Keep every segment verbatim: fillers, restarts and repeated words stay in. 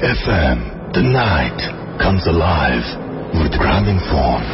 F M, the night comes alive with Gramophone.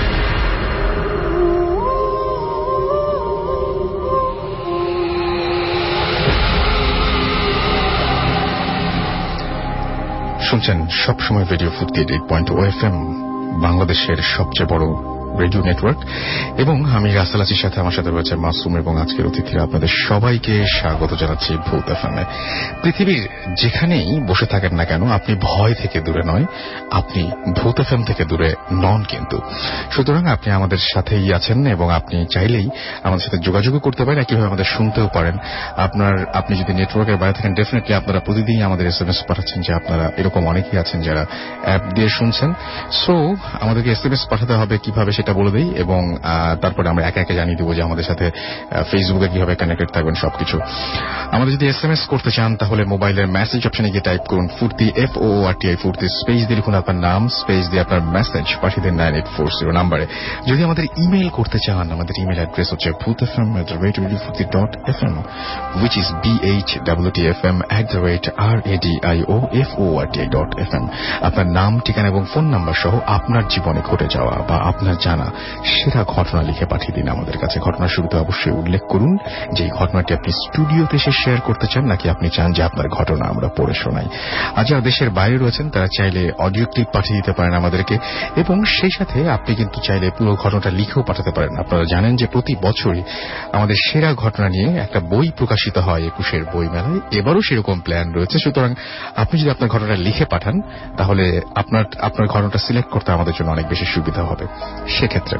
শুনছেন সবসময় radio Foorti eight point O F M, বাংলাদেশের সবচেয়ে বড় রেডিও নেটওয়ার্ক। এবং আমি রাসেলাচির সাথে আমার সাথে রয়েছে মাসুম এবং আজকের অতিথিরা। আপনাদের সবাইকে স্বাগত জানাচ্ছি ভূত এফএমে। পৃথিবীর যেখানেই বসে থাকেন না কেন, আপনি ভয় থেকে দূরে নয়, আপনি ভূত এফএম থেকে দূরে নন কিন্তু। সুতরাং আপনি আমাদের সাথেই আছেন এবং আপনি চাইলেই আমাদের সাথে যোগাযোগও করতে পারেন, একইভাবে আমাদের শুনতেও পারেন। আপনার আপনি যদি নেটওয়ার্কের বাইরে থাকেন, ডেফিনেটলি আপনারা প্রতিদিনই আমাদের এস এম এস পাঠাচ্ছেন যে আপনারা এরকম অনেকেই আছেন যারা অ্যাপ দিয়ে শুনছেন। সো আমাদেরকে এস এম এস পাঠাতে হবে কিভাবে সেটা বলে দিই, এবং তারপরে আমরা একে একে জানিয়ে দেবো যে আমাদের সাথে ফেসবুকে কিভাবে কানেক্টেড থাকবেন সবকিছু। আমাদের যদি এস এম এস করতে চান তাহলে মোবাইলের মেসেজ অপশনে গিয়ে টাইপ করুন Foorti, F O R T I Foorti, space দিয়ে লিখুন আপনার নাম, স্পেস দিয়ে আপনার মেসেজ পাঠিয়ে দিন নাইন এইট ফোর জিরো নাম্বারে। যদি আমাদের ইমেল করতে চান, আমাদের ইমেল অ্যাড্রেস হচ্ছে Bhoot F M at the rate radio Foorti dot F M, which is B H W T F M at the rate R A D I O F O R T I dot F M. আপনার নাম, ঠিকানা এবং phone number সহ আপনার জীবনে ঘটে যাওয়া বা আপনার জানা সেরা ঘটনা লিখে পাঠিয়ে দিন আমাদের কাছে। ঘটনার শুরুতে অবশ্যই উল্লেখ করুন যে এই ঘটনাটি আপনি স্টুডিওতে এসে শেয়ার করতে চান, নাকি আপনি চান যে আপনার ঘটনা আমরা পড়ে শোনাই। আর যারা দেশের বাইরে রয়েছেন তারা চাইলে অডিও ক্লিপ পাঠিয়ে দিতে পারেন আমাদেরকে, এবং সেই সাথে আপনি কিন্তু চাইলে পুরো ঘটনাটা লিখেও পাঠাতে পারেন। আপনারা জানেন যে প্রতি বছরই আমাদের সেরা ঘটনা নিয়ে একটা বই প্রকাশিত হয় একুশের বই মেলায়, এবারও সেরকম প্ল্যান রয়েছে। সুতরাং আপনি যদি আপনার ঘটনাটা লিখে পাঠান তাহলে আপনার আপনার ঘটনাটা সিলেক্ট করতে আমাদের জন্য অনেক বেশি সুবিধা হবে সেক্ষেত্রে।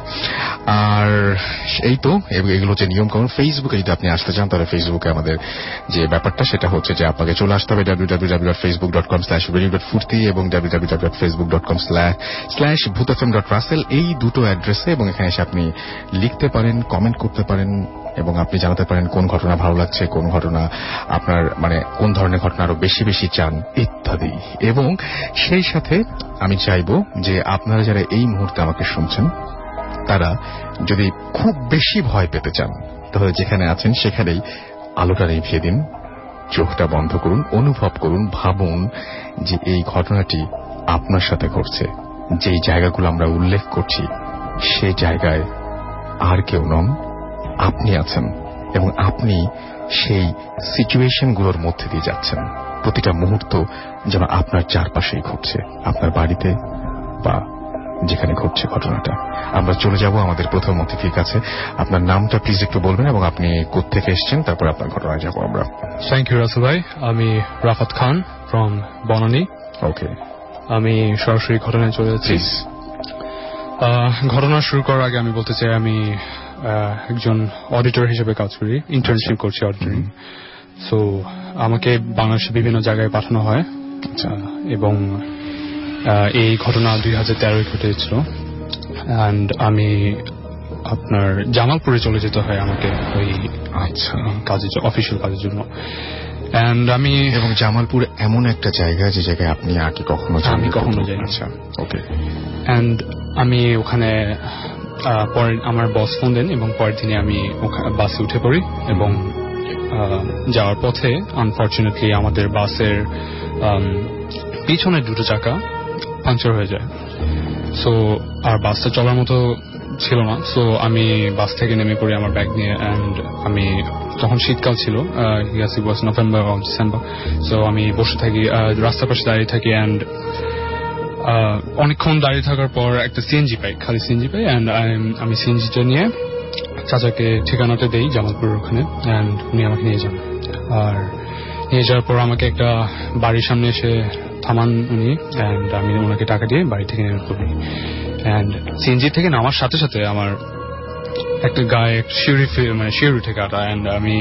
আর এই তো এগুলো হচ্ছে নিয়ম কানুন। ফেসবুকে যদি আপনি আসতে চান তাহলে ফেসবুকে আমাদের যে ব্যাপারটা সেটা হচ্ছে যে আপনাকে চলে আসতে হবে W W W dot Facebook dot com slash radio dot Foorti এবং W W W dot Facebook dot com slash Bhoot FM dot Russell, এই দুটো অ্যাড্রেসে। এবং এখানে এসে আপনি লিখতে পারেন, কমেন্ট করতে পারেন এবং আপনি জানাতে পারেন কোন ঘটনা ভালো লাগছে, কোন ঘটনা আপনার মানে কোন ধরনের ঘটনা আরো বেশি বেশি চান ইত্যাদি। এবং সেই সাথে আমি চাইবো যে আপনারা যারা এই মুহূর্তে আমাকে শুনছেন তারা যদি খুব বেশি ভয় পেতে চান তাহলে যেখানে আছেন সেখানেই আলোটা নিভিয়ে দিন, চোখটা বন্ধ করুন, অনুভব করুন, ভাবুন যে এই ঘটনাটি আপনার সাথে ঘটছে। যেই জায়গাগুলো আমরা উল্লেখ করছি সেই জায়গায় আর কেউ নন, আপনি আছেন এবং আপনি সেই সিচুয়েশনগুলোর মধ্যে দিয়ে যাচ্ছেন। প্রতিটা মুহূর্ত যেন আপনার চারপাশেই ঘটছে, আপনার বাড়িতে বা যেখানে ঘটছে ঘটনাটা। আমরা চলে যাব আমাদের প্রথম অতিথির কাছে। আপনার নামটা প্লিজ একটু বলবেন এবং আপনি কোত্থেকে এসেছেন, তারপর আপনার ঘটনায় যাব আমরা। থ্যাংক ইউ রাসেল ভাই। আমি রাফাত খান ফ্রম বনানী। ওকে, আমি সরাসরি ঘটনায় চলে যাচ্ছি। ঘটনা শুরু করার আগে আমি বলতে চাই আমি একজন অডিটর হিসেবে কাজ করি, ইন্টার্নশিপ করছি অডিটরিং। সো আমাকে বাংলাদেশের বিভিন্ন জায়গায় পাঠানো হয় এবং এই ঘটনা দুই হাজার তেরোয় ঘটেছিল। অ্যান্ড আমি আপনার জামালপুরে চলে যেতে হয় আমাকে ওই আচ্ছা কাজের অফিসিয়াল কাজের জন্য। অ্যান্ড আমি এবং জামালপুর এমন একটা জায়গা যে জায়গায় আপনি আগে কখনো আমি কখনো যাই। আচ্ছা ওকে। অ্যান্ড আমি ওখানে পরে আমার বস ফোন দেন এবং পরের দিনে আমি বাসে উঠে পড়ি এবং যাওয়ার পথে আনফর্চুনেটলি আমাদের বাসের পিছনের দুটো চাকা পাংচার হয়ে যায়। সো আর বাসটা চলার মতো ছিল না। সো আমি বাস থেকে নেমে পড়ি আমার ব্যাগ নিয়ে। অ্যান্ড আমি তখন শীতকাল ছিল, yes it was November or December. So আমি বসে থাকি, রাস্তার পাশে দাঁড়িয়ে থাকি। অ্যান্ড অনেকক্ষণ দাঁড়িয়ে থাকার পর একটা সিএনজি পাই, খালি সিএনজি পাই। অ্যান্ড আমি সিএনজিটা নিয়ে চাচাকে ঠিকানাটা দেই জামালপুরের ওখানে। অ্যান্ড উনি আমাকে নিয়ে যান। আর নিয়ে যাওয়ার পর আমাকে একটা বাড়ির সামনে এসে থামান উনি। অ্যান্ড আমি ওনাকে টাকা দিয়ে বাড়ি থেকে নেমে পড়ি। অ্যান্ড সিএনজি থেকে নামার সাথে সাথে আমার একটা গায়ে শিউরি মানে শিউরি উঠে কাটা। অ্যান্ড আমি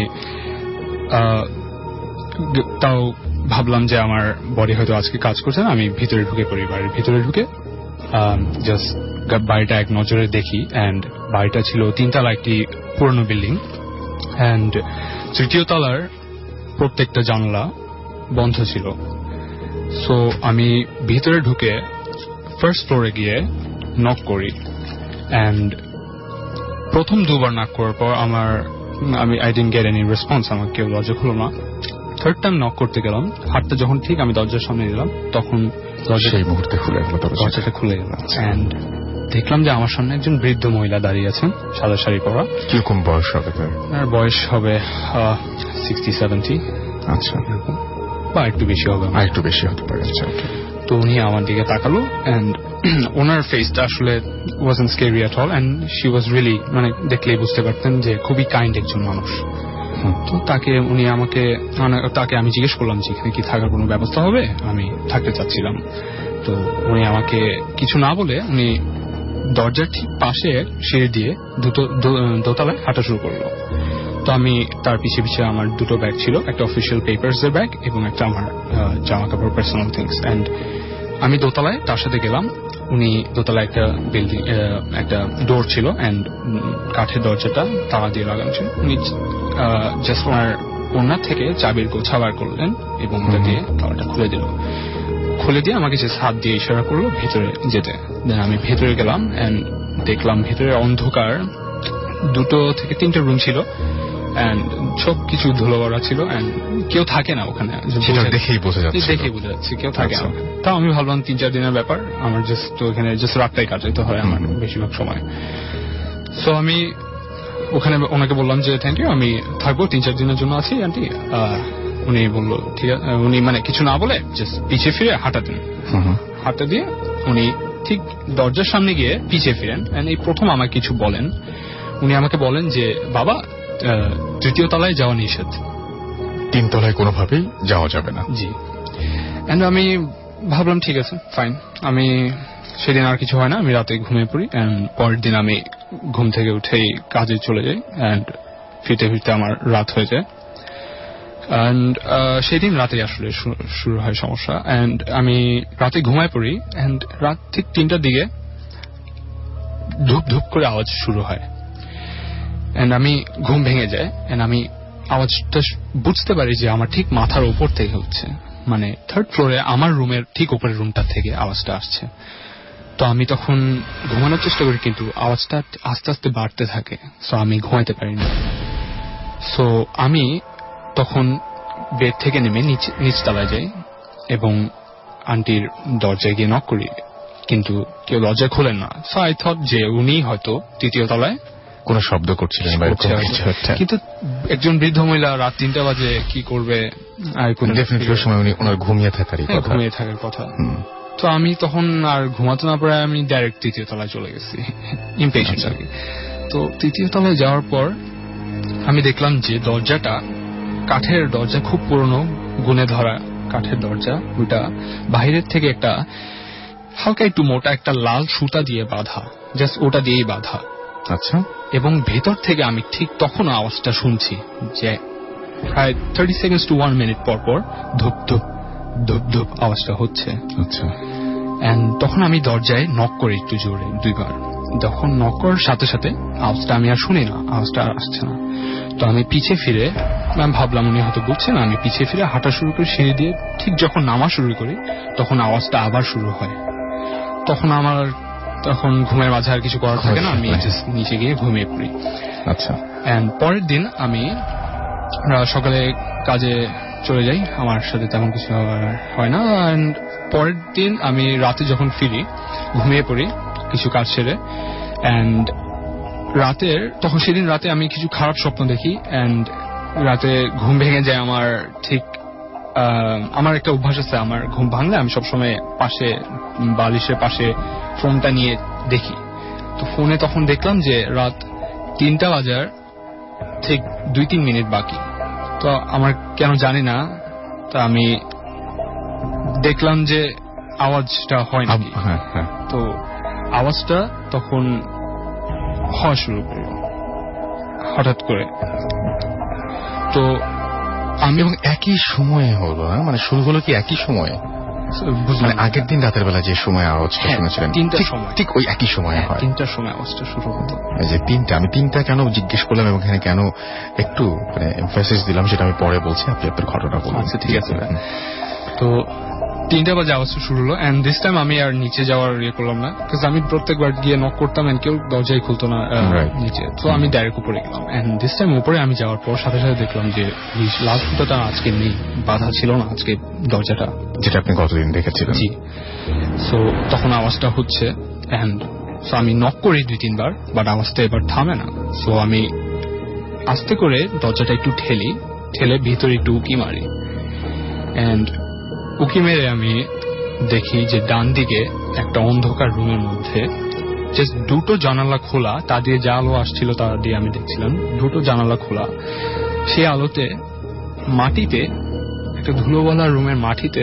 তাও ভাবলাম যে আমার বডি হয়তো আজকে কাজ করছে না। আমি ভিতরে ঢুকে পড়ি, বাড়ির ভিতরে ঢুকে জাস্ট বাড়িটা এক নজরে দেখি। অ্যান্ড বাড়িটা ছিল তিনতলা একটি পুরনো বিল্ডিং। অ্যান্ড তৃতীয় তলার প্রত্যেকটা জানলা বন্ধ ছিল। সো আমি ভিতরে ঢুকে ফার্স্ট ফ্লোরে গিয়ে নক করি। অ্যান্ড প্রথম দুবার নক করার পর আমার আমি I didn't get any response, আমার কেউ দরজা খুলো না। থার্ড টাইম নক করতে গেলাম, হাতটা যখন ঠিক আমি দরজার সামনে গেলাম তখন সেই মুহূর্তে খুলে গেল, দরজাটা খুলে গেল এন্ড দেখলাম যে আমার সামনে একজন বৃদ্ধ মহিলা দাঁড়িয়ে আছেন, সাদা শাড়ি পরা। কিরকম বয়স হবে তার? আর বয়স হবে সিক্সটি সেভেন্টি। আচ্ছা, বা একটু বেশি হবে, আর একটু বেশি হতে পারে। আচ্ছা, তো উনি আমার দিকে তাকালো এন্ড ওনার ফেসটা আসলে wasn't scary at all and she was really, মানে দেখলেই বুঝতে পারতেন যে খুবই কাইন্ড একজন মানুষ। তো তাকে উনি আমাকে মানে তাকে আমি জিজ্ঞেস করলাম যে এখানে কি থাকার কোনো ব্যবস্থা হবে, আমি থাকতে চাচ্ছিলাম। তো উনি আমাকে কিছু না বলে উনি দরজার ঠিক পাশে সিঁড়ি দিয়ে দুটো দোতলায় হাঁটা শুরু করলো। তো আমি তার পিছিয়ে পিছিয়ে, আমার দুটো ব্যাগ ছিল, একটা অফিসিয়াল পেপারস এর ব্যাগ এবং একটা আমার জামা কাপড়, পার্সোনাল থিংস। এন্ড আমি দোতলায় তার সাথে গেলাম। উনি দোতলায় একটা বিল্ডিং, একটা ডোর ছিল এন্ড কাঠের দরজাটা তালা দিয়ে লাগানো ছিল। উনি জাস্ট ওনার ওনার থেকে চাবির গোছা বার করলেন এবং ওটা দিয়ে তালাটা খুলে দিল। খুলে দিয়ে আমাকে জাস্ট হাত দিয়ে ইশারা করলো ভেতরে যেতে। দেন আমি ভেতরে গেলাম এন্ড দেখলাম ভেতরে অন্ধকার, দুটো থেকে তিনটা রুম ছিল এন্ড সব কিছু ধুলো ভরা ছিল এন্ড কেউ থাকে না ওখানে। দেখেই বোঝা যাচ্ছে দেখেই বোঝা যাচ্ছে কেউ থাকে না। তাও আমি ভাবলাম তিন চার দিনের ব্যাপার, আমার জাস্ট ওখানে জাস্ট রাতটাই কাটাইতে হয় আমার বেশিরভাগ সময়। সো আমি ওখানে ওনাকে বললাম যে থ্যাংক ইউ, আমি থাকবো তিন চার দিনের জন্য আছি আন্টি। উনি বললো ঠিক আছে। উনি মানে কিছু না বলে জাস্ট পিছিয়ে ফিরে হাঁটা দেন। হাঁটা দিয়ে উনি ঠিক দরজার সামনে গিয়ে পিছিয়ে ফিরেন এন্ড এই প্রথম আমাকে কিছু বলেন। উনি আমাকে বলেন যে বাবা, তৃতীয় তলায় যাওয়া নিষেধ, তিন তলায় কোনোভাবেই যাওয়া যাবে না। জি। এন্ড আমি ভাবলাম ঠিক আছে ফাইন। আমি সেদিন আর কিছু হয় না, আমি রাতে ঘুমিয়ে পড়ি এন্ড পরের দিন আমি ঘুম থেকে উঠেই কাজে চলে যাই এন্ড ফিরতে ফিরতে আমার রাত হয়ে যায়। এন্ড সেদিন রাতে আসলে শুরু হয় সমস্যা। এন্ড আমি রাতে ঘুমায় পড়ি এন্ড রাত ঠিক তিনটার দিকে ধূপ ধূপ করে আওয়াজ শুরু হয় এন্ড আমি ঘুম ভেঙে যায় এন্ড আমি আওয়াজটা বুঝতে পারি যে আমার ঠিক মাথার উপর থেকে হচ্ছে, মানে থার্ড ফ্লোরে আমার রুমের ঠিক উপরের রুমটা থেকে আওয়াজটা আসছে। তো আমি তখন ঘুমানোর চেষ্টা করি কিন্তু আওয়াজটা আস্তে আস্তে বাড়তে থাকে। সো আমি ঘুমাইতে পারি না। সো আমি তখন বেড থেকে নেমে নিচতলায় যাই এবং আন্টির দরজায় গিয়ে নক করি, কিন্তু কেউ দরজা খোলেন না। সো আই থট যে উনি হয়তো তৃতীয় তলায় কোনো শব্দ করছিলেন, কিন্তু একজন বৃদ্ধ মহিলা রাত তিনটা বাজে কি করবে? উনি ওনার ঘুমিয়ে থাকারই কথা, ঘুমিয়ে থাকার কথা। তো আমি তখন আর ঘুমাতে না পারে আমি ডাইরেক্ট তৃতীয় তলায় চলে গেছি, ইমপেশেন্ট আর কি। তো তৃতীয় তলায় যাওয়ার পর আমি দেখলাম যে দরজাটা কাঠের দরজা, খুব পুরনো গুণে ধরা কাঠের দরজা। ওটা বাহিরের থেকে একটা হালকা একটু মোটা একটা লাল সুতা দিয়ে বাঁধা, জাস্ট ওটা দিয়েই বাঁধা। আচ্ছা। এবং ভেতর থেকে আমি ঠিক তখন আওয়াজটা শুনছি যে প্রায় thirty seconds to one minute পর পর ধুপ ধুপ ধুপ ধুপ আওয়াজটা হচ্ছে। আচ্ছা। এন্ড তখন আমি দরজায় নক করি একটু জোরে দুইবার। যখন নক করার সাথে সাথে আওয়াজটা আমি আর শুনি না, আওয়াজটা আর আসছে না। তো আমি পিছিয়ে ফিরে, আমি ভাবলাম উনি হয়তো বুঝছেন, আমি পিছিয়ে ফিরে হাঁটা শুরু করি সিঁড়ি দিয়ে। ঠিক যখন নামা শুরু করি তখন আওয়াজটা আবার শুরু হয়। তখন আমার তখন ঘুমের মাঝে আর কিছু করার থাকে না, আমি নিচে গিয়ে ঘুমিয়ে পড়ি। আচ্ছা। এন্ড পরের দিন আমি সকালে কাজে চলে যাই, আমার সাথে তেমন কিছু হয় না। এন্ড পরের দিন আমি রাতে যখন ফিরি ঘুমিয়ে পড়ি কিছু কাজ সেরে। এন্ড রাতের তখন সেদিন রাতে আমি কিছু খারাপ স্বপ্ন দেখি এন্ড রাতে ঘুম ভেঙে যায় আমার। ঠিক আমার একটা অভ্যাস আছে, আমার ঘুম ভাঙলে আমি সবসময় পাশে বালিশের পাশে ফোনটা নিয়ে দেখি। তো ফোনে তখন দেখলাম যে রাত তিনটা বাজার ঠিক দুই তিন মিনিট বাকি। তো আমার কেন জানি না, তো আমি দেখলাম যে আওয়াজটা হয় না। তো আওয়াজটা তখন হওয়া শুরু করল হঠাৎ করে। তো আমি এবং একই সময়ে হলো, মানে শুরু হলো কি একই সময়ে, মানে আগের দিন রাতের বেলা যে সময় আওয়াজটা শুনেছিলেন তিনটার সময়, ঠিক ওই একই সময়ে হয়? তিনটার সময় আওয়াজটা শুরু হতো। এই যে তিনটা, আমি তিনটা কেন জিজ্ঞেস করলাম এবং এখানে কেন একটু মানে এমফাসিস দিলাম সেটা আমি পরে বলছি, আপনি আপনার ঘটনা বলুন। আচ্ছা ঠিক আছে। তো তিনটা বাজে আওয়াজ শুরু হলো এন্ড দিস টাইম আমি আর নিচে যাওয়ার ইয়ে করলাম না, বিকজ আমি প্রত্যেকবার গিয়ে নক করতাম এন্ড কেউ দরজাই খুলতো না নিচে, তো আমি ডাইরেক্ট উপরে গেলাম এন্ড দিস টাইম উপরে আমি যাওয়ার পর সাথে সাথে দেখলাম যে লাস্ট ফুটাটা আজকে নেই, বাধা ছিল না আজকে দরজাটা, যেটা আপনি গতদিন দেখেছিলেন। জি। সো তখন আওয়াজটা হচ্ছে এন্ড সো আমি নক করি দুই তিনবার, বাট আওয়াজটা এবার থামে না। সো আমি আস্তে করে দরজাটা একটু ঠেলি, ঠেলে ভিতরে একটু উকি মারি এন্ড উকি মেরে আমি দেখি যে ডান দিকে একটা অন্ধকার রুমের মধ্যে জাস্ট দুটো জানালা খোলা, তা দিয়ে যা আলো আসছিল তা দিয়ে আমি দেখছিলাম দুটো জানালা খোলা। সেই আলোতে মাটিতে একটা ধুলোওয়ালা রুমের মাটিতে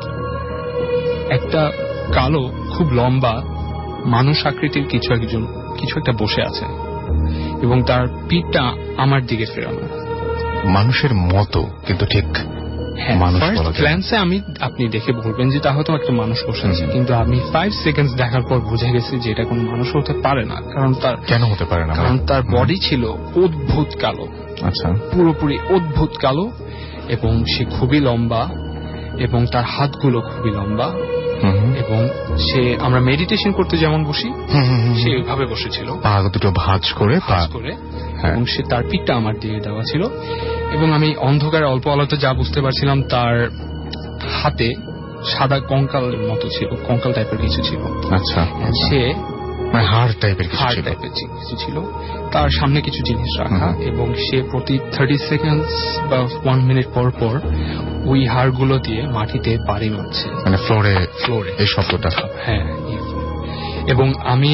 একটা কালো খুব লম্বা মানুষ আকৃতির কিছু একজন কিছু একটা বসে আছে এবং তার পিঠটা আমার দিকে ফেরানো, মানুষের মতো কিন্তু ঠিক গ্ল্যান্সে আমি আপনি দেখে বলবেন যে তা হয়তো একটা মানুষ বসে আছে, কিন্তু আমি ফাইভ সেকেন্ড দেখার পর বুঝে গেছি যে এটা কোনো মানুষ হতে পারে না। কারণ তার কেন হতে পারে না? কারণ তার বডি ছিল অদ্ভুত কালো, আচ্ছা, পুরোপুরি অদ্ভুত কালো এবং সে খুবই লম্বা এবং তার হাতগুলো খুবই লম্বা এবং সে আমরা মেডিটেশন করতে যেমন বসি সে ওইভাবে বসেছিল, পা দুটো ভাঁজ করে ভাঁজ করে এবং সে তার পিঠটা আমার দিকে দেওয়া ছিল এবং আমি অন্ধকারে অল্প আলোতে যা বুঝতে পারছিলাম তার হাতে সাদা কঙ্কালের মতো ছিল, কঙ্কাল টাইপের কিছু ছিল। আচ্ছা, সে হাড় টাইপের কিছু হাড় টাইপের কিছু ছিল, তার সামনে কিছু জিনিস রাখা এবং সে প্রতি থার্টি সেকেন্ডস বা ওয়ান মিনিট পর পর ওই হাড়গুলো দিয়ে মাটিতে বাড়ি মারছে, মানে ফ্লোরে ফ্লোরে এই শব্দটা। হ্যাঁ, এবং আমি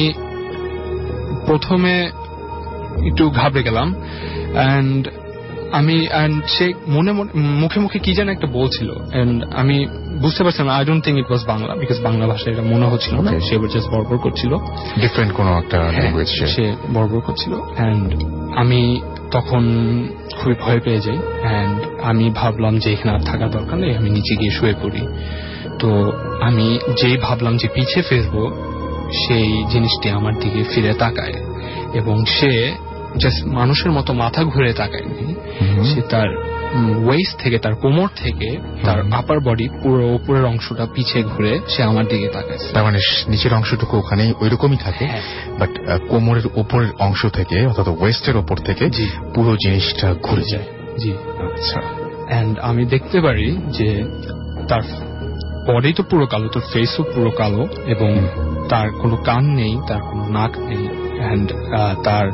প্রথমে একটু ঘাবড়ে গেলাম এন্ড আমি সে মনে মনে মুখে মুখে কি যেন একটা বলছিল এন্ড আমি বুঝতে পারছিলাম I don't think it was Bangla, because Bangla ভাষা এটা মনে হচ্ছিল না, সে জাস্ট বর্বর করছিল, ডিফারেন্ট কোন একটা ল্যাঙ্গুয়েজ সে বর্বর করছিল এন্ড আমি তখন খুবই ভয় পেয়ে যাই এন্ড আমি ভাবলাম যে এখানে আর থাকা দরকার নেই, আমি নিচে গিয়ে শুয়ে পড়ি। তো আমি যেই ভাবলাম যে পিছে ফিরবো সেই জিনিসটি আমার দিকে ফিরে তাকায় এবং সে জাস্ট মানুষের মতো মাথা ঘুরে তাকায়নি, সে তার ওয়েস্ট থেকে তার কোমর থেকে তার আপার বডি পুরো উপরের অংশটা পিছে ঘুরে সে আমার দিকে তাকায়। তার মানে নিচের অংশটুকু ওখানে ওইরকমই থাকে, বাট কোমরের উপরের অংশ থেকে অর্থাৎ ওয়েস্টের ওপর থেকে পুরো জিনিসটা ঘুরে যায়। জি, আচ্ছা। এন্ড আমি দেখতে পারি যে তার বডি তো পুরো কালো, তার ফেসও পুরো কালো এবং তার কোনো কান নেই, তার কোনো নাক নেই এন্ড তার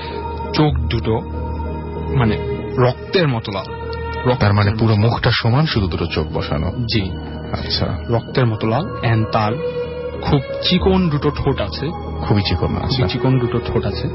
চোখ দুটো মানে রক্তের মতো লাল। তার মানে পুরো মুখটা সমান, শুধু দুটো চোখ বসানো। জি, আচ্ছা, রক্তের মতো লাল এন্ড তার খুব চিকন দুটো ঠোঁট আছে, খুবই চিকন, চিকন দুটো ঠোঁট আছে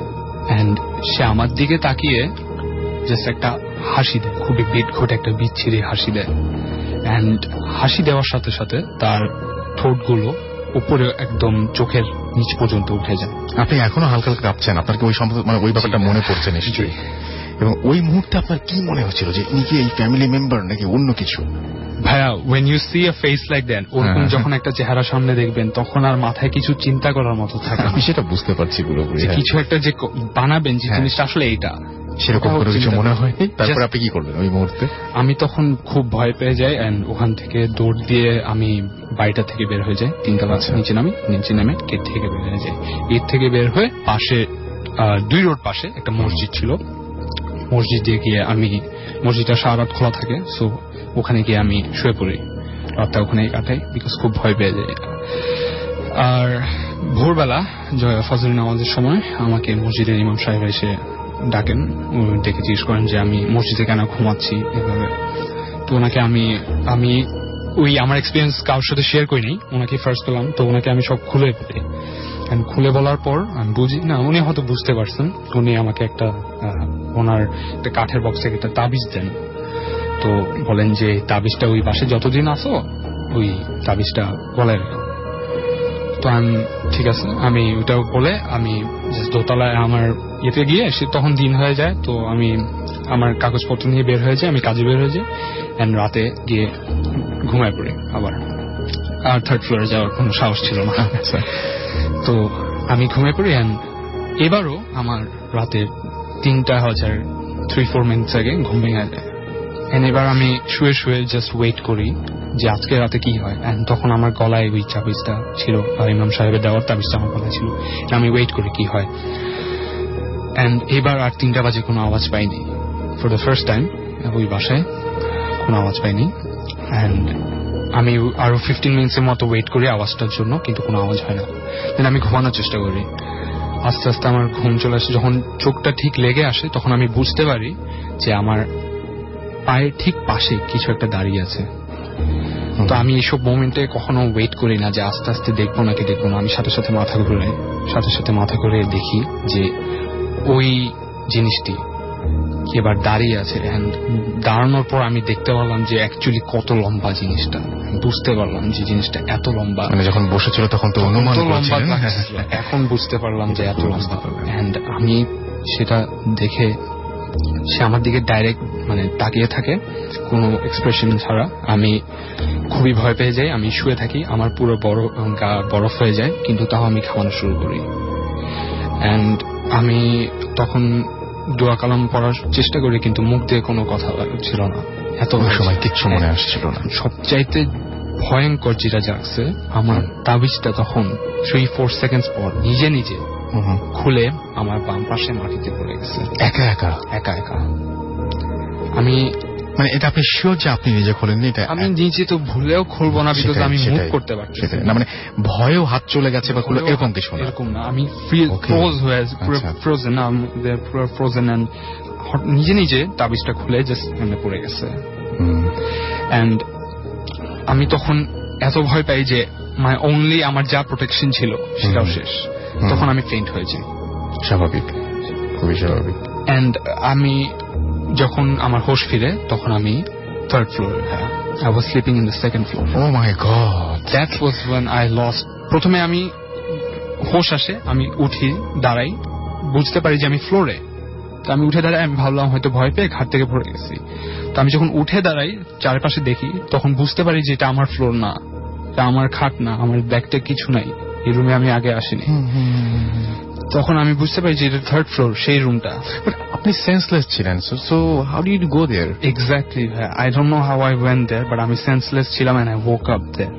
এন্ড সে আমার দিকে তাকিয়ে জাস্ট একটা হাসি দেয়, খুবই বিটঘট একটা বিচ্ছিরি হাসি দেয় এন্ড হাসি দেওয়ার সাথে সাথে তার ঠোঁটগুলো উপরে একদম চোখের নিচ পর্যন্ত উঠে যায়। আপনি এখনো হালকা হালকা কাঁপছেন, আপনার কি ওই সম্পর্কে মানে ওই ব্যাপারটা মনে পড়ছে নিশ্চয়ই? এবং ওই মুহূর্তে আপনার কি মনে হচ্ছিল যে ইনি কি এই ফ্যামিলি মেম্বার নাকি অন্য কিছু? ভাইয়া, when you see a face like that, ওরকম যখন একটা চেহারা সামনে দেখবেন তখন আর মাথায় কিছু চিন্তা করার মতো থাকে না। আমি সেটা বুঝতে পারছি পুরোপুরি, কিছু একটা যে বানাবেন যে জিনিসটা আসলে এইটা, সেরকম কোনো কিছু মনে হয়নি। তারপর আপনি কি করলেন ওই মুহূর্তে? আমি তখন খুব ভয় পেয়ে যাই এন্ড ওখান থেকে দৌড় দিয়ে আমি বাড়িটা থেকে বের হয়ে যাই, তিনতলা নিচে নামি, নিচে নামে গেট থেকে বের হয়ে যাই। গেট থেকে বের হয়ে পাশে দুই রোড পাশে একটা মসজিদ ছিল, মসজিদে গিয়ে আমি, মসজিদটা সারা রাত খোলা থাকে, সো ওখানে গিয়ে আমি শুয়ে পড়ি, রাতটা ওখানে কাটাই বিকজ খুব ভয় পেয়ে যাই। আর ভোরবেলা ফজর নামাজের সময় আমাকে মসজিদের ইমাম সাহেব এসে ডাকেন, ডেকে জিজ্ঞেস করেন যে আমি মসজিদে কেন ঘুমাচ্ছি এভাবে। তো ওনাকে আমি আমি ওই আমার এক্সপিরিয়েন্স কারোর সাথে শেয়ার করিনি, ওনাকে ফার্স্ট পেলাম, তো ওনাকে আমি সব খুলে বলি। খুলে বলার পর আমি বুঝি না, উনি হয়তো বুঝতে পারছেন, উনি আমাকে একটা ওনার একটা কাঠের বক্স থেকে একটা তাবিজ দেন। তো বলেন যে তাবিজটা ওই পাশে যতদিন আসো ওই তাবিজটা গলায় রাখো। তো আমি ঠিক আছে, আমি ওটা বলে আমি দোতলায় আমার ইয়েতে গিয়ে, সে তখন দিন হয়ে যায়, তো আমি আমার কাগজপত্র নিয়ে বের হয়ে যাই, আমি কাজে বের হয়ে যাই এন্ড রাতে গিয়ে ঘুমায় পড়ি আবার। আর থার্ড ফ্লোরে যাওয়ার কোনো সাহস ছিল না, তো আমি ঘুমিয়ে পড়ি এন্ড এবারও আমার রাতে তিনটা হাজার থ্রি ফোর মিনিটস আগে ঘুম ভেঙে যায় এন্ড এবার আমি শুয়ে শুয়ে জাস্ট ওয়েট করি যে আজকে রাতে কি হয়। এন্ড তখন আমার গলায় ওই তাবিজটা ছিল, ইমাম সাহেবের দেওয়ার তাবিজটা আমার গলায় ছিল। আমি ওয়েট করি কি হয়। এন্ড এবার আর তিনটা বাজে কোনো আওয়াজ পাইনি। ফর দ্য ফার্স্ট টাইম ওই বাসায় কোনো আওয়াজ পাইনি। এন্ড আমি আরো ফিফটিন মিনিটসের মতো ওয়েট করি আওয়াজটার জন্য, কিন্তু কোনো আওয়াজ হয় না। দেন আমি ঘুমানোর চেষ্টা করি। আস্তে আস্তে আমার ঘুম চলে আসে। যখন চোখটা ঠিক লেগে আসে তখন আমি বুঝতে পারি যে আমার পায়ের ঠিক পাশে কিছু একটা দাঁড়িয়ে আছে। তো আমি এইসব মোমেন্টে কখনো ওয়েট করি না যে আস্তে আস্তে দেখবো নাকি দেখবো না। আমি সাথে সাথে মাথা ঘুরে সাথে সাথে মাথা ঘুরে দেখি যে ওই জিনিসটি এবার দাঁড়িয়ে আছে। এন্ড দাঁড়ানোর পর আমি দেখতে পারলাম যে অ্যাকচুয়ালি কত লম্বা জিনিসটা। বুঝতে পারলাম যে জিনিসটা এত লম্বা। মানে যখন বসেছিল তখন তো অনুমান করছিলেন, এখন বুঝতে পারলাম যে এত লম্বা। এন্ড আমি সেটা দেখে সে আমার দিকে ডাইরেক্ট মানে তাকিয়ে থাকে কোনো এক্সপ্রেশন ছাড়া। আমি খুবই ভয় পেয়ে যাই। আমি শুয়ে থাকি, আমার পুরো বড় গা বরফ হয়ে যায়, কিন্তু তাও আমি খাওয়ানো শুরু করি। এন্ড আমি তখন দোয়া কালাম পড়ার চেষ্টা করি, কিন্তু মুখ দিয়ে কোনো কথা ছিল না। এত সময় কিচ্ছু মনে আসছিল না। সবচাইতে ভয়ঙ্কর যেটা জাগছে, আমার তাবিজটা তখন থ্রি ফোর সেকেন্ডস পর নিজে নিজে খুলে আমার বাম পাশে মাটিতে পড়ে গেছে। একা একা একা একা আমি মানে এটা আপনি শিওর যে আপনি নিজে খোলেননি? এটা আমি নিজে তো ভুলেও খুলবো না, বিকজ আমি মুভ করতে পারছি না। মানে ভয়েও হাত চলে গেছে বা খুলে এরকম কিছু না? এরকম না। আমি ফ্রোজ হয়ে পুরো ফ্রোজেন পুরো ফ্রোজেন এন্ড নিজে নিজে তাবিজটা খুলে জাস্ট এমনি পড়ে গেছে। এন্ড আমি তখন এত ভয় পাই যে মাই অনলি আমার যা প্রোটেকশন ছিল সেটাও শেষ। তখন আমি ফেইন্ট হয়ে যাই। স্বাভাবিক, খুবই স্বাভাবিক। এন্ড আমি যখন আমার হোশ ফিরে তখন আমি থার্ড ফ্লোরে। হ্যাঁ, I was sleeping in the second floor. Oh my God, that was when I lost. প্রথমে আমি হোশ আসে, আমি উঠি, দাঁড়াই, বুঝতে পারি যে আমি ফ্লোরে। তো আমি উঠে দাঁড়াই, আমি ভাবলাম হয়তো ভয় পেয়ে ঘাট থেকে পড়ে গেছি। তো আমি যখন উঠে দাঁড়াই, চারপাশে দেখি, তখন বুঝতে পারি যে এটা আমার ফ্লোর না, এটা আমার খাট না, আমার ব্যাগটা কিছু নাই, এই রুমে আমি আগে আসিনি। তখন আমি বুঝতে পারি যে এটা থার্ড ফ্লোর, সেই রুমটা। আপনি সেন্সলেস ছিলেন, so how did you go there? Exactly, I don't know how I went there, but আমি সেন্সলেস ছিলাম and I woke up there.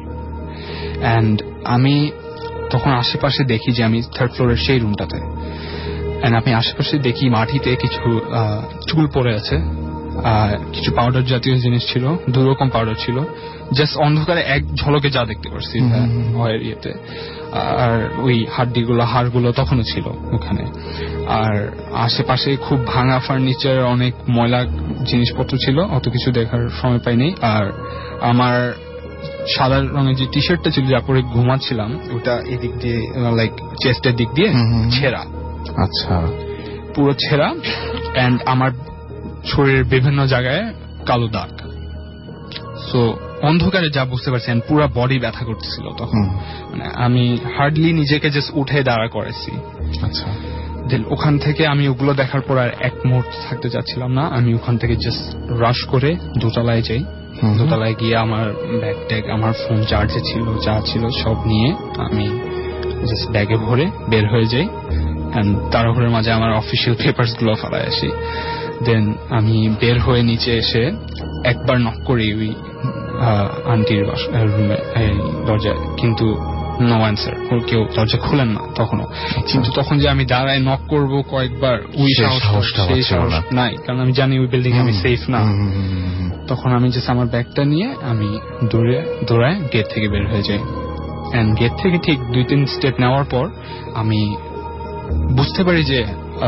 And আমি তখন আশেপাশে দেখি যে আমি থার্ড ফ্লোরের সেই রুমটাতে। এন্ড আমি আশেপাশে দেখি মাটিতে কিছু চুল পড়ে আছে, কিছু পাউডার জাতীয় জিনিস ছিল, দু রকম পাউডার ছিল। জাস্ট অন্ধকারে এক ঝলকে যা দেখতে পারছি ভয়ের ইয়েতে। আর ওই হাড্ডিগুলো, হাড়গুলো তখনও ছিল ওখানে। আর আশেপাশে খুব ভাঙা ফার্নিচার, অনেক ময়লা জিনিসপত্র ছিল, অত কিছু দেখার সময় পাইনি। আর আমার সাদা রঙের যে টি শার্টটা ছিল যা পরে ঘুমাচ্ছিলাম, ওটা এদিক দিয়ে লাইক চেস্টের দিক দিয়ে ছেঁড়া। আচ্ছা, পুরো ছেঁড়া। এন্ড আমার শরীরের বিভিন্ন জায়গায় কালো দাগ। সো অন্ধকারে যা বুঝতে পারছেন, পুরো বডি ব্যথা করতেছিল তখন। মানে আমি হার্ডলি নিজেকে জাস্ট উঠে দাঁড়া করেছি। আচ্ছা, দেন ওখান থেকে আমি ওগুলো দেখার পর আর এক মুহূর্ত থাকতে চাচ্ছিলাম না। আমি ওখান থেকে জাস্ট রাশ করে দোতলায় যাই। দোতলায় গিয়ে আমার ব্যাগ ট্যাগ, আমার ফোন চার্জে ছিল, যা ছিল সব নিয়ে আমি জাস্ট ব্যাগে ভরে বের হয়ে যাই। এন্ড তাড়াহুড়োর মাঝে আমার অফিসিয়াল পেপারস গুলো ফেলায় আসি। দেন আমি বের হয়ে নিচে এসে একবার নক করি ওই আন্টির রুমে দরজায়, কিন্তু নো অ্যান্সার, কেউ দরজা খুলেন না তখনও। কিন্তু তখন যে আমি দাঁড়ায় নক করবো কয়েকবার, ওই সাহসটা সেই সাহস নাই, কারণ আমি জানি ওই বিল্ডিং আমি সেফ না। তখন আমি জাস্ট আমার ব্যাগটা নিয়ে আমি দৌড়ে দৌড়ায় গেট থেকে বের হয়ে যাই। এন্ড গেট থেকে ঠিক দুই তিন স্টেপ নেওয়ার পর আমি বুঝতে পারি যে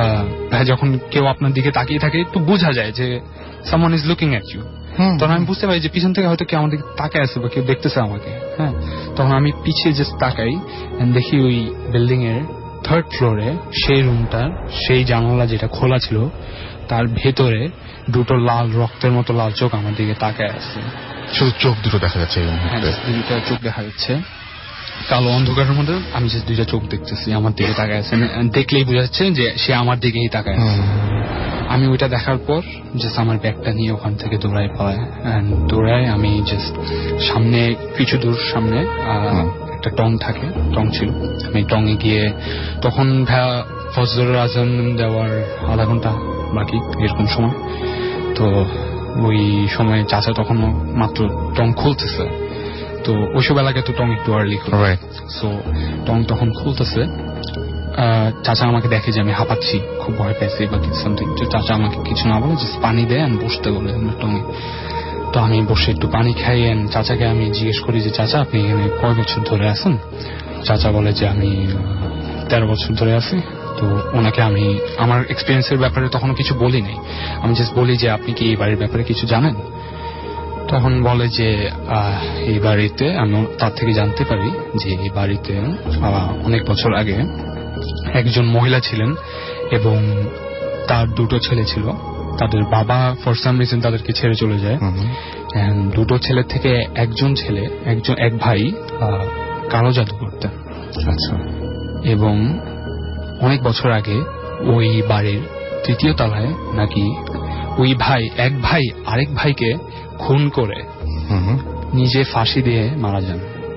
যখন কেউ আপনার দিকে তাকিয়ে থাকে একটু বোঝা যায় যে someone is looking at you. তখন আমি বুঝতে পারি যে পিছন থেকে হয়তো কেউ আমার দিকে তাকায় আছে বা কেউ দেখতেছে আমাকে। হ্যাঁ, তখন আমি পিছিয়ে জাস্ট তাকাই এন্ড দেখি ওই বিল্ডিং এর থার্ড ফ্লোরে সেই রুমটার সেই জানালা যেটা খোলা ছিল, তার ভেতরে দুটো লাল রক্তের মতো লাল চোখ আমার দিকে তাকায় আছে। শুধু চোখ দুটো দেখা যাচ্ছে? হ্যাঁ, দুইটা চোখ দেখা যাচ্ছে কালো অন্ধকারের মধ্যে। আমি জাস্ট দুইটা চোখ দেখতেছি, আমার দিকে তাকায় আছে। দেখলেই বোঝা যাচ্ছে যে সে আমার দিকেই তাকায় আছে। আমি ওইটা দেখার পর জাস্ট আমার ব্যাগটা নিয়ে ওখান থেকে দৌড়াই পাই। দৌড়ায় আমি জাস্ট সামনে, কিছু দূর সামনে একটা টং থাকে, টং ছিল। আমি টঙে গিয়ে, তখন ফজরের আজান দেওয়ার আধা ঘন্টা বাকি এরকম সময়। তো ওই সময় চাচা তখন মাত্র টং খুলতেছে, তো ওইসব এলাকায় তো টং একটু আর্লি খুলে, সো টং তখন খুলতেছে। চাচা আমাকে দেখে যে আমি হাঁপাচ্ছি, খুব ভয় পাইছি বা কিছু সামথিং, তো চাচা আমাকে কিছু না বলে জাস্ট পানি দেয় আর বসতে বলে টঙে। তো আমি বসে একটু পানি খাই, চাচাকে আমি জিজ্ঞেস করি যে চাচা আপনি এখানে কয় বছর ধরে আছেন? চাচা বলে যে আমি তেরো বছর ধরে আছি। তো ওনাকে আমি আমার এক্সপিরিয়েন্সের ব্যাপারে তখন কিছু বলি নাই, আমি জাস্ট বলি যে আপনি কি এই বাড়ির ব্যাপারে কিছু জানেন? তখন বলে যে এই বাড়িতে আমি তার থেকে জানতে পারি যে এই বাড়িতে অনেক বছর আগে একজন মহিলা ছিলেন এবং তার দুটো ছেলে ছিল। তাদের বাবা ফর সাম রিজন তাদেরকে ছেড়ে চলে যায়। দুটো ছেলের থেকে একজন ছেলে একজন এক ভাই কালো জাদু করতেন। আচ্ছা। এবং অনেক বছর আগে ওই বাড়ির তৃতীয় তলায় নাকি ওই ভাই এক ভাই আরেক ভাইকে খুন করে নিজে ফাঁসি দিয়ে মারা যান।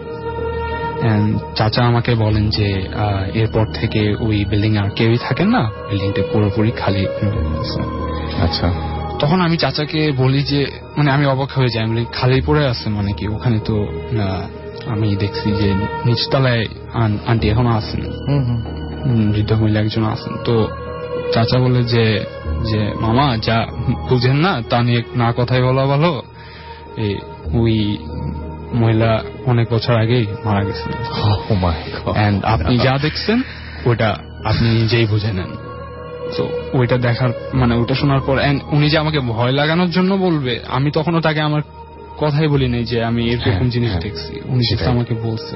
চাচা আমাকে বলেন যে এরপর থেকে ওই বিল্ডিং আর কেউই থাকেন না, বিল্ডিংটা পুরোপুরি খালি। আচ্ছা। তখন আমি চাচাকে বলি যে মানে আমি অবাক হয়ে যাই, আমি খালি পড়ে আছে মানে কি? ওখানে তো আমি দেখছি যে নিচতলায় আন্টি এখনো আছেন, বৃদ্ধ মহিলা একজন আছেন। তো চাচা বলে যে যে মামা যা বুঝেন না তা নিয়ে না কথাই বলা ভালো, ওই মহিলা অনেক বছর আগেই মারা গেছেন। আপনি যা দেখছেন ওইটা আপনি নিজেই বুঝে নেন। তো ওইটা দেখার মানে ওইটা শোনার পর উনি যে আমাকে ভয় লাগানোর জন্য বলবে, আমি তখনও তাকে আমার কথাই বলি নাই যে আমি এরকম জিনিস দেখছি, উনি সেটা আমাকে বলছে।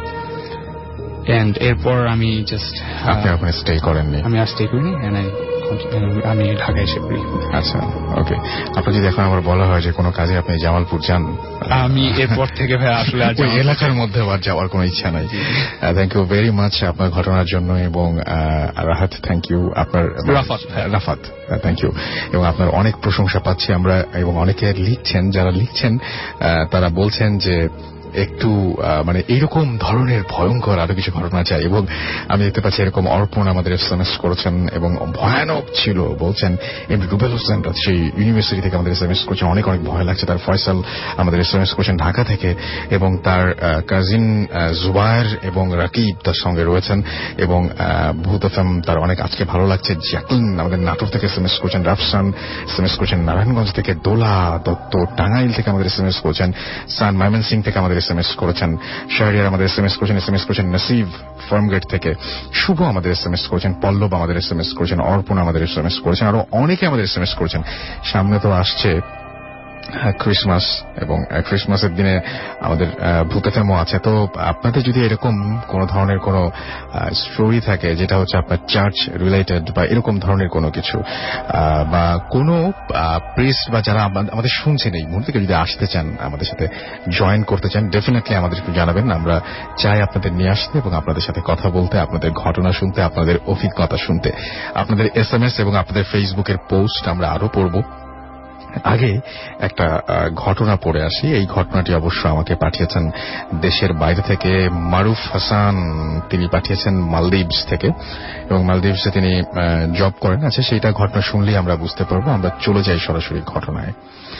এরপর আমি জাস্ট স্টে করেননি, আমি আর স্টে করিনি, আমি ঢাকায় এসে পড়ি। আচ্ছা, ওকে। আপনার যদি এখন আমার বলা হয় যে কোনো কাজে আপনি জামালপুর যান, আমি এরপর থেকে ভাই আসলে এলাকার মধ্যে আর যাওয়ার কোনো ইচ্ছা নাই। থ্যাংক ইউ ভেরি মাচ আপনার ঘটনার জন্য। এবং রাহাত থ্যাংক ইউ, আপনার রাফাত রাফাত থ্যাংক ইউ। এবং আপনার অনেক প্রশংসা পাচ্ছি আমরা, এবং অনেকে লিখছেন, যারা লিখছেন তারা বলছেন যে একটু মানে এইরকম ধরনের ভয়ঙ্কর আরো কিছু ঘটনা চাই। এবং আমি দেখতে পাচ্ছি এরকম অর্পণ আমাদের এসএমএস করেছেন এবং ভয়ানক ছিল বলছেন। এমনি রুবেল হোসেন সেই ইউনিভার্সিটি থেকে আমাদের এসএমএস করছেন, অনেক অনেক ভয় লাগছে। তার ফয়সাল আমাদের এসএমএস করছেন ঢাকা থেকে, এবং তার কাজিন জুবায়ের এবং রাকিব তার সঙ্গে রয়েছেন, এবং ভূত এফএম তার অনেক আজকে ভালো লাগছে। জ্যাকলিন আমাদের নাটোর থেকে এসএমএস করছেন, রাফসান এসএমএস করছেন নারায়ণগঞ্জ থেকে, দোলা দত্ত টাঙ্গাইল থেকে আমাদের এসএমএস করছেন, সান ময়মনসিং থেকে আমাদের এসএমএস করেছেন, শাহরিয়ার আমাদের এসএমএস করেছেন, এসএমএস করেছেন নাসিব ফার্মগেট থেকে, শুভ আমাদের এসএমএস করেছেন, পল্লব আমাদের এসএমএস করেছেন, অর্পণ আমাদের এসএমএস করেছেন, আরো অনেকে আমাদের এসএমএস করেছেন। সামনে তো আসছে ক্রিসমাস, এবং ক্রিসমাসের দিনে আমাদের ভূত এফএমও আছে। তো আপনাদের যদি এরকম কোন ধরনের কোন স্টোরি থাকে যেটা হচ্ছে আপনার চার্চ রিলেটেড বা এরকম ধরনের কোনো কিছু, বা কোনো প্রিস্ট বা যারা আমাদের শুনছেন এই মুহূর্তে যদি আসতে চান আমাদের সাথে জয়েন করতে চান, ডেফিনেটলি আমাদের একটু জানাবেন। আমরা চাই আপনাদের নিয়ে আসতে এবং আপনাদের সাথে কথা বলতে, আপনাদের ঘটনা শুনতে, আপনাদের অভিজ্ঞতা শুনতে। আপনাদের এসএমএস এবং আপনাদের ফেসবুকের পোস্ট আমরা আরো পড়ব। আগে একটা ঘটনা পড়ে আসি। এই ঘটনাটি অবশ্য আমাকে পাঠিয়েছেন দেশের বাইরে থেকে মারুফ হাসান, তিনি পাঠিয়েছেন মালদ্বীপস থেকে, এবং মালদ্বীপসে তিনি জব করেন। আচ্ছা, সেইটা ঘটনা শুনলেই আমরা বুঝতে পারবো। আমরা চলে যাই সরাসরি ঘটনায়।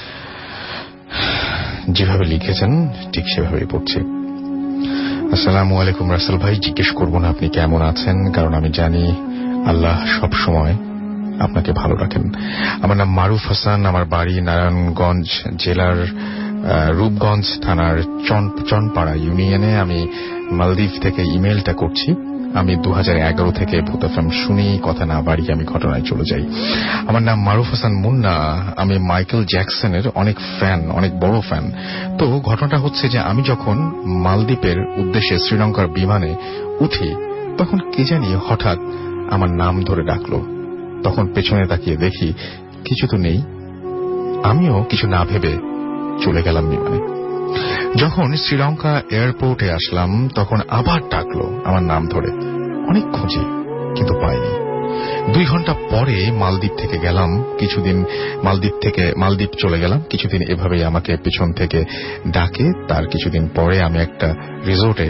যেভাবে লিখেছেন ঠিক সেভাবেই পড়ছি। আসসালামু আলাইকুম রাসেল ভাই, জিজ্ঞেস করব না আপনি কেমন আছেন, কারণ আমি জানি আল্লাহ সব সময় আপনাকে ভালো রাখেন। আমার নাম মারুফ হাসান, আমার বাড়ি নারায়ণগঞ্জ জেলার রূপগঞ্জ থানার চনপাড়া ইউনিয়নে। আমি মালদ্বীপ থেকে ইমেলটা করছি। আমি দু হাজার এগারো থেকে ভূত এফএম শুনি, কথা না বাড়িয়ে আমি ঘটনায় চলে যাই। আমার নাম মারুফ হাসান মুন্না, আমি মাইকেল জ্যাকসনের অনেক ফ্যান, অনেক বড় ফ্যান। তো ঘটনাটা হচ্ছে যে আমি যখন মালদ্বীপের উদ্দেশ্যে শ্রীলঙ্কার বিমানে উঠি, তখন কে জানি হঠাৎ আমার নাম ধরে ডাকলো। তখন পেছনে তাকিয়ে দেখি কিছু তো নেই। আমিও কিছু না ভেবে চলে গেলাম বিমানে। যখন শ্রীলঙ্কা এয়ারপোর্টে আসলাম তখন আবার ডাকলো আমার নাম ধরে। অনেক খুঁজি কিন্তু পাইনি। দুই ঘন্টা পরে মালদ্বীপ থেকে গেলাম, কিছুদিন মালদ্বীপ থেকে মালদ্বীপ চলে গেলাম। কিছুদিন এভাবেই আমাকে পেছন থেকে ডাকে। তার কিছুদিন পরে আমি একটা রিসোর্টে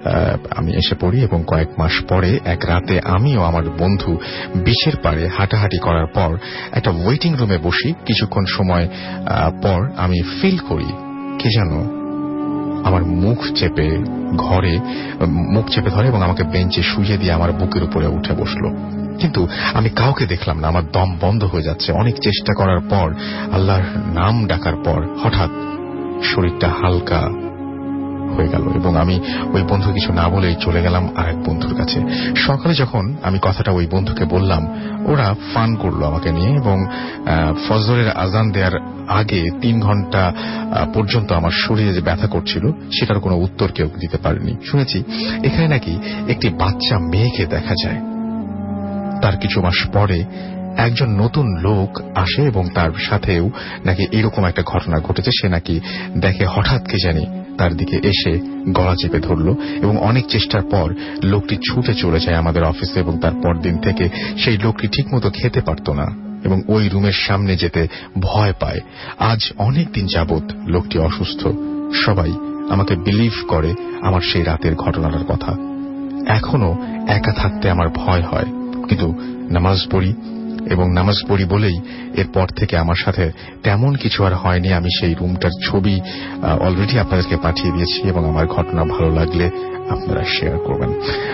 আমি এসে পড়ি এবং কয়েক মাস পরে এক রাতে আমিও আমার বন্ধু বিচের পাড়ে হাঁটাহাঁটি করার পর একটা ওয়েটিং রুমে বসি। কিছুক্ষণ সময় পর আমি ফিল করি কে যেন আমার মুখ চেপে ঘরে মুখ চেপে ধরে এবং আমাকে বেঞ্চে শুইয়ে দিয়ে আমার বুকের উপরে উঠে বসলো। কিন্তু আমি কাউকে দেখলাম না, আমার দম বন্ধ হয়ে যাচ্ছে। অনেক চেষ্টা করার পর, আল্লাহর নাম ডাকার পর হঠাৎ শরীরটা হালকা হয়ে গেল এবং আমি ওই বন্ধু কিছু না বলেই চলে গেলাম আর এক বন্ধুর কাছে। সকালে যখন আমি কথাটা ওই বন্ধুকে বললাম, ওরা ফান করলো আমাকে নিয়ে এবং ফজরের আজান দেওয়ার আগে তিন ঘন্টা পর্যন্ত আমার শরীরে যে ব্যথা করছিল সেটার কোনো উত্তর কেউ দিতে পারেনি। শুনেছি এখানে নাকি একটি বাচ্চা মেয়েকে দেখা যায়। তার কিছু মাস পরে একজন নতুন লোক আসে এবং তার সাথেও নাকি এরকম একটা ঘটনা ঘটেছে। সে নাকি দেখে হঠাৎ কে জানি তার দিকে এসে গলা চেপে ধরল এবং অনেক চেষ্টার পর লোকটি ছুটে চলে যায় আমাদের অফিসে এবং তার পরদিন থেকে সেই লোকটি ঠিকমতো খেতে পারত না এবং ওই রুমের সামনে যেতে ভয় পায়। আজ অনেক দিন যাবৎ লোকটি অসুস্থ। সবাই আমাকে বিলিভ করে আমার সেই রাতের ঘটনাটার কথা। এখনো একা থাকতে আমার ভয় হয়, কিন্তু নামাজ পড়ি এবং নামাজ পড়ি বলেই এরপর থেকে আমার সাথে তেমন কিছু আর হয়নি। আমি সেই রুমটার ছবি অলরেডি আপনাদেরকে পাঠিয়ে দিয়েছি এবং আমার ঘটনা ভালো লাগলে আপনারা শেয়ার করবেন।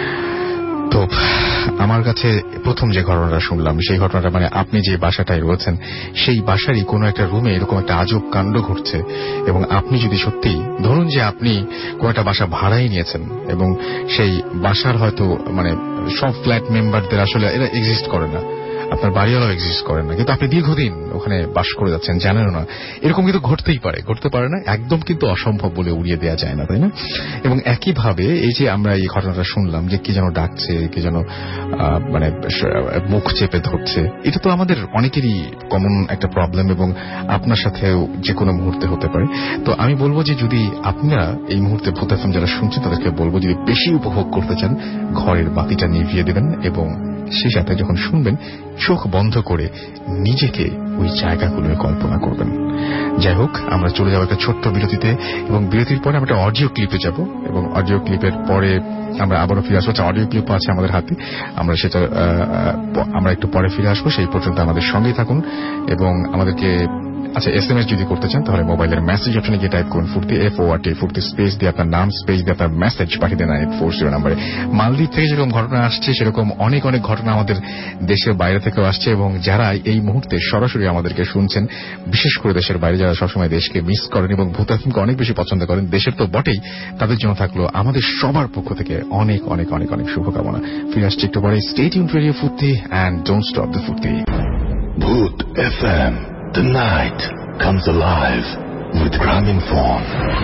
তো আমার কাছে প্রথম যে ঘটনাটা শুনলাম সেই ঘটনাটা মানে আপনি যে বাসাটায় রয়েছেন সেই বাসারই কোনো একটা রুমে এরকম একটা আজব কাণ্ড ঘটছে এবং আপনি যদি সত্যি ধরুন যে আপনি কোনো একটা বাসা ভাড়াই নিয়েছেন এবং সেই বাসার হয়তো মানে সব ফ্ল্যাট মেম্বারদের আসলে এরা এক্সিস্ট করে না, আপনার বাড়িওয়ালাও এক্সিস্ট করেন না, কিন্তু আপনি দীর্ঘদিন ওখানে বাস করে যাচ্ছেন, জানেন না। এরকম কিন্তু ঘটতেই পারে, ঘটতে পারে না, একদম কিন্তু অসম্ভব বলে উড়িয়ে দেওয়া যায় না, তাই না? এবং একইভাবে এই যে আমরা এই ঘটনাটা শুনলাম যে কি যেন ডাকছে, কি যেন মানে মুখ চেপে ধরছে, এটা তো আমাদের অনেকেরই কমন একটা প্রবলেম এবং আপনার সাথেও যে কোনো মুহূর্তে হতে পারে। তো আমি বলবো যে যদি আপনারা এই মুহূর্তে ভূত এফএম যারা শুনছেন তাদেরকে বলবো যদি বেশি উপভোগ করতে চান ঘরের বাতিটা নিভিয়ে দেবেন এবং সেই সাথে যখন শুনবেন চোখ বন্ধ করে নিজেকে ওই জায়গাগুলোয় কল্পনা করবেন। যাই হোক, আমরা চলে যাবো একটা ছোট্ট বিরতিতে এবং বিরতির পরে আমরা একটা অডিও ক্লিপে যাব এবং অডিও ক্লিপের পরে আমরা আবারও ফিরে আসবো। অডিও ক্লিপ আছে আমাদের হাতে, আমরা সেটা আমরা একটু পরে ফিরে আসবো। সেই পর্যন্ত আমাদের সঙ্গেই থাকুন এবং আমাদেরকে আচ্ছা এস এম এস যদি করতে চান তাহলে মোবাইলের মেসেজ অপশনে গিয়ে টাইপ করুন ফুর্তি এফ ও আর টি ফুর্তি স্পেস দিয়ে আপনার নাম স্পেস দিয়ে আপনার মেসেজ পাঠিয়ে দেন নাইন এইট ফোর জিরো নাম্বারে। মালদ্বীপ থেকে যেরকম ঘটনা আসছে সেরকম অনেক অনেক ঘটনা আমাদের দেশের বাইরে থেকেও আসছে এবং যারা এই মুহূর্তে সরাসরি আমাদেরকে শুনছেন, বিশেষ করে দেশের বাইরে যারা সবসময় দেশকে মিস করেন এবং ভূত এফএমকে অনেক বেশি পছন্দ করেন, দেশের তো বটেই, তাদের জন্য থাকলো আমাদের সবার পক্ষ থেকে অনেক অনেক অনেক অনেক শুভকামনা। ফিরে আসছি একটু পরে। Stay tuned radio Foorti and don't stop the Foorti. Bhoot FM, the night comes alive with Gramophone.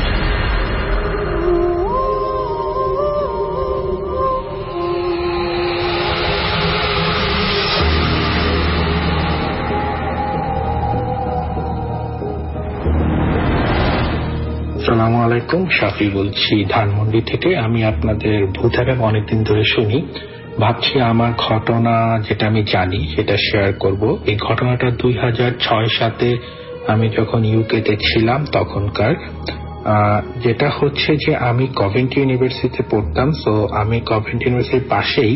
আসসালামু আলাইকুম, শাফি বলছি ধানমন্ডি থেকে। আমি আপনাদের ভূত এফএম অনেকদিন ধরে শুনি, ভাবছি আমার ঘটনা যেটা আমি জানি সেটা শেয়ার করব। এই ঘটনাটা দুই হাজার ছয় সাতে আমি যখন ইউকেতে ছিলাম তখনকার। যেটা হচ্ছে যে আমি কভেন্ট্রি ইউনিভার্সিটিতে পড়তাম। সো আমি কভেন্ট্রি ইউনিভার্সিটির পাশেই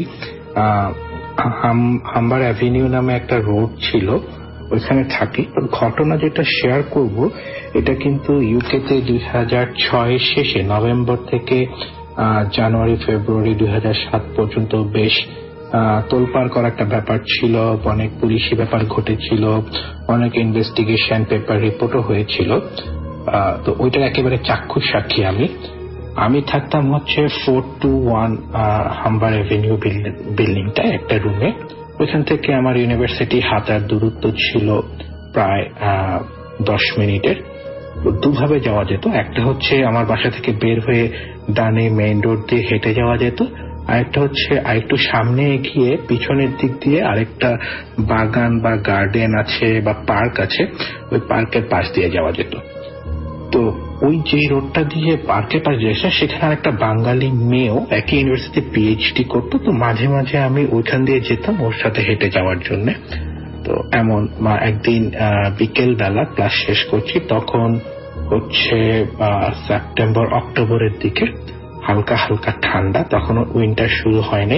হাম্বার অ্যাভিনিউ নামে একটা রোড ছিল, ওইখানে থাকি। ঘটনা যেটা শেয়ার করব এটা কিন্তু ইউকেতে দুই হাজার ছয় শেষে নভেম্বর থেকে জানুয়ারি ফেব্রুয়ারি দুই হাজার সাত পর্যন্ত বেশ তোলপাড় করা একটা ব্যাপার ছিল। অনেক পুলিশি ব্যাপার ঘটেছিল, অনেক ইনভেস্টিগেশন পেপার রিপোর্টও হয়েছিল। তো ওইটার একেবারে চাক্ষুষ সাক্ষী আমি আমি থাকতাম হচ্ছে four two one Humber avenue বিল্ডিংটা একটা রুমে। ওইখান থেকে আমার ইউনিভার্সিটি হাঁটার দূরত্ব ছিল প্রায় দশ মিনিটের। দুভাবে যাওয়া যেত, একটা হচ্ছে আমার বাসা থেকে বের হয়ে ডানে মেইন রোড দিয়ে হেঁটে যাওয়া যেত, আরেকটা হচ্ছে আরেকটু সামনে এগিয়ে পিছনের দিক দিয়ে আরেকটা বাগান বা গার্ডেন আছে বা পার্ক আছে, ওই পার্কের পাশ দিয়ে যাওয়া যেত। তো ওই যে রোডটা দিয়ে পার্কের পাশ দিয়েছে সেখানে আরেকটা বাঙালি মেয়েও একই ইউনিভার্সিটি পিএইচডি করতো। তো মাঝে মাঝে আমি ওইখান দিয়ে যেতাম ওর সাথে হেঁটে যাওয়ার জন্য। তো এমন একদিন বিকেল বেলা ক্লাস শেষ করছি, তখন হচ্ছে সেপ্টেম্বর অক্টোবরের দিকে হালকা হালকা ঠান্ডা, তখনও উইন্টার শুরু হয়নি।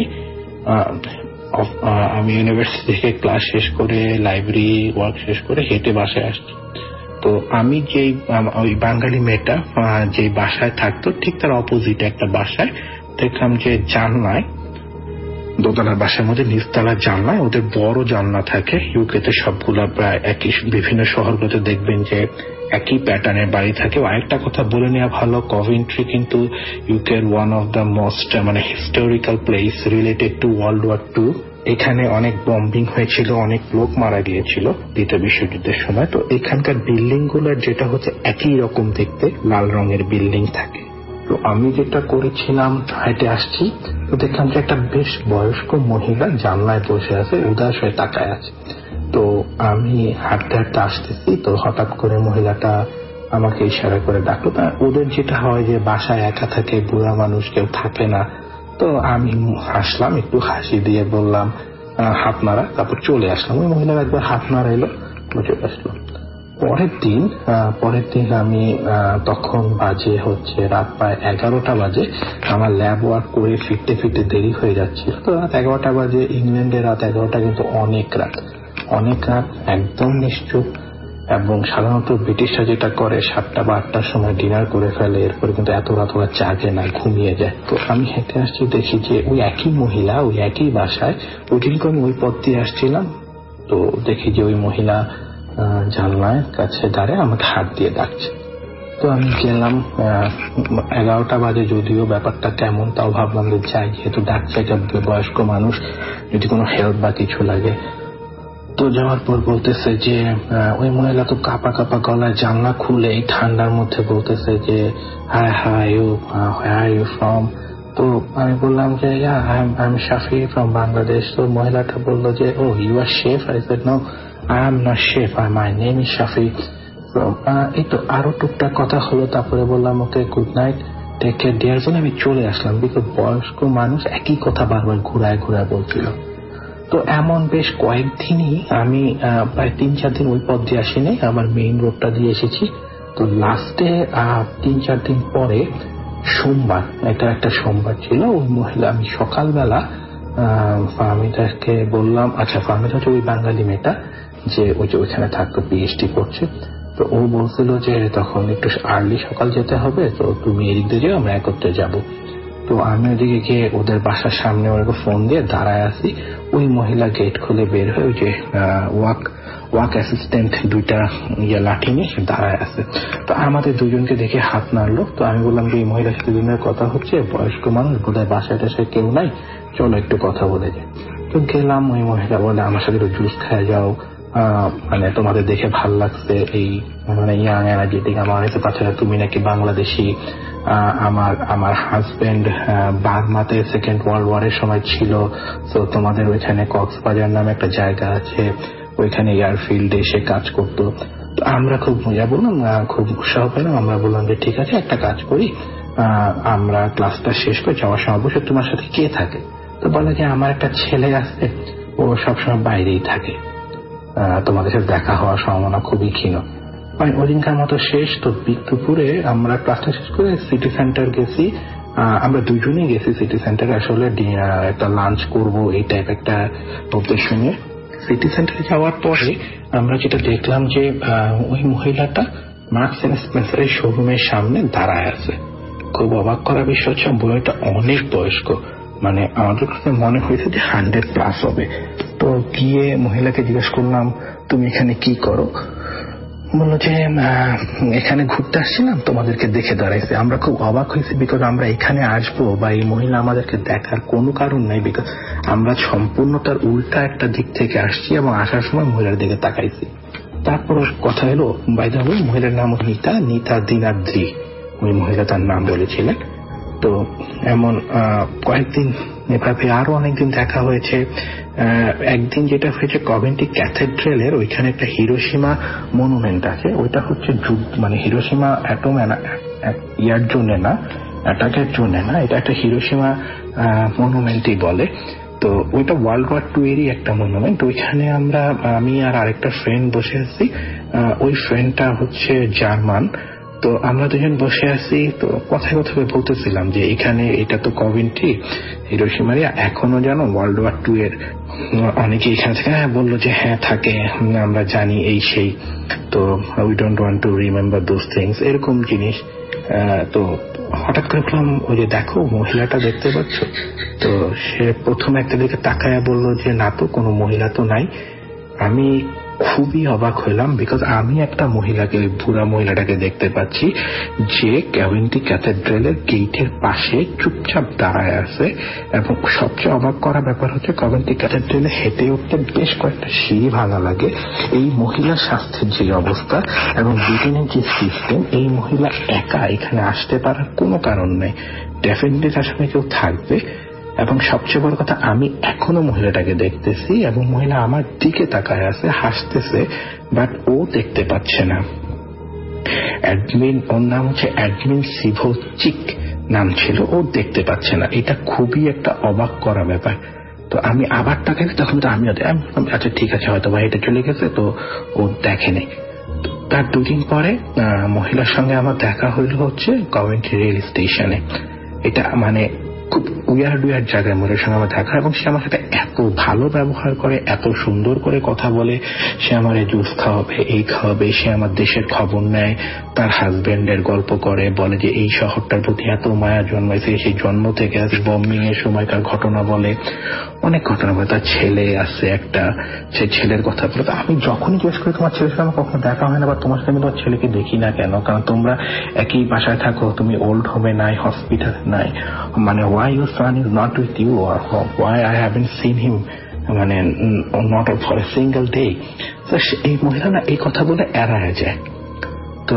আমি ইউনিভার্সিটি থেকে ক্লাস শেষ করে লাইব্রেরি ওয়ার্ক শেষ করে হেঁটে বাসায় আসছি। তো আমি যেই ওই বাঙালি মেয়েটা যে বাসায় থাকতো ঠিক তার অপোজিটে একটা বাসায় দেখলাম যে জানলায়, দোতলার বাসার মধ্যে নিচতলার জানলায় ওদের বড় জানলা থাকে। ইউকেতে সবগুলা প্রায় একই, বিভিন্ন শহরগুলোতে দেখবেন যে একই প্যাটার্নের বাড়ি থাকে। আরেকটা কথা বলে নেওয়া ভালো, কভেন্ট্রি কিন্তু ইউকের ওয়ান অফ দ্য মোস্ট মানে historical place related to world war two. এখানে অনেক বম্বিং হয়েছিল, অনেক লোক মারা গিয়েছিল দ্বিতীয় বিশ্বযুদ্ধের সময়। তো এখানকার বিল্ডিং গুলোর যেটা হচ্ছে একই রকম দেখতে, লাল রঙের বিল্ডিং থাকে। তো আমি যেটা করেছিলাম, হেঁটে আসছি, তো দেখলাম যে একটা বেশ বয়স্ক মহিলা জানলায় বসে আছে, উদাস হয়ে তাকায় আছে। তো আমি হাঁটতে হাঁটতে আসতেছি, তো হঠাৎ করে মহিলাটা আমাকে ইশারা করে ডাকলো। ওদের যেটা হয় যে বাসায় একা থাকে, বুড়া মানুষ কেউ থাকে না। তো আমি হাসলাম, একটু হাসি দিয়ে বললাম হাত নাড়া, তারপর চলে আসলাম। ওই মহিলা একবার হাত নাড়া এলো, চলে আসলো। পরের দিন পরের দিন আমি তখন বাজে হচ্ছে রাত প্রায় এগারোটা বাজে, আমার ল্যাব ওয়ার্ক করে ফিরতে ফিরতে দেরি হয়ে যাচ্ছিল। তো রাত এগারোটা বাজে, ইংল্যান্ডে রাত এগারোটা কিন্তু অনেক রাত, অনেক রাত, একদম নিশ্চুপ। এবং সাধারণত ব্রিটিশরা যেটা করে সাতটা বা আটটার সময় ডিনার করে ফেলে, এরপরে কিন্তু এত রাত ওরা জাগে না, ঘুমিয়ে যায়। তো আমি হেঁটে আসছি, দেখি যে ওই একই মহিলা ওই একই বাসায়, ওই দিনকে আমি ওই পথ দিয়ে আসছিলাম। তো দেখি যে ওই মহিলা জানলায় কাছে দাঁড়িয়ে আমাকে হাত দিয়ে ডাকছে। তো আমি গেলাম, এগারোটা বাজে, যদিও ব্যাপারটা কেমন তাও ভাবলাম যে যাই, যেহেতু ডাকছে একটা বয়স্ক মানুষ, যদি কোনো হেল্প বা কিছু লাগে। তো যাওয়ার পর বলতেছে যে ওই মহিলা তো কাঁপা কাঁপা গলায় জানলা খুলে এই ঠান্ডার মধ্যে বলতেছে যে hi hi you hi you from. তো আমি বললাম যে I am Shafi from Bangladesh. তো মহিলাটা বললো যে oh you are chef. I said no, I am not chef, my name is Shafi. এই তো আরো টুকটাক কথা হলো, তারপরে বললাম okay good night, take care dear জন্য আমি চলে আসলাম। বিকজ বয়স্ক মানুষ একই কথা বারবার ঘুরায় ঘুরায় বলছিল। তো এমন বেশ কয়েকদিনই আমি প্রায় তিন চার দিন ওই পথ দিয়ে আসিনি, আমার মেইন রোডটা দিয়ে এসেছি। তো লাস্টে তিন চার দিন পরে সোমবার, এটা একটা সোমবার ছিল, ওই মহিলা, আমি সকালবেলা ফাহমিদাকে বললাম, আচ্ছা ফাহমিদা হচ্ছে ওই বাঙালি মেয়েটা যে ওই যে ওইখানে থাকতো, পিএইচডি করছে। তো ও বলছিল যে তখন একটু আর্লি সকাল যেতে হবে, তো তুমি এদিক দিয়ে যাও, আমরা একত্রে যাব। তো আমি ওদিকে গিয়ে ওদের বাসার সামনে ওরকম ফোন দিয়ে দাঁড়ায় আছি। ওই মহিলা গেট খুলে বের হয়ে ওই যে ওয়াক ওয়াক অ্যাসিস্ট্যান্ট দুইটা ইয়ে লাঠি নিয়ে সে দাঁড়ায় আছে। তো আমাদের দুজনকে দেখে হাত নাড়লো। তো আমি বললাম যে এই মহিলার সাথে দুজনের কথা হচ্ছে, বয়স্ক মানুষ, বোধহয় বাসায় টাসায় কেউ নাই, চলো একটু কথা বলে যায়। তো গেলাম, ওই মহিলা বলে আমার সাথে একটু জুস খায় যাও, মানে তোমাদের দেখে ভাল লাগছে, এই মানে ইয়াং এনার্জেটিক। আমার হয়তো তাছাড়া তুমি নাকি বাংলাদেশি, আমার আমার হাজবেন্ড বার্মাতে সেকেন্ড ওয়ার্ল্ড ওয়ারের সময় ছিল, তো তোমাদের ওইখানে কক্সবাজার নামে একটা জায়গা আছে, ওইখানে এয়ারফিল্ডে এসে কাজ করতো। তো আমরা খুব মজা বললাম, খুব উৎসাহ পেলাম। আমরা বললাম যে ঠিক আছে, একটা কাজ করি, আমরা ক্লাসটা শেষ করে যাওয়ার সময় বসে তোমার সাথে কে থাকে? তো বলে যে আমার একটা ছেলে আছে, ও সবসময় বাইরেই থাকে, তোমাদের সাথে দেখা হওয়ার সম্ভাবনা খুবই ক্ষীণ। মানে ওদিনকার মতো শেষ। তো দুপুরে আমরা ক্লাসটা শেষ করে সিটি সেন্টার গেছি, আমরা দুজনেই গেছি সিটি সেন্টারে, আসলে একটা লাঞ্চ করব এই টাইপ একটা উদ্দেশ্য নিয়ে। সিটি সেন্টারে যাওয়ার পরে আমরা যেটা দেখলাম যে ওই মহিলাটা মার্কস এন্ড স্পেন্সারের শোরুমের সামনে দাঁড়ায় আছে। খুব অবাক করা বিষয় হচ্ছে বইটা অনেক বয়স্ক, মানে আমাদের কাছে মনে হয়েছে যে হান্ড্রেড প্লাস হবে। তো গিয়ে মহিলাকে জিজ্ঞেস করলাম তুমি এখানে কি করো? বললো যে এখানে ঘুরতে আসছিলাম, তোমাদেরকে দেখে দাঁড়াইছে। আমরা খুব অবাক হয়েছি, বিকজ আমরা এখানে আসবো বা এই মহিলা আমাদেরকে দেখার কোনো কারণ নাই, বিকজ আমরা সম্পূর্ণ তার উল্টা একটা দিক থেকে আসছি এবং আসার সময় মহিলার দিকে তাকাইছি। তারপর কথা হলো, বাইদা বই মহিলার নাম নিতা নিতা দিনাদ্রি, ওই মহিলা তার নাম বলেছিলেন। তো এমন কয়েকদিন এভাবে আরো অনেকদিন দেখা হয়েছে। একদিন যেটা হয়েছে কভেন্ট্রি ক্যাথেড্রালের ওইখানে একটা হিরোশিমা মনুমেন্ট আছে, ওইটা হচ্ছে মানে হিরোশিমা অ্যাটম ইয়ার জন্য না, অ্যাটাকের জন্য না, এটা একটা হিরোশিমা মনুমেন্টই বলে। তো ওইটা ওয়ার্ল্ড ওয়ার টু এরই একটা মনুমেন্ট। ওইখানে আমরা, আমি আর আরেকটা ফ্রেন্ড বসে আছি, ওই ফ্রেন্ডটা হচ্ছে জার্মান। তো আমরা দুজন বসে আছি, তো কথায় কথায় বলতেছিলাম যে এখানে এটা তো কভেন্ট্রি, হিরোশিমা এখনো জানো ওয়ার্ল্ড ওয়ার টু এর অনেকে এখানে থাকে। হ্যাঁ বললো যে হ্যাঁ থাকে, আমরা জানি এই সেই, তো we don't want to remember those things, এরকম জিনিস। তো হঠাৎ করে বললাম ওই যে দেখো মহিলাটা দেখতে পাচ্ছ? তো সে প্রথম একটা দিকে তাকায়া বললো যে না তো, কোনো মহিলা তো নাই। আমি খুবই অবাক হইলাম, বিকজ আমি একটা মহিলাকে, বুড়া মহিলাটাকে দেখতে পাচ্ছি যে কভেন্ট্রি ক্যাথেড্রালের গেটের পাশে চুপচাপ দাঁড়ায় আছে। এবং সবচেয়ে অবাক করা ব্যাপার হচ্ছে কভেন্ট্রি ক্যাথেড্রালে হেঁটে উঠতে বেশ কয়েকটা সিঁড়ি ভাঙা লাগে। এই মহিলার স্বাস্থ্যের যে অবস্থা এবং ব্রিটেনের যে সিস্টেম, এই মহিলা একা এখানে আসতে পারার কোনো কারণ নেই, ডেফিনেটলি তার সঙ্গে কেউ থাকবে। এবং সবচেয়ে বড় কথা, আমি এখনো মহিলাটাকে দেখতেছি এবং মহিলা আমার দিকে তাকায় আছে, হাসতেছে, বাট ও দেখতে পাচ্ছে না। অ্যাডমিন, ওর নাম হচ্ছে অ্যাডমিন সিভোচিক নাম ছিল, ও দেখতে পাচ্ছে না। এটা খুবই একটা অবাক করা ব্যাপার। তো আমি আবার তাকাই, তখন তো আমি আচ্ছা ঠিক আছে হয়তো বা এটা চলে গেছে, তো ও দেখেনি। তার দুদিন পরে মহিলার সঙ্গে আমার দেখা হইল হচ্ছে কভেন্ট্রি রেল স্টেশনে। এটা মানে খুব উইয়ার্ড উইয়ার্ড জায়গায় মহিলার সঙ্গে আমার দেখা, এবং সে আমার সাথে এত ভালো ব্যবহার করে, এত সুন্দর করে কথা বলে। সে আমার জুস খাওয়াবে, এই খাওয়াবে, সে আমার দেশের খবর নেয়, তার হাজবেন্ডের গল্প করে, বলে যে এই শহরটার প্রতি এত মায়া জন্মাইছে সেই জন্ম থেকে, বম্বিং এর সময়কার ঘটনা বলে, অনেক ঘটনা বলে। তার ছেলে আছে একটা, সে ছেলের কথা বলে। আমি যখনই জিজ্ঞেস করি তোমার ছেলের সাথে আমার কখনো দেখা হয় না, বা তোমার সাথে তোমার ছেলেকে দেখি না কেন, কারণ তোমরা একই বাসায় থাকো, তুমি ওল্ড হোমে নাই, হসপিটালে নাই, মানে why your son is not with you, or why I haven't seen him, মানে not for a single day. তো এই মহিলা না এই কথা বলে এড়ায় যায়। তো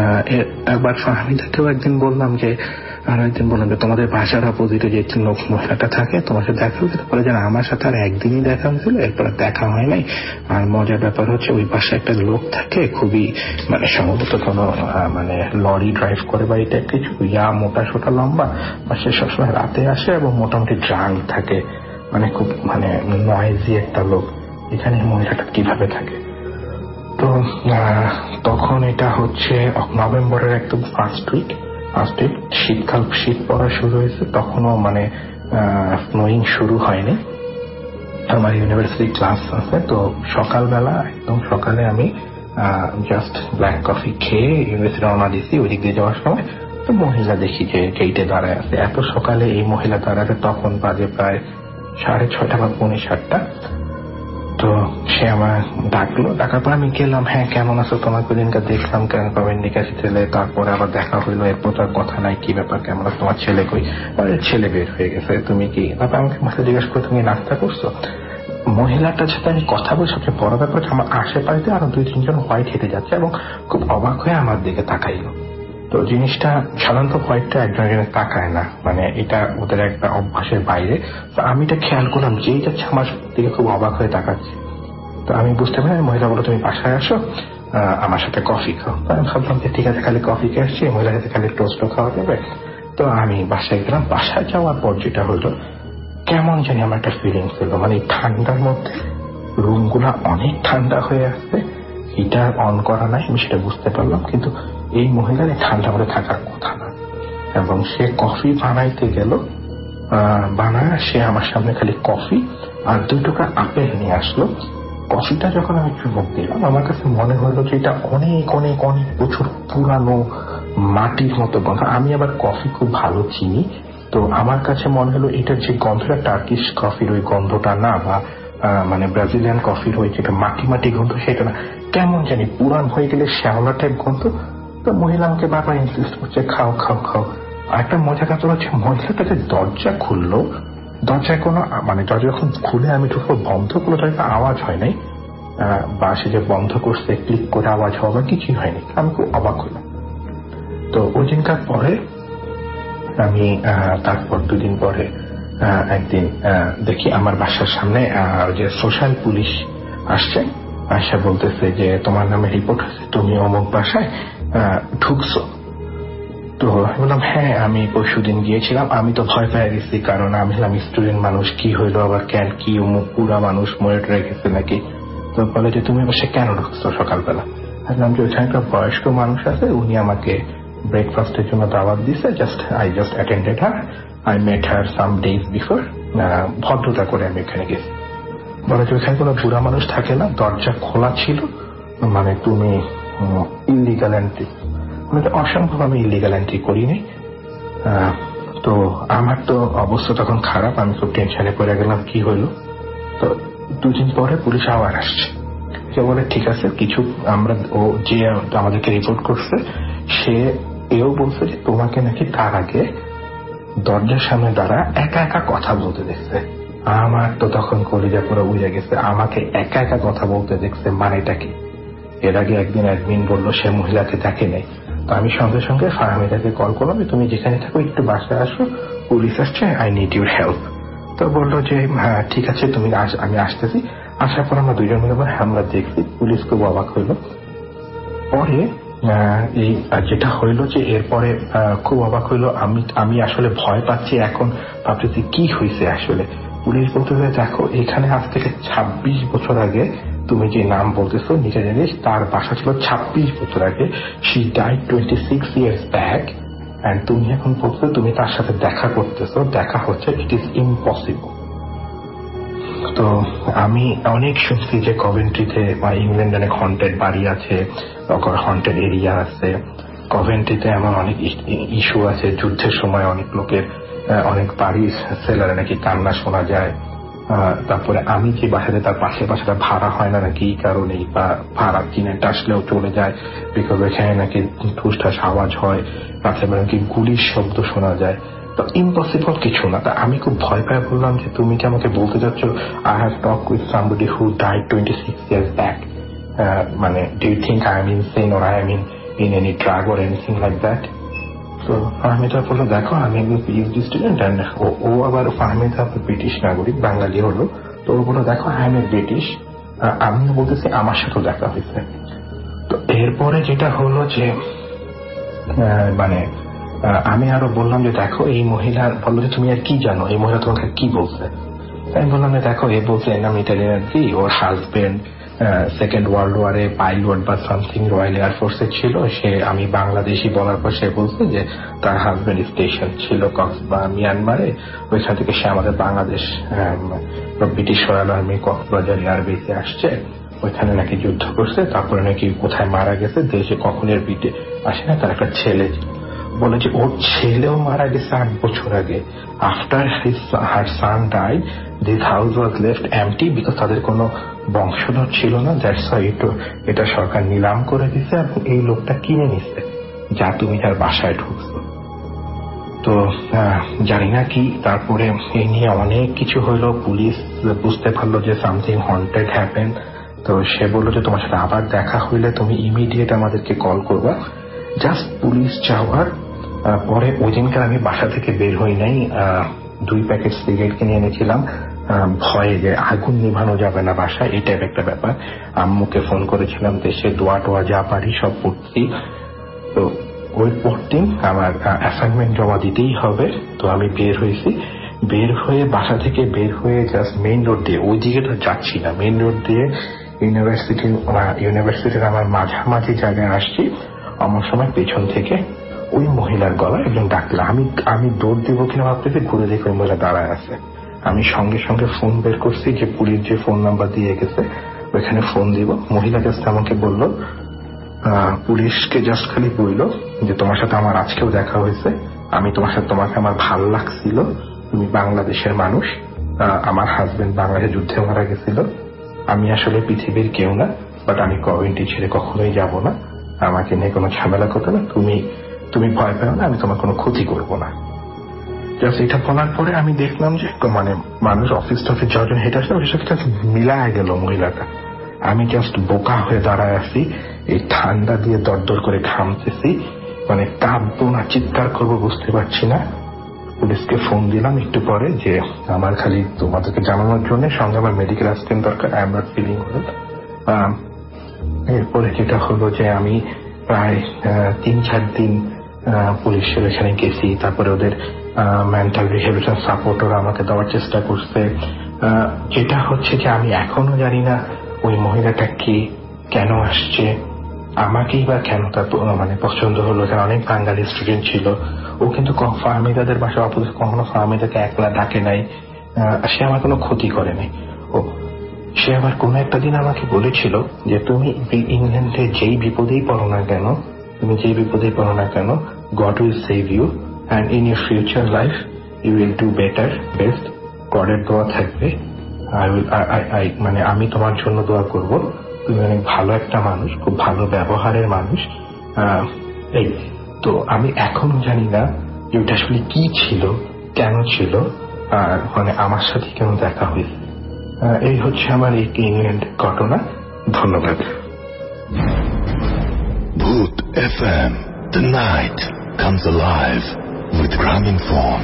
একবার ফাহমিদাকেও একদিন বললাম যে, আর একদিন বললাম যে তোমাদের বাসার অপোজিটে যে লোক মহিলাটা থাকে তোমার সাথে দেখা হয়েছিল? বলে যে আমার সাথে আর একদিনই দেখা হয়েছিল, এরপরে দেখা হয় নাই। আর মজার ব্যাপার হচ্ছে ওই বাসায় একটা লোক থাকে, খুবই মানে সম্ভবত কোনো মানে লরি ড্রাইভ করে বা এটা কিছু, ইয়া মোটা সোটা লম্বা, আর সে সবসময় রাতে আসে এবং মোটামুটি ড্রাঙ্ক থাকে, মানে খুব মানে নয়েজি একটা লোক। এখানে মহিলাটা কিভাবে থাকে? তো তখন এটা হচ্ছে নভেম্বরের একদম ফার্স্ট উইক, ফার্স্ট উইক শীতকাল, শীত পড়া শুরু হয়েছে, তখনও মানে স্নোয়িং শুরু হয়নি। আমার ইউনিভার্সিটি ক্লাস আছে, তো সকালবেলা একদম সকালে আমি জাস্ট ব্ল্যাক কফি খেয়ে ইউনিভার্সিটি রওনা দিচ্ছি ওই দিক দিয়ে যাওয়ার সময়। তো মহিলা দেখি যে গেইটে দাঁড়ায় আছে। এত সকালে এই মহিলা দাঁড়াবে, তখন বাজে প্রায় সাড়ে ছয়টা বা পৌনে সাতটা। তো সে আমার ডাকলো, ডাকার পর আমি গেলাম, হ্যাঁ কেমন আছো, তোমাকে দিনকার দেখলাম, কেন কভেন্ট্রি ক্যাথেড্রালে, তারপরে আবার দেখা হইলো, এরপর তার কথা নাই, কি ব্যাপার, কেমন আছে তোমার ছেলে কই? ছেলে বের হয়ে গেছে, তুমি কি? তারপর আমাকে মাথায় জিজ্ঞেস করে তুমি নাস্তা করছো? মহিলাটার সাথে আমি কথা বলি, সবচেয়ে বড় ব্যাপার আমার আশেপাশে আরো দুই তিনজন হোয়াইট হেঁটে যাচ্ছে এবং খুব অবাক হয়ে আমার দিকে তাকাইলো। তো জিনিসটা সাধারণত হোয়াইটটা একজন একজনের তাকায় না, মানে এটা ওদের একটা অভ্যাসের বাইরে। তো আমি এটা খেয়াল করলাম, যেই যাচ্ছে আমার দিকে খুব অবাক হয়ে তাকাচ্ছে। তো আমি বুঝতে পারি, মহিলা বলো তুমি বাসায় আসো, আমার সাথে কফি খাও। আমি ভাবলাম যে ঠিক আছে, খালি কফি খেয়ে আসছি, মহিলার সাথে খালি টোস্টও খাওয়া যাবে। তো আমি বাসায় গেলাম। বাসায় যাওয়ার পর যেটা হলো, কেমন জানি আমার একটা ফিলিংস হলো, মানে ঠান্ডার মধ্যে রুম গুলা অনেক ঠান্ডা হয়ে আসছে, হিটার অন করা নাই, আমি সেটা বুঝতে পারলাম। কিন্তু এই মহিলার এই ঠান্ডা মধ্যে থাকার কথা না, এবং সে কফি বানাইতে গেল, বানায় সে আমার সামনে খালি কফি আর দুই টুকরা আপেল নিয়ে আসলো। কফিটা যখন আমি চুমুক দিলাম, আমার কাছে মনে হলো যে এটা অনেক অনেক অনেক বছর পুরানো মাটির মতো গন্ধ। আমি আবার কফি খুব ভালো চিনি, তো আমার কাছে মনে হলো এটার যে গন্ধটা টার্কিশ কফির ওই গন্ধটা না, বা মানে ব্রাজিলিয়ান কফির ওই যেটা মাটি মাটি গন্ধ সেটা না, কেমন জানি পুরান হয়ে গেলে শ্যাওলা টাইপ গন্ধ। তো মহিলা আমাকে বারবার ইনসিস্ট করছে খাও খাও খাও। আর একটা মজা কাজ হচ্ছে, মহিলাটা যে দরজা খুললো, দরজায় কোনো মানে দরজা যখন খুলে আমি ঢুকবো, বন্ধ করলো, দরজা আওয়াজ হয় নাই, বা সে যে বন্ধ করছে ক্লিক করে আওয়াজ হওয়া বা কিছুই হয়নি। আমি খুব অবাক হলাম। তো ওই দিনকার পরে আমি তারপর দুদিন পরে একদিন দেখি আমার বাসার সামনে যে সোশ্যাল পুলিশ আসছে, আসা বলতেছে যে তোমার নামে রিপোর্ট হয়েছে, তুমি অমুক বাসায় ঢুকছো। তো বললাম হ্যাঁ আমি পরশু দিন গিয়েছিলাম। আমি তো ভয় পেয়ে গেছি, কারণ আমি হলাম স্টুডেন্ট মানুষ, কি হইলো আবার, কেন কি অমুক পুরা মানুষ মরে টরে গেছে নাকি। তো বলে যে তুমি বাসায় কেন ঢুকছো সকালবেলা? ভাবলাম যে ওইখানে একটা বয়স্ক মানুষ আছে, উনি আমাকে ব্রেকফাস্টের জন্য দাওয়াত দিছে। Just I just attended her, I met her some days before. ভদ্রতা করে আমি ওখানে গেছি। বলে যে ওইখানে কোনো বুড়া মানুষ থাকে না, দরজা খোলা ছিল, মানে তুমি ইলিগাল এন্ট্রি। মানে অসম্ভব আমি ইলিগাল এন্ট্রি করিনি। তো আমার তো অবস্থা তখন খারাপ, আমি খুব টেনশনে পড়ে গেলাম কি হইলো। তো দুদিন পরে পুলিশ আবার আসছে, সে বলে ঠিক আছে কিছু আমরা, ও যে আমাদেরকে রিপোর্ট করছে সে এও বলছে যে তোমাকে নাকি তার আগে দরজার সামনে দাঁড়া একা একা কথা বলতে দেখছে। আমার তো তখন কলিজা পুরো উড়ে গেছে, আমাকে একা একা কথা বলতে দেখছে মানেটা কি? এর আগে একদিন অ্যাডমিন বললো সে মহিলাকে দেখে নেই। তো আমি সঙ্গে সঙ্গে ফাহমিদাকে কল করলাম, তুমি যেখানে থাকো একটু বাসায় আসো, পুলিশ আসছে, আই নিড ইউর হেল্প। তো বললো যে হ্যাঁ ঠিক আছে তুমি, আমি আসতেছি। আসার পর আমরা দুইজন মিলে আমরা দেখছি, পুলিশ খুব অবাক হইলো। পরে এই যেটা হইলো যে এরপরে খুব অবাক হইলো, আমি আমি আসলে ভয় পাচ্ছি, এখন ভাবতেছি কি হয়েছে আসলে। পুলিশ বলতে দেখো এখানে আজ থেকে ছাব্বিশ বছর আগে তুমি যে নাম বলতেছো নিজের জিনিস, তার বাসা ছিল ছাব্বিশ বছর আগে, she died twenty six years back, and তুমি এখন বলছো তুমি তার সাথে দেখা করতেছো, দেখা হচ্ছে, ইট ইজ ইম্পসিবল। তো আমি অনেক শুনছি যে কভেন্ট্রিতে বা ইংল্যান্ডে অনেক হন্টেড বাড়ি আছে, হন্টেড এরিয়া আছে। কভেন্ট্রিতে এমন অনেক ইস্যু আছে, যুদ্ধের সময় অনেক লোকের অনেক বাড়ির সেলারে নাকি কান্না শোনা যায়। তারপরে আমি যে বাসাতে তার পাশে বাসাটা ভাড়া হয় না নাকি এই কারণেই, বা ভাড়া কিনে আসলেও চলে যায়, বিকজ এখানে নাকি ঠুসঠাস আওয়াজ হয়, রাতে নাকি গুলির শব্দ শোনা যায়। তো ইম্পসিবল কিছু না। তা আমি খুব ভয় পায় বললাম যে তুমি কি আমাকে বলতে চাচ্ছ I have talk with somebody who died twenty six years back, মানে do you think I am insane or I am in in any drug or anything like that? তো ফাহমিদা বললো দেখো আমি একজন পিএইচডি স্টুডেন্ট, অ্যান্ড ও আবার Fahmida British নাগরিক, বাঙালি হলো। তো ও বললো দেখো আই এম এ ব্রিটিশ, আমিও বলতেছি আমার সাথেও দেখা হয়েছে। তো এরপরে যেটা হলো যে মানে আমি আরো বললাম যে দেখো এই মহিলা বললো যে তুমি আর কি জানো, এই মহিলা তোমাকে কি বলছে? আমি বললাম যে দেখো এ বলছে নাম ইটালিয়ান, ওর হাজবেন্ড সেকেন্ড ওয়ার্ল্ড ওয়ারে পাইলট বা সামথিং রয়্যাল এয়ারফোর্সে ছিল, সে আমি বাংলাদেশি বলার পর সে বলছে যে তার হাজবেন্ড স্টেশন ছিল কক্স বা মিয়ানমারে, ওইখান থেকে সে আমাদের Bangladesh British royal army Cox's Bazar এয়ারবেসে আসছে, ওইখানে নাকি যুদ্ধ করছে, তারপরে নাকি কোথায় মারা গেছে, দেশে কখন এর বিটে আসে না, তার একটা ছেলে বলে যে ওর ছেলেও মারা গেছে আট বছর আগে। After his her son died this house was left empty, because তাদের কোনো বংশধর ছিল না, দ্যাটস হোয়াই এটা সরকার নিলাম করে দিছে এবং এই লোকটা কিনে নিছে, যা তুমি তার বাসায় ঢুকছো। তো জানি না কি, তারপরে এই নিয়ে অনেক কিছু হইলো। পুলিশ বুঝতে পারলো যে সামথিং হন্টেড হ্যাপেন। তো সে বললো যে তোমার সাথে আবার দেখা হইলে তুমি ইমিডিয়েট আমাদেরকে কল করবা। জাস্ট পুলিশ যাওয়ার পরে ওই দিনকার আমি বাসা থেকে বের হই নাই, দুই প্যাকেট সিগারেট কিনে এনেছিলাম, ভয়ে যে আগুন নিভানো যাবে না বাসায়, এই টাইপ একটা ব্যাপার। আম্মুকে ফোন করেছিলাম, দেশে দোয়া টোয়া যা পারি সব পড়ছি। তো ওই পরদিন আমার অ্যাসাইনমেন্ট জমা দিতেই হবে। তো আমি বের হয়েছি, বের হয়ে বাসা থেকে বের হয়ে জাস্ট মেইন রোড দিয়ে, ওই দিকে তো যাচ্ছি না, মেইন রোড দিয়ে ইউনিভার্সিটি ইউনিভার্সিটির আমার মাঝামাঝি জায়গায় আসছি। আমার সময় পেছন থেকে ওই মহিলার গলায় একজন ডাকলো। আমি আমি দৌড় দিব কিনা ভাবতেছি, ঘুরে দেখে ওই মহিলা দাঁড়ায় আছে। আমি সঙ্গে সঙ্গে ফোন বের করছি, যে পুলিশ যে ফোন নাম্বার দিয়ে গেছে ওইখানে ফোন দিব। মহিলা জাস্ট আমাকে বললো, পুলিশকে জাস্ট খালি বললো যে তোমার সাথে আমার আজকেও দেখা হয়েছে, আমি তোমার সাথে, তোমাকে আমার ভাল লাগছিল, তুমি বাংলাদেশের মানুষ, আমার হাজবেন্ড বাংলাদেশে যুদ্ধে মারা গেছিল, আমি আসলে পৃথিবীর কেউ না, বাট আমি কমিউনিটি ছেড়ে কখনোই যাব না, আমাকে নিয়ে কোনো ঝামেলা করতে না, তুমি তুমি ভয় পেও না, আমি তোমার কোনো ক্ষতি করবো না। জাস্ট এটা বলার পরে আমি দেখলাম যে মানে মানুষ অফিস টফিস যাওয়ার হেঁটে আসলে ওই সাথে মিলায় গেল মহিলাটা। আমি জাস্ট বোকা হয়ে দাঁড়ায় আছি, এই ঠান্ডা দিয়ে দরদর করে ঘামতেছি, মানে কাঁদবো না চিৎকার করবো বুঝতে পারছি না। পুলিশকে ফোন দিলাম একটু পরে, যে আমার খালি তোমাদেরকে জানানোর জন্য সঙ্গে আমার মেডিকেল অ্যাসিস্ট্যান্ট দরকার, I am not feeling well. এরপরে যেটা হলো যে আমি প্রায় তিন চার দিন পুলিশের এখানে গেছি, তারপরে ওদের মেন্টাল রিহ্যাবিলিটেশন সাপোর্ট ওরা আমাকে দেওয়ার চেষ্টা করছে। যেটা হচ্ছে যে আমি এখনো জানি না ওই মহিলাটা কে, কেন আসছে, আমাকেই বা কেন তার মানে পছন্দ হলো, এখানে অনেক বাঙালি স্টুডেন্ট ছিল। ও কিন্তু ফাহমিদাদের বাসায় অপোজিট কখনো ফাহমিদাকে একলা ডাকে নাই, সে আমার কোনো ক্ষতি করে নাই। ও সে আবার কোন একটা দিন আমাকে বলেছিল যে তুমি ইংল্যান্ডে যেই বিপদেই পড়ো না কেন, তুমি যেই বিপদেই পড়ো না কেন, God will save you and in your future life you will do better, best. গডের দোয়া থাকবে, আই উইল আই মানে আমি তোমার জন্য দোয়া করব। তুমি অনেক ভালো একটা মানুষ, খুব ভালো ব্যবহারের মানুষ। এই তো আমি এখনো জানি না যে ওটা আসলে কি ছিল, কেন ছিল, আর মানে আমার সাথে কেন দেখা হয়েছে। এই হচ্ছে আমার এই ইংল্যান্ডের ঘটনা। ধন্যবাদ। Bhoot F M, the night comes alive with Graminphone.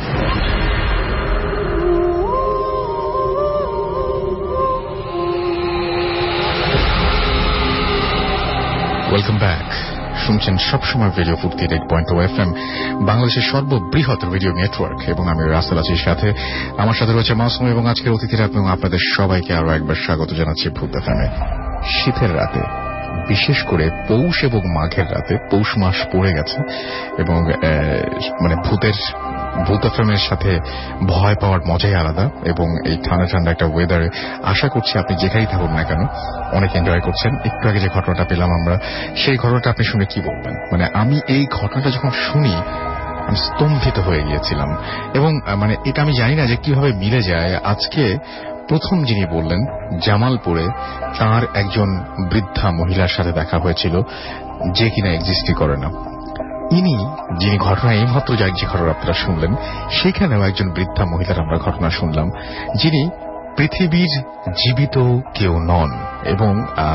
Welcome back. শুনছেন সবসময় radio Foorti eight point O F M, বাংলাদেশের সর্ববৃহৎ রেডিও নেটওয়ার্ক, এবং আমি রাসেল আছির সাথে। আমার সাথে রয়েছে মাসুম এবং আজকের অতিথিরা, এবং আপনাদের সবাইকে আরো একবার স্বাগত জানাচ্ছি ভূত এফ এম এ। শীতের রাতে, বিশেষ করে পৌষ এবং মাঘের রাতে, পৌষ মাস পড়ে গেছে এবং মানে ভূতের ভূত এফ এম এর সাথে ভয় পাওয়ার মজাই আলাদা। এবং এই ঠান্ডা ঠান্ডা একটা ওয়েদারে আশা করছি আপনি যেখানেই থাকুন না কেন অনেক এনজয় করছেন। একটু আগে যে ঘটনাটা পেলাম আমরা, সেই ঘটনাটা আপনি শুনে কি বলবেন? মানে আমি এই ঘটনাটা যখন শুনি আমি স্তম্ভিত হয়ে গিয়েছিলাম, এবং মানে এটা আমি জানি না যে কিভাবে মিলে যায়। আজকে প্রথম যিনি বললেন জামালপুরে তার একজন বৃদ্ধা মহিলার সাথে দেখা হয়েছিল যে কিনা এক্সিস্টই করে না। ইনি যিনি ঘটনা এইমাত্র যে ঘটনা আপনারা শুনলেন, সেখানেও একজন বৃদ্ধা মহিলার আমরা ঘটনা শুনলাম, যিনি পৃথিবীর জীবিত কেউ নন। এবং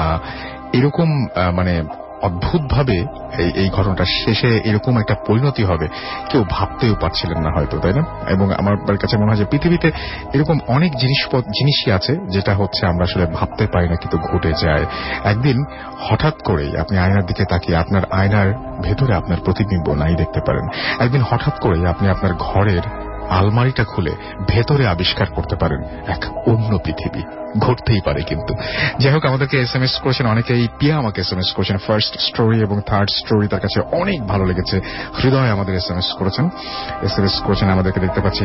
এরকম মানে অদ্ভুতভাবে এই ঘটনাটা শেষে এরকম একটা পরিণতি হবে কেউ ভাবতেও পারছিলেন না হয়তো, তাই না? এবং আমার কাছে মনে হয় যে পৃথিবীতে এরকম অনেক জিনিসই আছে যেটা হচ্ছে আমরা আসলে ভাবতে পারি না কিন্তু ঘটে যায়। একদিন হঠাৎ করেই আপনি আয়নার দিকে তাকিয়ে আপনার আয়নার ভেতরে আপনার প্রতিবিম্ব নাই দেখতে পারেন। একদিন হঠাৎ করেই আপনি আপনার ঘরের আলমারিটা খুলে ভেতরে আবিষ্কার করতে পারেন এক অন্য পৃথিবী। ঘটতেই পারে কিন্তু। যাই হোক, আমাদেরকে এস এম এস করেছেন অনেকেই। পিয়া আমাকে এস এম এস করেছেন ফার্স্ট স্টোরি এবং থার্ড স্টোরি তার কাছে অনেক ভালো লেগেছে। হৃদয় আমাদের এস এম এস করেছেন এস এম এস করেছেন আমাদেরকে দেখতে পাচ্ছি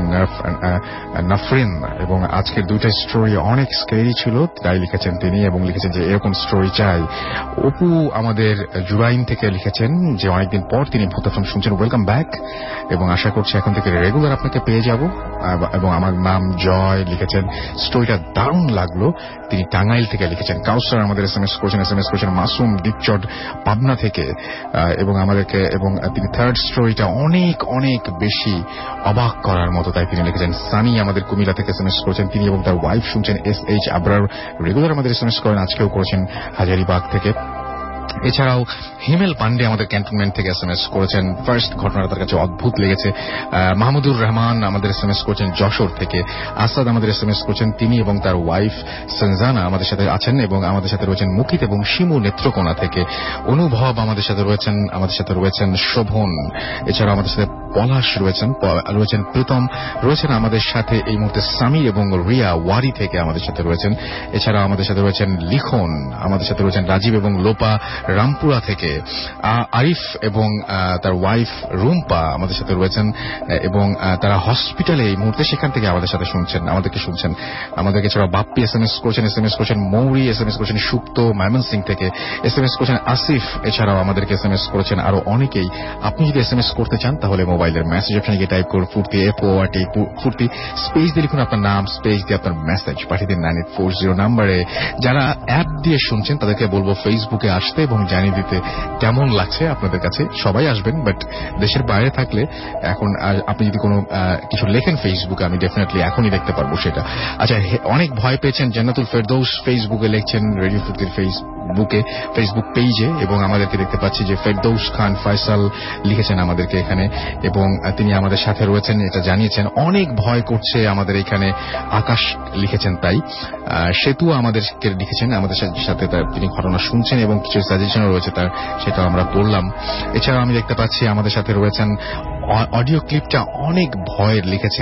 নাফরিন, এবং আজকের দুইটা স্টোরি অনেক স্কেরি ছিল তাই লিখেছেন তিনি, এবং লিখেছেন যে এরকম স্টোরি চাই। অপু আমাদের জুরাইন থেকে লিখেছেন যে অনেকদিন পর তিনি ভূত এফ এম শুনছেন, ওয়েলকাম ব্যাক, এবং আশা করছি এখন থেকে রেগুলার আপনাকে পেয়ে যাব। এবং আমার নাম জয় লিখেছেন স্টোরিটা দারুণ লাগলো, তিনি টাঙ্গাইল থেকে লিখেছেন। কাউসার আমাদের এস এম এস করেছেন এস এম এস করেছেন মাসুম দ্বীপচট পাবনা থেকে, এবং আমাদেরকে এবং তিনি থার্ড স্টোরিটা অনেক অনেক বেশি অবাক করার মতো তাই তিনি লিখেছেন। সানি আমাদের কুমিল্লা থেকে এস এম এস করেছেন, তিনি এবং তার ওয়াইফ শুনছেন এস এইচ আবরার, রেগুলার আমাদের এস এম এস করেন, আজকেও করেছেন হাজারিবাগ থেকে। এছাড়াও হিমেল পান্ডে আমাদের ক্যান্টনমেন্ট থেকে এস এম এস করেছেন, ফার্স্ট ঘটনাটা তার কাছে অদ্ভুত লেগেছে। মাহমুদুর রহমান আমাদের এস এম এস করেছেন যশোর থেকে। আসাদ আমাদের এস এম এস করেছেন, তিনি এবং তার ওয়াইফ সঞ্জানা আমাদের সাথে আছেন, এবং আমাদের সাথে রয়েছেন মুকিত এবং শিমু নেত্রকোনা থেকে। অনুভব আমাদের সাথে রয়েছেন, আমাদের সাথে রয়েছেন শোভন, এছাড়াও আমাদের সাথে পলাশ রয়েছেন রয়েছেন প্রীতম রয়েছেন আমাদের সাথে এই মুহূর্তে সামির এবং রিয়া ওয়ারি থেকে আমাদের সাথে রয়েছেন। এছাড়াও আমাদের সাথে রয়েছেন লিখন, আমাদের সাথে রয়েছেন রাজীব এবং লোপা রামপুরা থেকে। আরিফ এবং তার ওয়াইফ রুম্পা আমাদের সাথে রয়েছেন, এবং তারা হসপিটালে এই মুহূর্তে, সেখান থেকে আমাদের সাথে শুনছেন আমাদেরকে শুনছেন আমাদেরকে। এছাড়াও বাপ্পি এস এম এস করেছেন, এস এম এস করেছেন মৌরি, এস এম এস করেছেন সুপ্ত ময়মনসিং থেকে, এস এম এস করেছেন আসিফ, এছাড়াও আমাদেরকে এস এম এস করেছেন আরো অনেকেই। আপনি যদি এস এম এস করতে চান তাহলে মোবাইলের মেসেজ অপশনে গিয়ে টাইপ করুন ফুর্তি, এফ ও আর টি ফুর্তি, স্পেস দিয়ে লিখুন আপনার নাম, স্পেস দিয়ে আপনার মেসেজ পাঠিয়ে দিন নাইন এইট ফোর জিরো নাম্বারে। যারা অ্যাপ দিয়ে শুনছেন তাদেরকে বলবো ফেসবুকে আসতে এবং জানিয়ে দিতে কেমন লাগছে আপনাদের কাছে। সবাই আসবেন, বাট দেশের বাইরে থাকলে এখন আপনি যদি কোনো কিছু লেখেন ফেসবুকে আমি ডেফিনেটলি এখনই দেখতে পারবো সেটা। আচ্ছা, অনেক ভয় পেয়েছেন জান্নাতুল ফেরদৌস ফেসবুকে লিখছেন রেডিও ফুর্তির ফেসবুকে ফেসবুক পেজে, এবং আমাদেরকে দেখতে পাচ্ছি যে ফেরদৌস খান ফয়সাল লিখেছেন আমাদেরকে এখানে, এবং তিনি আমাদের সাথে রয়েছেন, এটা জানিয়েছেন। অনেক ভয় করছে আমাদের এখানে আকাশ লিখেছেন, তাই সেতু আমাদেরকে লিখেছেন আমাদের সাথে তিনি ঘটনা শুনছেন এবং কিছু সাজেশনও রয়েছে তার, সেটা আমরা বললাম। এছাড়াও আমি দেখতে পাচ্ছি আমাদের সাথে রয়েছেন অডিও ক্লিপটা অনেক ভয়ের লিখেছেন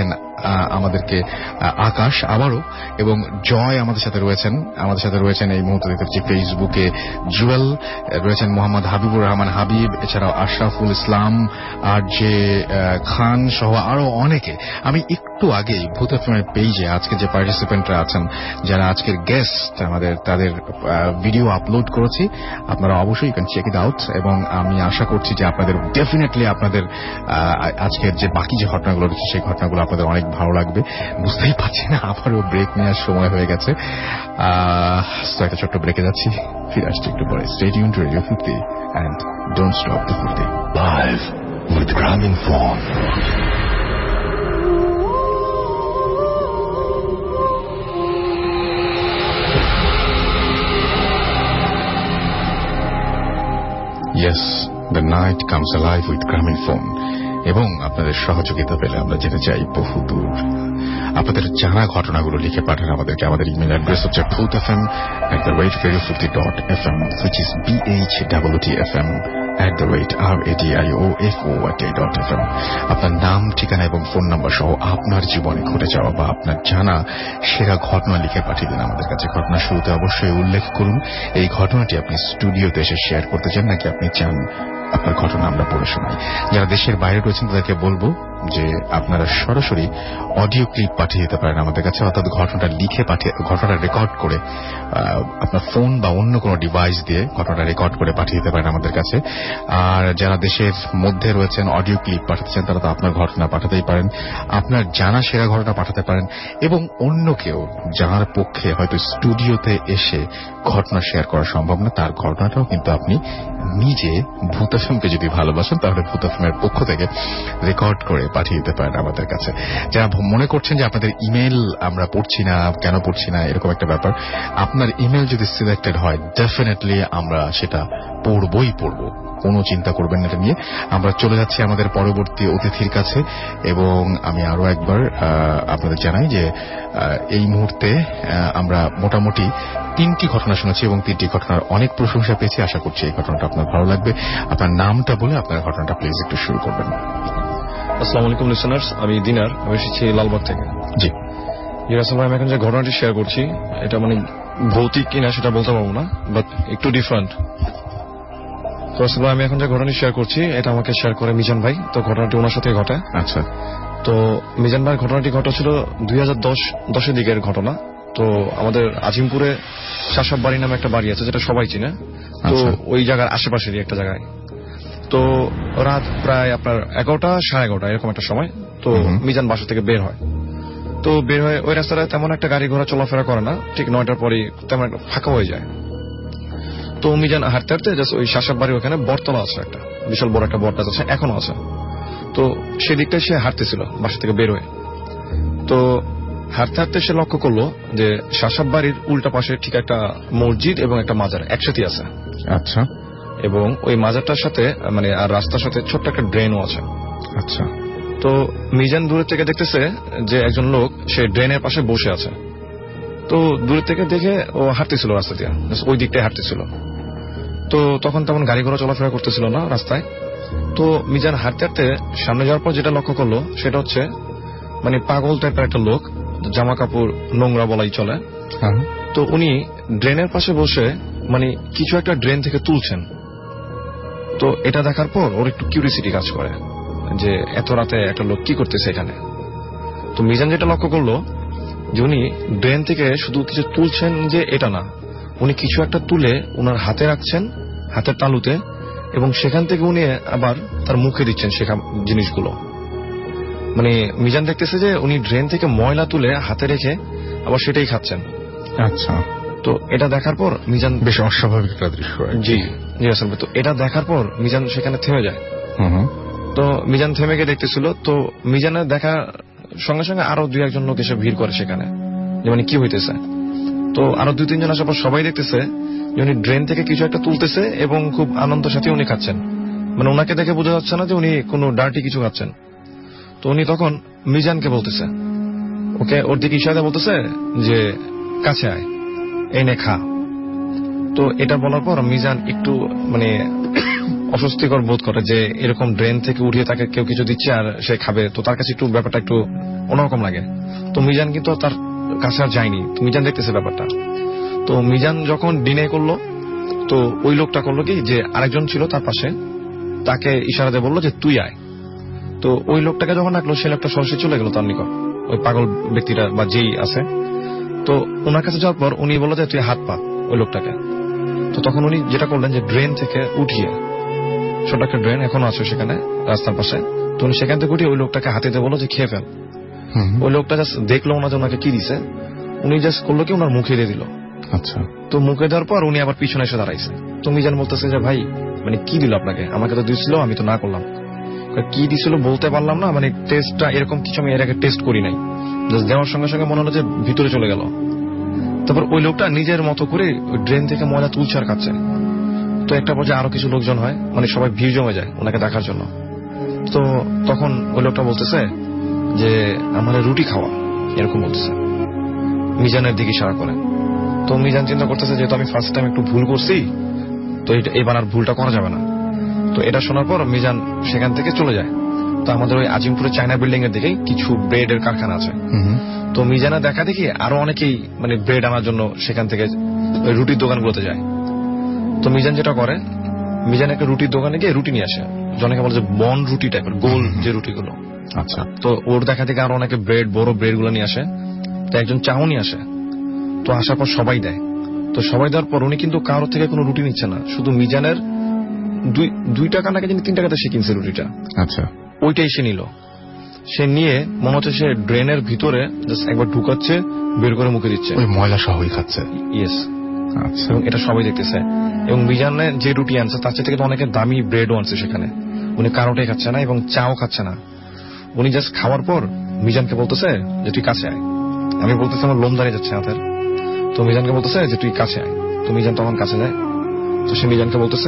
আমাদেরকে আকাশ আবারও, এবং জয় আমাদের সাথে রয়েছেন। আমাদের সাথে রয়েছেন এই মুহূর্তে দেখতে পাচ্ছি ফেসবুকে জুয়েল, রয়েছেন মোহাম্মদ হাবিবুর রহমান হাবিব, এছাড়াও আশরাফুল ইসলাম, আর যে খান সহ আরো অনেকে। আমি একটু আগেই ভূত এফএম এর পেজে আজকে যে পার্টিসিপেন্টরা আছেন, যারা আজকের গেস্ট আমাদের, তাদের ভিডিও আপলোড করেছি। আপনারা অবশ্যই ক্যান চেক ইট আউট, এবং আমি আশা করছি যে আপনাদের ডেফিনেটলি আপনাদের আজকের যে বাকি যে ঘটনাগুলো রয়েছে সেই ঘটনাগুলো আপনাদের অনেক ভালো লাগবে। বুঝতেই পারছি না, আবারও ব্রেক নেওয়ার সময় হয়ে গেছে। একটা ছোট্ট ব্রেকে যাচ্ছি, ফিরে আসছি একটু পরে। Stay tuned to radio Foorti and don't stop the Foorti. Live with Grameenphone. Yes, the night comes alive with Grameenphone, এবং আপনাদের সহযোগিতা পেলে আমরা যেতে চাই বহু দূর। আপনাদের জানা ঘটনাগুলো লিখে পাঠান আমাদেরকে। আমাদের ইমেল অ্যাড্রেস হচ্ছে Bhoot F M at the rate radio Foorti dot F M, which is b h w t f m at the rate r a d i o f o r t dot f m। আপনার নাম, ঠিকানা এবং phone number সহ আপনার জীবনে ঘটে যাওয়া বা আপনার জানা সেরা ঘটনা লিখে পাঠিয়ে দিন আমাদের কাছে। ঘটনা শুরুতে অবশ্যই উল্লেখ করুন এই ঘটনাটি আপনি স্টুডিওতে এসে শেয়ার করতে চান, নাকি আপনি চান আপনার ঘটনা আমরা পড়ে শোনাই। যারা দেশের বাইরে রয়েছেন তাদেরকে বলবো যে আপনারা সরাসরি অডিও ক্লিপ পাঠিয়ে দিতে পারেন আমাদের কাছে, অর্থাৎ ঘটনাটা লিখে পাঠিয়ে, ঘটনাটা রেকর্ড করে আপনার ফোন বা অন্য কোনো ডিভাইস দিয়ে ঘটনাটা রেকর্ড করে পাঠিয়ে দিতে পারেন আমাদের কাছে। আর যারা দেশের মধ্যে রয়েছেন অডিও ক্লিপ পাঠাতে চান, তারা তো আপনার ঘটনা পাঠাতেই পারেন, আপনার জানা সেরা ঘটনা পাঠাতে পারেন, এবং অন্য কেউ যার পক্ষে হয়তো স্টুডিওতে এসে ঘটনা শেয়ার করা সম্ভব না, তার ঘটনাটাও কিন্তু আপনি নিজে ভূত এফএমকে যদি ভালোবাসেন তাহলে ভূত এফএমের পক্ষ থেকে রেকর্ড করে পাঠিয়ে দিতে পারেন আমাদের কাছে। যারা মনে করছেন যে আপনাদের ইমেল আমরা পড়ছি না, কেন পড়ছি না, এরকম একটা ব্যাপার, আপনার ইমেল যদি সিলেক্টেড হয় ডেফিনেটলি আমরা সেটা পড়বই পড়ব, কোনো চিন্তা করবেন না এটা নিয়ে। আমরা চলে যাচ্ছি আমাদের পরবর্তী অতিথির কাছে, এবং আমি আরো একবার আপনাদের জানাই যে এই মুহূর্তে আমরা মোটামুটি তিনটি ঘটনা শুনেছি এবং তিনটি ঘটনার অনেক প্রশংসা পেয়েছি। আশা করছি এই ঘটনাটা আপনার ভালো লাগবে। আপনার নামটা বলে আপনার ঘটনাটা প্লিজ একটু শুরু করবেন। আসসালামু আলাইকুম লিসেনার্স, আমি দিনার, আমি এসেছি লালবাগ থেকে। জি আসলে আমি এখন যে ঘটনাটি শেয়ার করছি এটা মানে ভৌতিক কিনা সেটা বলতে পারবো না, বাট একটু ডিফারেন্ট। তো আসলে আমি এখন যে ঘটনাটি শেয়ার করছি এটা আমাকে শেয়ার করে মিজান ভাই। তো ঘটনাটি ওনার সাথে ঘটে। আচ্ছা। তো মিজান ভাইয়ের ঘটনাটি ঘটেছিল দুই হাজার দশ দশের দিকের ঘটনা। তো আমাদের আজিমপুরে শাসাব বাড়ি নামে একটা বাড়ি আছে যেটা সবাই চিনে। তো ওই জায়গার আশেপাশেরই একটা জায়গায়। তো রাত প্রায় আপনার এগারোটা সাড়ে এগারোটা এরকম একটা সময় তো মিজান বাসা থেকে বের হয়। তো বের হয়ে ওই রাস্তায় তেমন একটা গাড়ি ঘোড়া চলাফেরা করে না, ঠিক নয়টার পরে তেমন একটা ফাঁকা হয়ে যায়। তো মিজান হাঁটতে হাঁটতে জাস্ট ওই শাসাব বাড়ির ওখানে বটতলা আছে, একটা বিশাল বড় একটা বটগাছ আছে, এখনো আছে। তো সেদিকটাই সে হাঁটতেছিল বাসা থেকে বের হয়ে। তো হাঁটতে হাঁটতে সে লক্ষ্য করলো যে শাসাব বাড়ির উল্টা পাশে ঠিক একটা মসজিদ এবং একটা মাজার একসাথে আছে। আচ্ছা। এবং ওই মাজারটার সাথে মানে আর রাস্তার সাথে ছোট্ট একটা ড্রেনও আছে। আচ্ছা। তো মিজান দূরের থেকে দেখতেছে যে একজন লোক সে ড্রেনের পাশে বসে আছে। তো দূরের থেকে দেখে ও হাঁটতেছিল রাস্তা দিয়ে, ওই দিকটায় হাঁটতেছিল। তো তখন তেমন গাড়ি ঘোড়া চলাফেরা করতেছিল না রাস্তায়। তো মিজান হাঁটতে হাঁটতে সামনে যাওয়ার পর যেটা লক্ষ্য করলো সেটা হচ্ছে মানে পাগল টাইপের একটা লোক, জামা কাপড় নোংরা বলাই চলে। তো উনি ড্রেনের পাশে বসে মানে কিছু একটা ড্রেন থেকে তুলছেন। তো এটা দেখার পর ওর একটু কিউরিসিটি কাজ করে যে এত রাতে একটা লোক কি করতেছে এখানে। তো মিজান যেটা লক্ষ্য করলো যে উনি ড্রেন থেকে শুধু কিছু তুলছেন যে এটা না, উনি কিছু একটা তুলে উনার হাতে রাখছেন, হাতের তালুতে, এবং সেখান থেকে উনি আবার তার মুখে দিচ্ছেন সেখান জিনিসগুলো। মানে মিজান দেখতেছে যে উনি ড্রেন থেকে ময়লা তুলে হাতে রেখে আবার সেটাই খাচ্ছেন। আচ্ছা। তো এটা দেখার পর মিজান বেশ অস্বাভাবিক একটা দৃশ্য। জি জি আসলে। তো এটা দেখার পর মিজান সেখানে থেমে যায়। তো মিজান থেমে গিয়ে দেখতেছিল। তো মিজানের দেখা সঙ্গে সঙ্গে আরো দুই একজন লোক এসে ভিড় করে সেখানে, যে মানে কি হইতেছে। তো আরো দুই তিনজন আসার পর সবাই দেখতেছে যে উনি ড্রেন থেকে কিছু একটা তুলতেছে এবং খুব আনন্দের সাথে উনি খাচ্ছেন। মানে ওনাকে দেখে বোঝা যাচ্ছে না যে উনি কোনো ডার্টি কিছু খাচ্ছেন। তো উনি তখন মিজানকে বলতেছে, ওকে ওর দিকে ইশারা বলতেছে যে কাছে আয়, এই নে খা। তো এটা বলার পর মিজান একটু মানে অস্বস্তিকর বোধ করে যে এরকম ড্রেন থেকে উঠিয়ে তাকে কেউ কিছু দিচ্ছে আর সে খাবে, তো তার কাছে একটু ব্যাপারটা একটু অন্যরকম লাগে। তো মিজান কিন্তু তার কাছে আর যায়নি, তো মিজান দেখতেছে ব্যাপারটা। তো মিজান যখন ডিনে করলো, তো ওই লোকটা করলো কি যে আরেকজন ছিল তার পাশে, তাকে ইশারা দিয়ে বললো যে তুই আয়। তো ওই লোকটাকে যখন ডাকলো, সে লোকটা সরাসরি চলে গেল তার নিকট, ওই পাগল ব্যক্তিটা বা যেই আছে। তো ওনার কাছে যাওয়ার পর উনি বললো যে তুই হাত পা ওই লোকটাকে। তো তখন উনি যেটা করলেন যে ড্রেন থেকে উঠিয়ে, ছোট একটা ড্রেন এখনো আছে সেখানে রাস্তার পাশে, তো উনি সেখান থেকে উঠিয়ে ওই লোকটাকে হাতে দিয়ে বললো যে খেয়ে ফেল। ওই লোকটা জাস্ট দেখলো ওনা যে ওনাকে কি দিছে, উনি জাস্ট করলো কি ওনার মুখে দিয়ে দিল। আচ্ছা। তো মুখে দেওয়ার পর উনি আবার পিছনে এসে দাঁড়াইছে। তো মিজান বলতেছে যে ভাই মানে কি দিল আপনাকে, আমাকে তো দিয়েছিল, আমি তো না করলাম। কি দিছিল বলতে পারলাম না, মানে টেস্টটা এরকম কিছু আমি এর আগে টেস্ট করি নাই, জাস্ট দেওয়ার সঙ্গে সঙ্গে মনে হলো যে ভিতরে চলে গেল। তারপর ওই লোকটা নিজের মতো করে ড্রেন থেকে ময়লা তুলছে আর খাচ্ছে। তো একটা পর্যায়ে আরো কিছু লোকজন হয়, মানে সবাই ভিড় জমে যায় ওনাকে দেখার জন্য। তো তখন ওই লোকটা বলতেছে যে আমার রুটি খাওয়া, এরকম বলতেছে মিজানের দিকে ইশারা করে। তো মিজান চিন্তা করতেছে যেহেতু আমি ফার্স্ট টাইম একটু ভুল করছি, তো এবার আর ভুলটা করা যাবে না। তো এটা শোনার পর মিজান সেখান থেকে চলে যায়। তো আমাদের ওই আজিমপুরের চায়না বিল্ডিং এর দিকেই কিছু ব্রেডের কারখানা আছে। তো মিজানের দেখা দেখি আরো অনেকেই মানে ব্রেড আনার জন্য সেখান থেকে ওই রুটির দোকানগুলোতে যায়। তো মিজান যেটা করে, মিজান একটা রুটির দোকানে গিয়ে রুটি নিয়ে আসে, জনকে বলে যে বন রুটি টাইপের গোল যে রুটিগুলো। আচ্ছা। তো ওর দেখা থেকে আরো অনেকে ব্রেড, বড় ব্রেড গুলো নিয়ে আসে। তো একজন চাও নিয়ে আসে। তো আসার পর সবাই দেয়। তো সবাই দেওয়ার পর উনি কিন্তু কারোর থেকে কোনো রুটি নিচ্ছে না, শুধু মিজানের দুই দুই টাকা নাকি তিন টাকাতে সে কিনছে রুটিটা। আচ্ছা। ওইটাই সে নিল। সে নিয়ে মনে হচ্ছে সে ড্রেনের ভিতরে জাস্ট একবার ঢুকাচ্ছে, বের করে মুখে দিচ্ছে, ওই ময়লা সহই খাচ্ছে। ইয়েস। আচ্ছা। এবং এটা সবাই দেখতেছে। এবং মিজানের যে রুটি আনছে তার থেকে তো অনেকে দামি ব্রেডও আনছে সেখানে, উনি কারোটাই খাচ্ছে না এবং চাও খাচ্ছে না। উনি জাস্ট খাওয়ার পর মিজানকে বলতেছে যে তুই কাছে আয়। আমি বলতেছি আমার লোম দাঁড়িয়ে যাচ্ছে হাতের। তো মিজানকে বলতেছে যে তুই কাছে আয়। তো মিজান তখন কাছে যায়। তো সে মিজানকে বলতেছে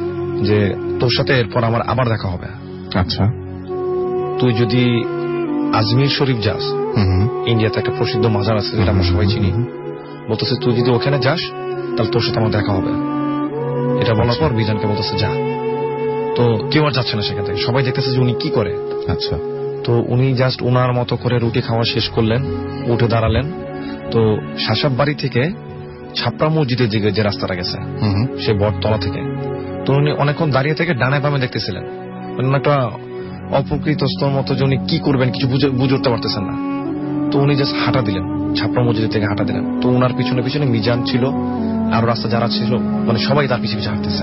যে তোর সাথে এরপর আমার আবার দেখা হবে। আচ্ছা। তুই যদি আজমির শরীফ যাস, ইন্ডিয়াতে একটা প্রসিদ্ধ মাজার আছে যেটা আমরা সবাই চিনি, বলতেছে তুই যদি ওখানে যাস তাহলে তোর সাথে আমার দেখা হবে। এটা বলার পর মিজানকে বলতেছে যা। তো কেউ আর যাচ্ছে না সেখান থেকে, সবাই দেখতেছে যে উনি কি করে। আচ্ছা। তো উনি জাস্ট ওনার মতো করে রুটি খাওয়া শেষ করলেন, উঠে দাঁড়ালেন। তো শাসাব বাড়ি থেকে ছাপড়া মসজিদের দিকে যে রাস্তাটা গেছে সে বটতলা থেকে, তো উনি অনেকক্ষণ দাঁড়িয়ে থেকে ডানে বামে দেখতেছিলেন, একটা অপ্রকৃতস্থর মতো যে উনি কি করবেন কিছু বুঝে উঠতে পারতেছেন না। তো উনি জাস্ট হাঁটা দিলেন, ছাপড়া মসজিদের থেকে হাঁটা দিলেন। তো উনার পিছনে পিছনে মিজান ছিল, আর রাস্তা যারা ছিল মানে সবাই তার পিছিয়ে পিছিয়ে হাঁটতেছে।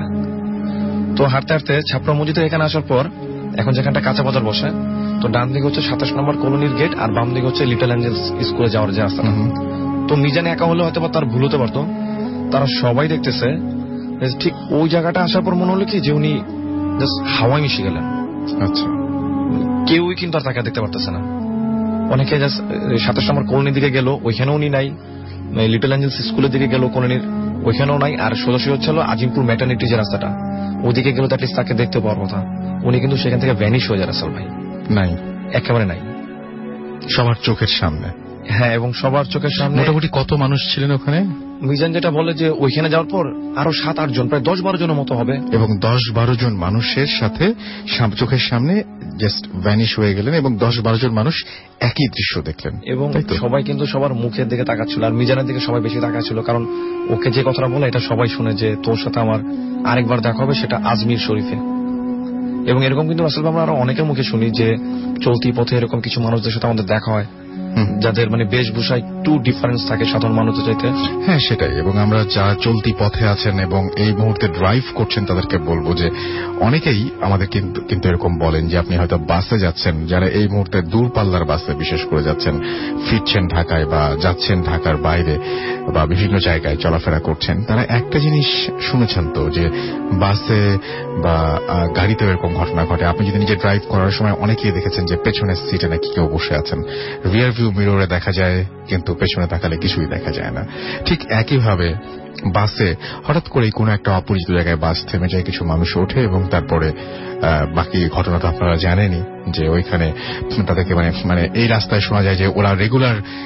তো হাঁটতে হাঁটতে ছাপড়া মসজিদের এখানে আসার পর এখন যেখানটা কাঁচা বাজার বসে, তো ডান দিকে হচ্ছে সাতাশ নম্বর কলোনির গেট আর বাম দিকে হচ্ছে লিটল অ্যাঞ্জেলস স্কুলে যাওয়ার যে রাস্তাটা। তো মিজান একা হলে হয়তো তার ভুল হতে পারতো, তারা সবাই দেখতেছে। ঠিক ওই জায়গাটা আসার পর মনে হলো কি যে উনি জাস্ট হাওয়ায় মিশে গেলেন। আচ্ছা। কেউই কিন্তু আর তাকে দেখতে পারতেছে না। অনেকে জাস্ট সাতাশ নম্বর কলোনির দিকে গেল, ওইখানেও উনি নাই। লিটল অ্যাঞ্জেলস স্কুলের দিকে গেল কলোনির, ওইখানেও নাই। আর সোজাসুজি হচ্ছিল আজিমপুর ম্যাটার্নিটি যে রাস্তাটা, ওদিকে গেল তো তাকে দেখতে পাওয়ার কথা। উনি কিন্তু সেখান থেকে ভ্যানিশ হয়ে যায় রাসেল ভাই। নাই, একেবারে নাই, সবার চোখের সামনে। হ্যাঁ, এবং সবার চোখের সামনে। মোটামুটি কত মানুষ ছিলেন ওখানে? মিজান যেটা বলে যে ওইখানে যাওয়ার পর আরো সাত আট জন, প্রায় দশ বারো জনের মতো হবে। এবং দশ বারো জন মানুষের সাথে চোখের সামনে জাস্ট ভ্যানিশ হয়ে গেলেন এবং দশ বারো জন মানুষ একই দৃশ্য দেখলেন। এবং সবাই কিন্তু সবার মুখের দিকে তাকাচ্ছিল, আর মিজানের দিকে সবাই বেশি তাকাচ্ছিল, কারণ ওকে যে কথাটা বলে এটা সবাই শুনে যে তোর সাথে আমার আরেকবার দেখা হবে, সেটা আজমির শরীফে। এবং এরকম কিন্তু আসলে আমরা আরো অনেকের মুখে শুনি যে চলতি পথে এরকম কিছু মানুষদের সাথে আমাদের দেখা হয় যাদের মানে বেশভূষায় একটু ডিফারেন্স থাকে সাধারণ মানুষের চাইতে। হ্যাঁ, সেটাই। এবং আমরা যারা চলতি পথে আছেন এবং এই মুহূর্তে ড্রাইভ করছেন তাদেরকে বলবো যে অনেকেই আমাদের কিন্তু কিন্তু এরকম বলেন যে আপনি হয়তো বাসে যাচ্ছেন, যারা এই মুহূর্তে দূরপাল্লার বাসে বিশেষ করে যাচ্ছেন, ফিরছেন ঢাকায় বা যাচ্ছেন ঢাকার বাইরে বা বিভিন্ন জায়গায় চলাফেরা করছেন, তারা একটা জিনিস শুনেছেন তো যে বাসে বা গাড়িতেও এরকম ঘটনা ঘটে। আপনি যদি নিজে ড্রাইভ করার সময় অনেকেই দেখেছেন যে পেছনের সিটে নাকি কেউ বসে আছেন, রিয়ার ভিউ মিররে দেখা যায় কিন্তু পেছনে তাকালে কিছুই দেখা যায় না। ঠিক একইভাবে বাসে হঠাৎ করেই কোনো একটা অপরিচিত জায়গায় বাস থেমে যায়, কিছু মানুষ ওঠে এবং তারপরে বাকি ঘটনাটা আপনারা জানেনই যে ওইখানে তাদেরকে মানে মানে এই রাস্তায় শোনা যায় যে ওরা রেগুলার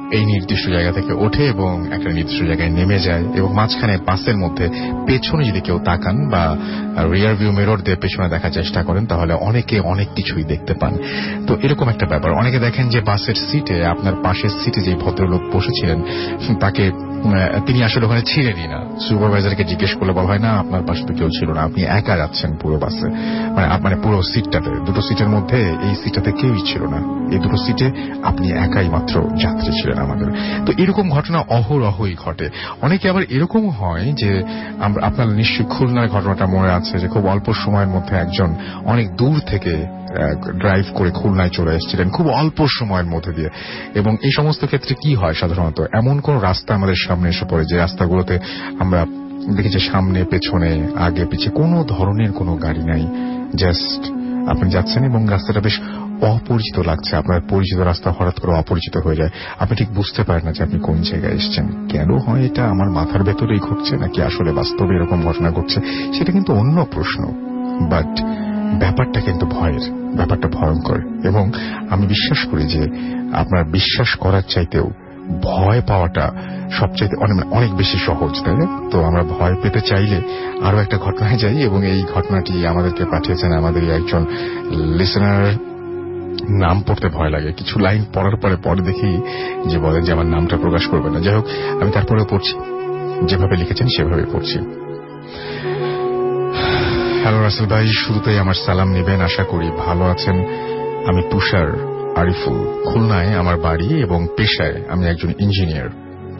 এই নির্দিষ্ট জায়গা থেকে ওঠে এবং একটা নির্দিষ্ট জায়গায় নেমে যায় এবং মাঝখানে বাসের মধ্যে পেছনে যদি কেউ তাকান বা রিয়ার ভিউ মিরর দিয়ে পেছনে দেখার চেষ্টা করেন তাহলে অনেকে অনেক কিছুই দেখতে পান। তো এরকম একটা ব্যাপার। অনেকে দেখেন যে বাসের সিটে আপনার পাশের সিটে যে ভদ্রলোক বসেছিলেন তাকে তিনি আসলে ওখানে ছিলেনই না। সুপারভাইজারকে জিজ্ঞেস করলে বলা হয় না আপনার পাশে তো কেউ ছিল না, আপনি একা যাচ্ছেন পুরো বাসে, মানে মানে পুরো সিটটাতে, দুটো সিটের মধ্যে এই সিটটাতে কেউই ছিল না, এই দুটো সিটে আপনি একাই মাত্র যাত্রী ছিলেন আমাদের। তো এরকম ঘটনা অহরহই ঘটে। অনেকে আবার এরকম হয় যে আপনার নিশ্চয়ই খুলনার ঘটনাটা মনে আছে যে খুব অল্প সময়ের মধ্যে একজন অনেক দূর থেকে ড্রাইভ করে খুলনায় চলে এসেছিলেন খুব অল্প সময়ের মধ্যে দিয়ে। এবং এই সমস্ত ক্ষেত্রে কি হয় সাধারণত, এমন কোন রাস্তা আমাদের সামনে এসে পড়ে যে রাস্তাগুলোতে আমরা দেখেছি সামনে পেছনে আগে পিছে কোনো ধরনের কোনো গাড়ি নাই, জাস্ট আপনি যাচ্ছেন এবং রাস্তাটা বেশ অপরিচিত লাগছে, আপনার পরিচিত রাস্তা হঠাৎ করে অপরিচিত হয়ে যায়, আপনি ঠিক বুঝতে পারেন না যে আপনি কোন জায়গায় এসেছেন। কেন হয় এটা আমার মাথার ভেতরেই ঘটছে নাকি আসলে বাস্তবে এরকম ঘটনা ঘটছে সেটা কিন্তু অন্য প্রশ্ন, বাট ব্যাপারটা কিন্তু ভয়ের, ব্যাপারটা ভয়ঙ্কর। এবং আমি বিশ্বাস করি যে আপনার বিশ্বাস করার চাইতেও ভয় পাওয়াটা সবচাইতে অনেক বেশি সহজ, তাই না? তো আমরা ভয় পেতে চাইলে আরো একটা ঘটনায় যাই এবং এই ঘটনাটি আমাদেরকে পাঠিয়েছেন আমাদের একজন লিসেনার। নাম পড়তে ভয় লাগে, কিছু লাইন পড়ার পরে পরে দেখি যে বলেন যে আমার নামটা প্রকাশ করবে না। যাই হোক, আমি তারপরেও পড়ছি, যেভাবে লিখেছেন সেভাবে পড়ছি। হ্যালো রাসেল ভাই, শুরুতেই আমার সালাম নেবেন, আশা করি ভালো আছেন। আমি তুষার আরিফুল, খুলনায় আমার বাড়ি এবং পেশায় আমি একজন ইঞ্জিনিয়ার।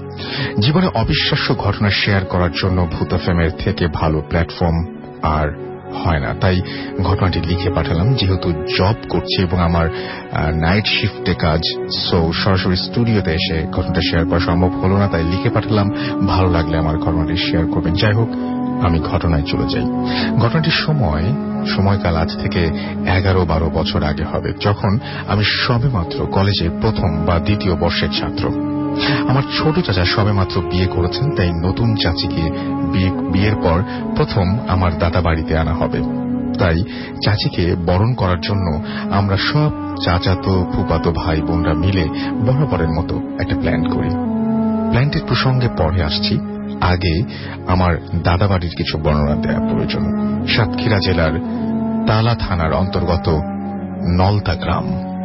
জীবনে অবিশ্বাস্য ঘটনা শেয়ার করার জন্য ভূত এফএমের থেকে ভালো প্ল্যাটফর্ম আর হয় না, তাই ঘটনাটি লিখে পাঠালাম। যেহেতু জব করছি এবং আমার নাইট শিফটে কাজ, সো সরাসরি স্টুডিওতে এসে ঘটনাটা শেয়ার করা সম্ভব হলো না, তাই লিখে পাঠালাম। ভালো লাগলে আমার ঘটনাটি শেয়ার করবেন। যাই হোক, আমি ঘটনায় চলে যাই। ঘটনাটির সময় সময়কাল আজ থেকে এগারো বারো বছর আগে হবে, যখন আমি সবেমাত্র কলেজে প্রথম বা দ্বিতীয় বর্ষের ছাত্র। আমার ছোট চাচা সবেমাত্র বিয়ে করেছেন, তাই নতুন চাচিকে বিয়ের পর প্রথম আমার দাদা বাড়িতে আনা হবে। তাই চাচিকে বরণ করার জন্য আমরা সব চাচাতো ফুপাতো ভাই বোনরা মিলে বরাবরের মতো একটা প্ল্যান করি। প্ল্যানটির প্রসঙ্গে পরে আসছি, আগে আমার দাদা বাড়ির কিছু বর্ণনা দেওয়া প্রয়োজন। সাতক্ষীরা জেলার তালা থানার অন্তর্গত নলতা গ্রাম।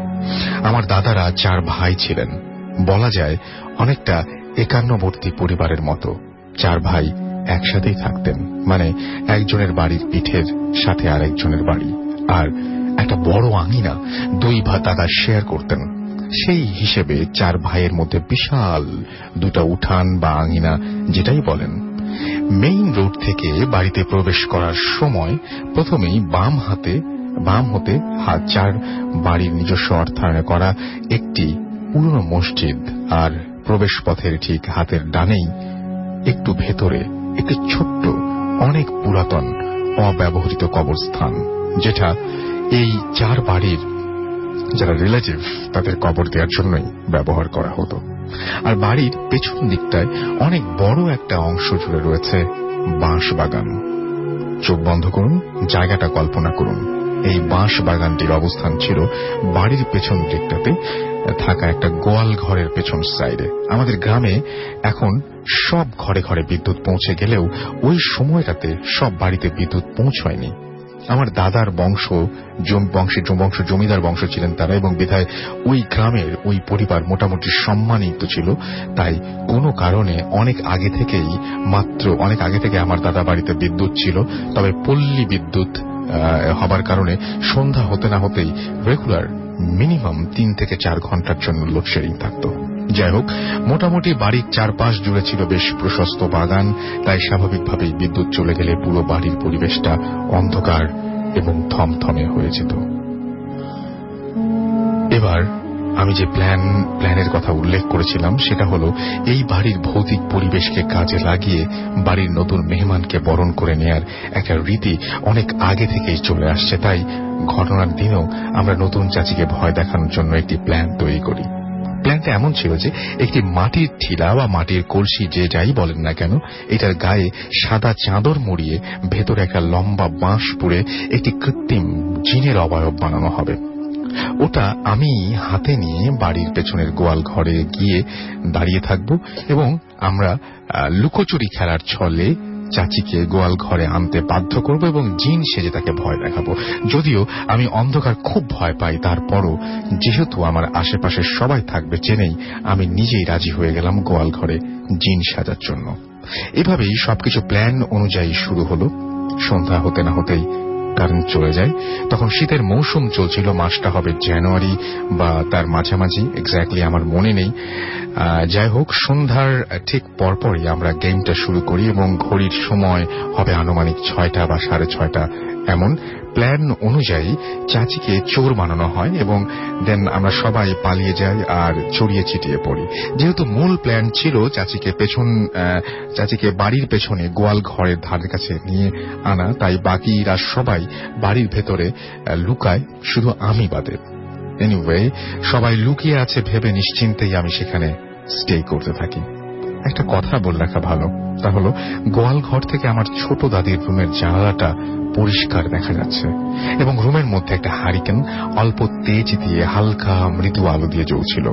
আমার দাদারা চার ভাই ছিলেন, বলা যায় অনেকটা একান্নবর্তী পরিবারের মতো। চার ভাই একসাথেই থাকতেন, মানে একজনের বাড়ির পিঠের সাথে আর একজনের বাড়ি, আর একটা বড় আঙিনা দুই ভাই দাদা শেয়ার করতেন। সেই হিসেবে চার ভাইয়ের মধ্যে বিশাল দুটা উঠান বা আঙিনা যেটাই বলেন। মেইন রোড থেকে বাড়িতে প্রবেশ করার সময় প্রথমেই বাম হাতে বাম হতে হাত চার বাড়ির নিজস্ব অর্থায়নে করা একটি পুরনো মসজিদ, আর প্রবেশ পথের ঠিক হাতের ডানেই একটু ভেতরে একটি ছোট্ট অনেক পুরাতন অব্যবহৃত কবরস্থান, যেটা এই চার বাড়ির যারা রিলেটিভ তাদের কবর দেওয়ার জন্যই ব্যবহার করা হতো। আর বাড়ির পেছন দিকটায় অনেক বড় একটা অংশ জুড়ে রয়েছে বাঁশ বাগান। চোখ বন্ধ করুন, জায়গাটা কল্পনা করুন। এই বাঁশ বাগানটির অবস্থান ছিল বাড়ির পেছন দিকটাতে থাকা একটা গোয়াল ঘরের পেছন সাইডে। আমাদের গ্রামে এখন সব ঘরে ঘরে বিদ্যুৎ পৌঁছে গেলেও ওই সময়টাতে সব বাড়িতে বিদ্যুৎ পৌঁছয়নি। আমার দাদার বংশ বংশে বংশ জমিদার বংশ ছিলেন তারা, এবং বিধায় ওই গ্রামের ওই পরিবার মোটামুটি সম্মানিত ছিল। তাই কোনো কারণে অনেক আগে থেকেই মাত্র অনেক আগে থেকে আমার দাদা বাড়িতে বিদ্যুৎ ছিল। তবে পল্লী বিদ্যুৎ হবার কারণে সন্ধ্যা হতে না হতেই রেগুলার মিনিমাম তিন থেকে চার ঘন্টার জন্য লোডশেডিং থাকত। যাই হোক, মোটামুটি বাড়ির চারপাশ জুড়ে ছিল বেশ প্রশস্ত বাগান, তাই স্বাভাবিকভাবেই বিদ্যুৎ চলে গেলে পুরো বাড়ির পরিবেশটা অন্ধকার এবং থমথমে হয়ে যেত। এবার আমি যে প্ল্যান প্ল্যানের কথা উল্লেখ করেছিলাম সেটা হলো এই বাড়ির ভৌতিক পরিবেশকে কাজে লাগিয়ে বাড়ির নতুন মেহমানকে বরণ করে নেয়ার একটা রীতি অনেক আগে থেকেই চলে আসছে। তাই ঘটনার দিনও আমরা নতুন চাচিকে ভয় দেখানোর জন্য একটি প্ল্যান তৈরি করি। প্ল্যানটা এমন ছিল যে একটি মাটির ঠিলা বা মাটির কলসি যে যাই বলেন না কেন, এটার গায়ে সাদা চাদর মুড়িয়ে ভেতরে একটা লম্বা বাঁশ পুড়ে একটি কৃত্রিম জিনের অবয়ব বানানো হবে। ওটা আমি হাতে নিয়ে বাড়ির পেছনের গোয়াল ঘরে গিয়ে দাঁড়িয়ে থাকব এবং আমরা লুকোচুরি খেলার ছলে চাচিকে গোয়াল ঘরে আনতে বাধ্য করব এবং জিন সেজে তাকে ভয় দেখাবো। যদিও আমি অন্ধকার খুব ভয় পাই, তারপরও যেহেতু আমার আশেপাশে সবাই থাকবে জেনেই আমি নিজেই রাজি হয়ে গেলাম গোয়াল ঘরে জিন সাজার জন্য। এভাবেই সবকিছু প্ল্যান অনুযায়ী শুরু হলো। সন্ধ্যা হতে না হতেই কারেন্ট চলে যায়। তখন শীতের মৌসুম চলছিল, মাসটা হবে জানুয়ারি বা তার মাঝামাঝি, এক্স্যাক্টলি আমার মনে নেই। যাই হোক, সন্ধ্যার ঠিক পরপরই আমরা গেমটা শুরু করি এবং ঘড়ির সময় হবে আনুমানিক ছয়টা বা সাড়ে ছয়টা। এমন প্ল্যান অনুযায়ী চাচিকে চোর বানানো হয় এবং দেন আমরা সবাই পালিয়ে যাই আর ছড়িয়ে ছিটিয়ে পড়ি। যেহেতু মূল প্ল্যান ছিল চাচিকে পেছন চাচিকে বাড়ির পেছনে গোয়াল ঘরের ধারের কাছে নিয়ে আনা, তাই বাকিরা সবাই বাড়ির ভেতরে লুকায়, শুধু আমি বাদে। এনিওয়ে, সবাই লুকিয়ে আছে ভেবে নিশ্চিন্তেই আমি সেখানে স্টে করতে থাকি। একটা কথা বলে রাখা ভালো, তা হলো গোয়াল ঘর থেকে আমার ছোট দাদির রুমের জানালাটা পরিষ্কার দেখা যাচ্ছে এবং রুমের মধ্যে একটা হারিকেন অল্প তেজ দিয়ে হালকা মৃদু আলো দিয়ে জ্বলছিল।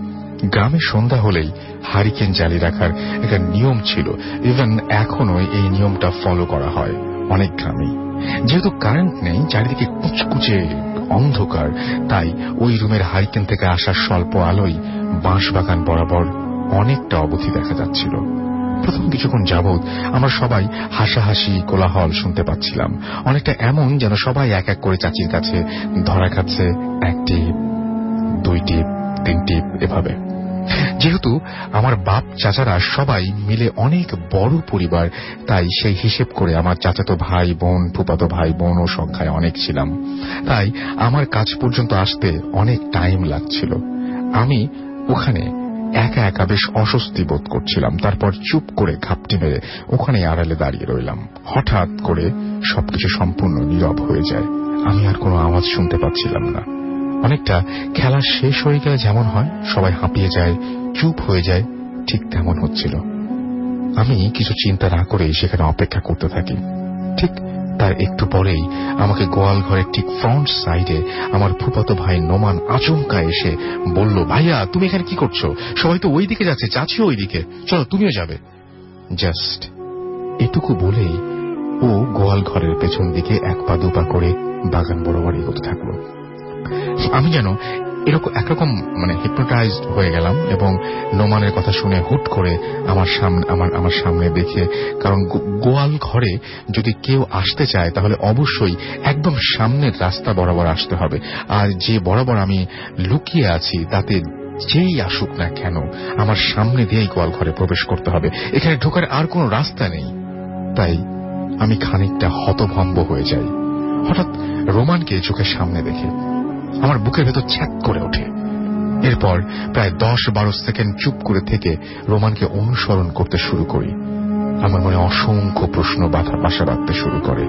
গ্রামে সন্ধ্যা হলেই হারিকেন জ্বালিয়ে রাখার একটা নিয়ম ছিল, ইভেন এখনো এই নিয়মটা ফলো করা হয় অনেক গ্রামেই। যেহেতু কারেন্ট নেই, চারিদিকে কুচকুচে অন্ধকার, তাই ওই রুমের হারিকেন থেকে আসা স্বল্প আলোয় বাঁশবাগান বরাবর অনেকটা অবধি দেখা যাচ্ছিল। প্রথম কিছুক্ষণ যাবৎ আমরা সবাই হাসাহাসি কোলাহল শুনতে পাচ্ছিলাম, অনেকটা এমন যেন সবাই এক এক করে চাচির কাছে ধরা খাচ্ছে, এক টিপ, দুই টিপ, তিন টিপ, এভাবে। যেহেতু আমার বাপ চাচারা সবাই মিলে অনেক বড় পরিবার, তাই সেই হিসেব করে আমার চাচাতো ভাই বোন, ফুফাতো ভাই বোন ও সংখ্যায় অনেক ছিলাম, তাই আমার কাছ পর্যন্ত আসতে অনেক টাইম লাগছিল। আমি ওখানে একা একা বেশ অস্বস্তি বোধ করছিলাম। তারপর চুপ করে ঘাপটি মেরে ওখানে আড়ালে দাঁড়িয়ে রইলাম। হঠাৎ করে সবকিছু সম্পূর্ণ নীরব হয়ে যায়। আমি আর কোনো আওয়াজ শুনতে পাচ্ছিলাম না। অনেকটা খেলা শেষ হয়ে গেলে যেমন হয়, সবাই হাঁপিয়ে যায়, চুপ হয়ে যায়, ঠিক তেমন হচ্ছিল। আমি কিছু চিন্তা না করে সেখানে অপেক্ষা করতে থাকি। ঠিক তার একটু পরেই আমাকে গোয়াল ঘরের ঠিক ফ্রন্ট সাইডে আমার ফুফাতো ভাই নোমান আচমকা এসে বলল, ভাইয়া তুমি এখানে কি করছো? সবাই তো ওই দিকে যাচ্ছে, চাচিও ওই দিকে, চলো তুমিও যাবে। জাস্ট এটুকু বলেই ও গোয়াল ঘরের পেছন দিকে এক পা দুপা করে বাগান বরাবর এগোতে থাকলো। আমি যেন এরকম একরকম মানে হিপনোটাইজড হয়ে গেলাম এবং নোমানের কথা শুনে হুট করে আমার সামনে আমার আমার সামনে দেখে, কারণ গোয়াল ঘরে যদি কেউ আসতে চায় তাহলে অবশ্যই একদম সামনের রাস্তা বরাবর আসতে হবে, আর যে বরাবর আমি লুকিয়ে আছি তাতে যেই আসুক না কেন আমার সামনে দিয়েই গোয়াল ঘরে প্রবেশ করতে হবে। এখানে ঢোকার আর কোনো রাস্তা নেই। তাই আমি খানিকটা হতভম্ব হয়ে যাই। হঠাৎ রোমানকে চোখের সামনে দেখে আমার বুকের ভেতর ছ্যাক করে ওঠে। এরপর প্রায় দশ বারো সেকেন্ড চুপ করে থেকে রোমানকে অনুসরণ করতে শুরু করি। আমার মনে অসংখ্য প্রশ্ন বাধা বাসা বাঁধতে শুরু করে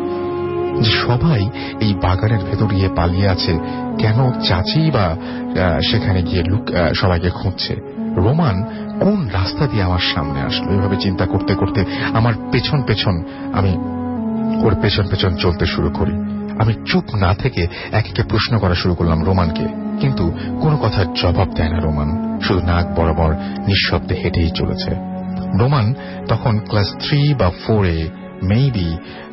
যে সবাই এই বাগানের ভেতর গিয়ে পালিয়ে আছে কেন, চাচি বা সেখানে গিয়ে সবাইকে খুঁজছে, রোমান কোন রাস্তা দিয়ে আমার সামনে আসলো। এভাবে চিন্তা করতে করতে আমার পেছন পেছন আমি ওর পেছন পেছন চলতে শুরু করি। আমি চুপ না থেকে এক একে প্রশ্ন করা শুরু করলাম রোমানকে, কিন্তু কোনো কথার জবাব দেয় না রোমান, শুধু নাক বরাবর নিঃশব্দে হেঁটেই চলেছে। রোমান তখন ক্লাস থ্রি বা ফোরে মেবি,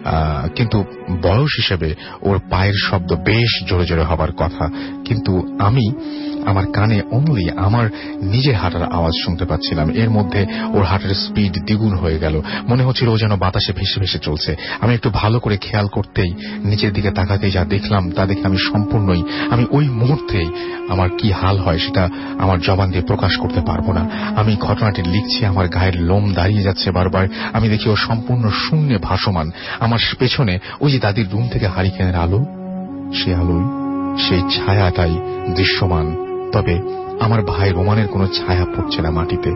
কিন্তু বয়স হিসেবে ওর পায়ের শব্দ বেশ জোরে জোরে হবার কথা, কিন্তু আমি আমার কানে অনলি আমার নিজের হাঁটার আওয়াজ শুনতে পাচ্ছিলাম। এর মধ্যে ওর হাঁটার স্পিড দ্বিগুণ হয়ে গেল, মনে হচ্ছিল ও যেন বাতাসে ভেসে ভেসে চলছে। আমি একটু ভালো করে খেয়াল করতেই নিচের দিকে তাকাতেই যা দেখলাম তা দেখে আমি সম্পূর্ণই আমি ওই মুহূর্তেই আমার কি হাল হয় সেটা আমার জবান দিয়ে প্রকাশ করতে পারবো না। আমি ঘটনাটি লিখছি, আমার গায়ের লোম দাঁড়িয়ে যাচ্ছে বারবার। আমি দেখি ও সম্পূর্ণ শূন্যে ভাসমান। আমার পেছনে ওই যে দাদির রুম থেকে হারিকেনের আলো, সে আলোয় সেই ছায়াটাই দৃশ্যমান, তবে আমার ভাই রোমানের কোনো ছায়া পড়ছে না মাটিতে।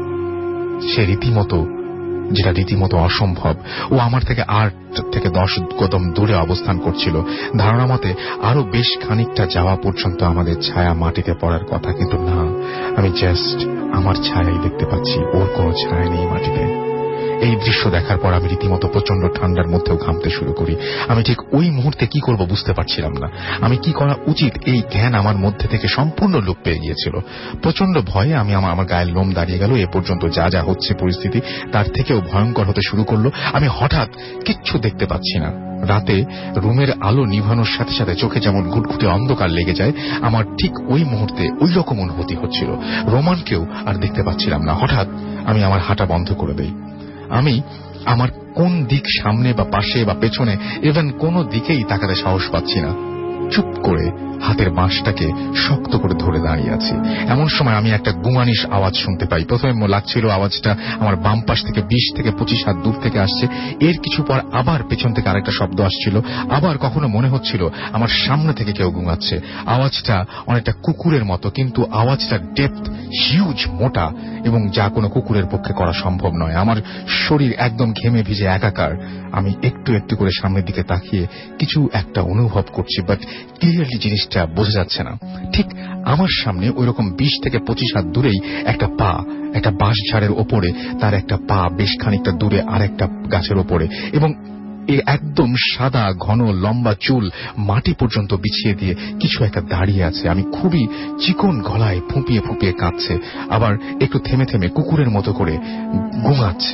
সে রীতিমতো, যেটা রীতিমতো অসম্ভব, ও আমার থেকে আট থেকে দশ কদম দূরে অবস্থান করছিল। ধারণা মতে আরো বেশ খানিকটা যাওয়া পর্যন্ত আমাদের ছায়া মাটিতে পড়ার কথা, কিন্তু না, আমি জাস্ট আমার ছায়াই দেখতে পাচ্ছি, ওর কোনো ছায়া নেই মাটিতে। এই দৃশ্য দেখার পর আমি রীতিমতো প্রচন্ড ঠান্ডার মধ্যেও ঘামতে শুরু করি। আমি ঠিক ওই মুহূর্তে কি করব বুঝতে পারছিলাম না। আমি কি করা উচিত এই জ্ঞান আমার মধ্যে থেকে সম্পূর্ণ লোপ পেয়ে গিয়েছিল। প্রচন্ড ভয়ে আমি আমার আমার গায়ের লোম দাঁড়িয়ে গেল। এ পর্যন্ত যা যা হচ্ছে পরিস্থিতি তার থেকেও ভয়ঙ্কর হতে শুরু করলো। আমি হঠাৎ কিচ্ছু দেখতে পাচ্ছি না। রাতে রুমের আলো নিভানোর সাথে সাথে চোখে যেমন ঘুটঘুটে অন্ধকার লেগে যায়, আমার ঠিক ওই মুহূর্তে ওই রকম অনুভূতি হচ্ছিল। রোমানকেও আর দেখতে পাচ্ছিলাম না। হঠাৎ আমি আমার হাঁটা বন্ধ করে দেই। আমি আমার কোন দিক, সামনে বা পাশে বা পেছনে, ইভেন কোন দিকেই তাকাতে সাহস পাচ্ছি না। চুপ করে হাতের বাঁশটাকে শক্ত করে ধরে দাঁড়িয়ে আছি। এমন সময় আমি একটা গুঙানিস আওয়াজ শুনতে পাই। প্রথমে লাগছিল আওয়াজটা আমার বাম পাশ থেকে বিশ থেকে পঁচিশ হাত দূর থেকে আসছে। এর কিছু পর আবার পেছন থেকে আরেকটা শব্দ আসছিল। আবার কখনো মনে হচ্ছিল আমার সামনে থেকে কেউ গুঙাচ্ছে। আওয়াজটা অনেকটা কুকুরের মতো, কিন্তু আওয়াজটা ডেপথ হিউজ, মোটা, এবং যা কোনো কুকুরের পক্ষে করা সম্ভব নয়। আমার শরীর একদম ঘেমে ভিজে একাকার। আমি একটু একটু করে সামনের দিকে তাকিয়ে কিছু একটা অনুভব করছি, বাট ক্লিয়ারলি জিনিসটা বোঝা যাচ্ছে না। ঠিক আমার সামনে ওই রকম বিশ থেকে পঁচিশ হাত দূরেই একটা পা, একটা বাঁশ ঝাড়ের ওপরে, তার একটা পা বেশ খানিকটা দূরে আর একটা গাছের ওপরে, এবং একদম সাদা ঘন লম্বা চুল মাটি পর্যন্ত বিছিয়ে দিয়ে কিছু একটা দাঁড়িয়ে আছে। আমি খুবই চিকন গলায় ফুঁপিয়ে ফুঁপিয়ে কাঁদছে, আবার একটু থেমে থেমে কুকুরের মতো করে গুঙাচ্ছে।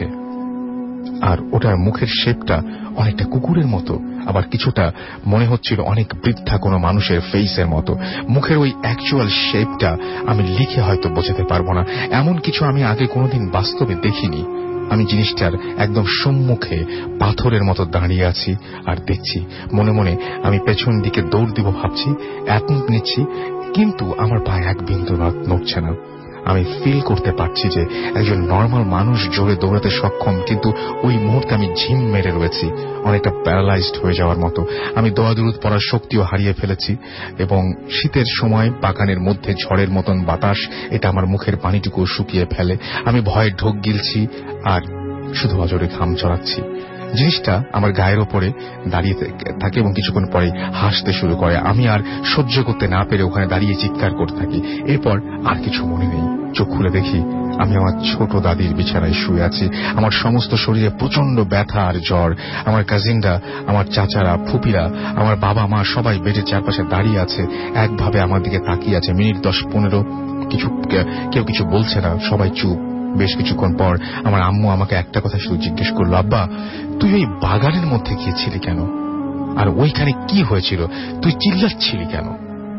আর ওটার মুখের শেপটা অনেকটা কুকুরের মতো, আবার কিছুটা মনে হচ্ছিল অনেক বৃদ্ধা কোনো মানুষের ফেসের মতো। মুখের ওই অ্যাকচুয়াল শেপটা আমি লিখে হয়তো বোঝাতে পারবো না। এমন কিছু আমি আগে কোনোদিন বাস্তবে দেখিনি। আমি জিনিসটার একদম সম্মুখে পাথরের মতো দাঁড়িয়ে আছি আর দেখছি। মনে মনে আমি পেছন দিকে দৌড় দিব ভাবছি, অ্যাটেম্প নিচ্ছি, কিন্তু আমার পা এক বিন্দু নড়ছে না। আমি ফিল করতে পারছি যে একজন নর্মাল মানুষ জোরে দৌড়াতে সক্ষম, কিন্তু ওই মুহূর্তে আমি ঝিম মেরে রয়েছি, অনেকটা প্যারালাইজড হয়ে যাওয়ার মতো। আমি দৌড়াদৌড় পড়ার শক্তিও হারিয়ে ফেলেছি, এবং শীতের সময় বাগানের মধ্যে ঝড়ের মতন বাতাস এটা আমার মুখের পানিটুকু শুকিয়ে ফেলে। আমি ভয়ে ঢোক গিলছি আর শুধু অজরে ঘাম চড়াচ্ছি। জিনিসটা আমার গায়ের ওপরে দাঁড়িয়ে থাকে এবং কিছুক্ষণ পরে হাসতে শুরু করে। আমি আর সহ্য করতে না পেরে ওখানে দাঁড়িয়ে চিৎকার করতে থাকি। এরপর আর কিছু মনে নেই। চোখ খুলে দেখি আমি আমার ছোট দাদির বিছানায় শুয়ে আছি। আমার সমস্ত শরীরে প্রচন্ড ব্যথা আর জ্বর। আমার কাজিনরা, আমার চাচারা, ফুপিরা, আমার বাবা মা সবাই বেডের চারপাশে দাঁড়িয়ে আছে, একভাবে আমার দিকে তাকিয়ে আছে। মিনিট দশ পনেরো কিছু কেউ কিছু বলছে না, সবাই চুপ। বেশ কিছুক্ষণ পর আমার আম্মু আমাকে একটা কথা শুধু জিজ্ঞেস করলো, আব্বা তুই ওই বাগানের মধ্যে গিয়েছিলি কেন? আর ওইখানে কি হয়েছিল? তুই চিল্লাচ্ছিলি কেন?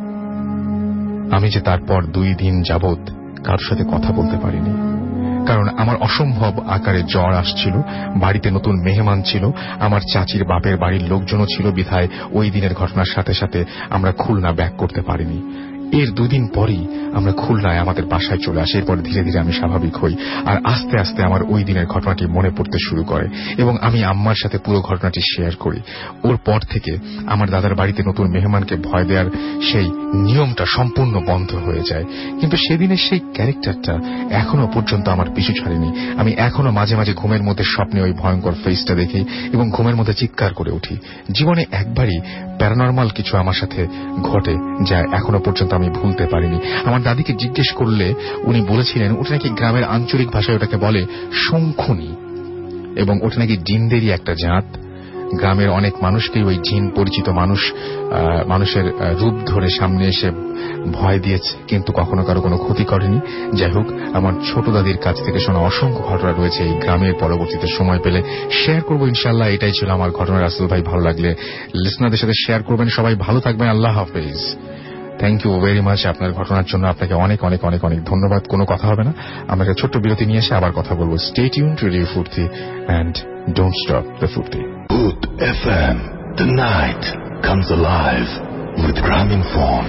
আমি যে তারপর দুই দিন যাবৎ কারোর সাথে কথা বলতে পারিনি, কারণ আমার অসম্ভব আকারে জ্বর আসছিল। বাড়িতে নতুন মেহমান ছিল, আমার চাচির বাপের বাড়ির লোকজনও ছিল, বিধায় ওই দিনের ঘটনার সাথে সাথে আমরা খুলনা ব্যাক করতে পারিনি। এর দুদিন পরই আমরা খুলনায় আমাদের বাসায় চলে আসি। এরপর ধীরে ধীরে আমি স্বাভাবিক হই, আর আস্তে আস্তে আমার ওই দিনের ঘটনাটি মনে পড়তে শুরু করে, এবং আমি আম্মার সাথে পুরো ঘটনাটি শেয়ার করি। ওর পর থেকে আমার দাদার বাড়িতে নতুন মেহমানকে ভয় দেওয়ার সেই নিয়মটা সম্পূর্ণ বন্ধ হয়ে যায়। কিন্তু সেদিনের সেই ক্যারেক্টারটা এখনো পর্যন্ত আমার পিছু ছাড়েনি। আমি এখনো মাঝে মাঝে ঘুমের মধ্যে স্বপ্নে ওই ভয়ঙ্কর ফেসটা দেখি এবং ঘুমের মধ্যে চিৎকার করে উঠি। জীবনে একবারই প্যারানরমাল কিছু আমার সাথে ঘটে, যা এখনো পর্যন্ত আমি ভুলতে পারিনি। আমার দাদিকে জিজ্ঞেস করলে উনি বলেছিলেন ওটা নাকি গ্রামের আঞ্চলিক ভাষায় ওটাকে বলে শঙ্খুনি, এবং ওটা নাকি জিনদেরই একটা জাত। গ্রামের অনেক মানুষকেই ওই জিন পরিচিত মানুষ মানুষের রূপ ধরে সামনে এসে ভয় দিয়েছে, কিন্তু কখনো কারো কোনো ক্ষতি করেনি। যাই হোক, আমার ছোট দাদির কাছ থেকে শোনা অসংখ্য ঘটনা রয়েছে এই গ্রামের। পরবর্তীতে সময় পেলে শেয়ার করবো ইনশাল্লাহ। এটাই ছিল আমার ঘটনা। রাসেল ভাই, ভালো লাগলে লিসনারদের সাথে শেয়ার করবেন। সবাই ভালো থাকবেন। আল্লাহ হাফেজ। থ্যাংক ইউ ভেরি মাচ আপনার ঘটনার জন্য। আপনাকে অনেক অনেক অনেক অনেক ধন্যবাদ। কোনো কথা হবে না, আমরা একটা ছোট্ট বিরতি নিয়ে এসে আবার কথা বলবো। Stay tune to radio Foorti and don't stop the Foorti. Hood F M, the night comes alive with Gramophone.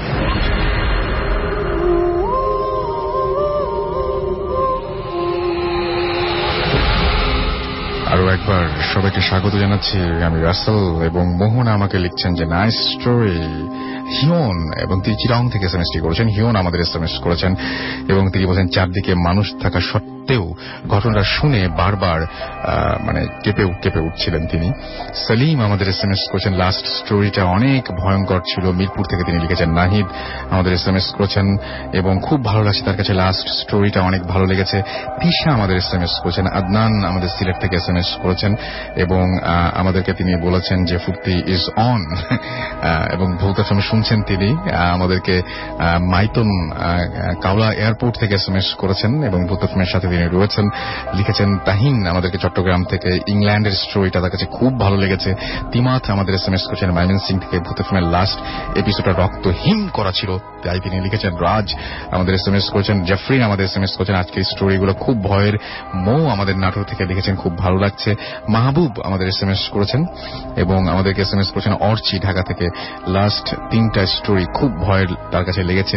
আরো একবার সবাইকে স্বাগত জানাচ্ছি। আমি রাসেল, এবং মোহন আমাকে লিখছেন যে নাইস স্টোরি। হিয়ন এবং তিনি চিরাং থেকে এসএমএসটি করেছেন। হিয়ন আমাদের এসএমএস করেছেন এবং তিনি বলছেন চারদিকে মানুষ থাকা সত্ত্বেও সত্ত্বেও ঘটনাটা শুনে বারবার মানে কেঁপে কেঁপে উঠছিলেন তিনি। সালিম আমাদের এসএমএস করেছেন, লাস্ট স্টোরিটা অনেক ভয়ঙ্কর ছিল। মিরপুর থেকে তিনি লিখেছেন। নাহিদ আমাদের এসএমএস করেছেন এবং খুব ভালো লাগছে তার কাছে, লাস্ট স্টোরিটা অনেক ভালো লেগেছে। তিশা আমাদের এসএমএস করেছেন। আদনান আমাদের সিলেট থেকে এসএমএস করেছেন এবং আমাদেরকে তিনি বলেছেন যে ফুর্তি ইজ অন এবং ভৌতার সময় শুনছেন তিনি। আমাদেরকে মাইতন কাওলা এয়ারপোর্ট থেকে এসএমএস করেছেন এবং ভৌতার সাথে তিনি রয়েছেন। লিখেছেন তাহিন আমাদেরকে চট্টগ্রাম থেকে, ইংল্যান্ডের স্টোরিটা তার কাছে খুব ভালো লেগেছে। তিমাথ আমাদের এসএমএস করেছেন ময়মনসিং থেকে, ভূতফিল্মের লাস্ট এপিসোডটা রক্তহীন করা ছিল তাই তিনি লিখেছেন। রাজ আমাদের এসএমএস করেছেন। জাফরিন আমাদের এসএমএস করেছেন আজকের স্টোরিগুলো খুব ভয়ের। মৌ আমাদের নাটোর থেকে লিখেছেন খুব ভালো লাগছে। মাহবুব আমাদের এসএমএস করেছেন এবং আমাদেরকে এসএমএস করেছেন অর্চি ঢাকা থেকে, লাস্ট তিনটা স্টোরি খুব ভয়ের তার কাছে লেগেছে।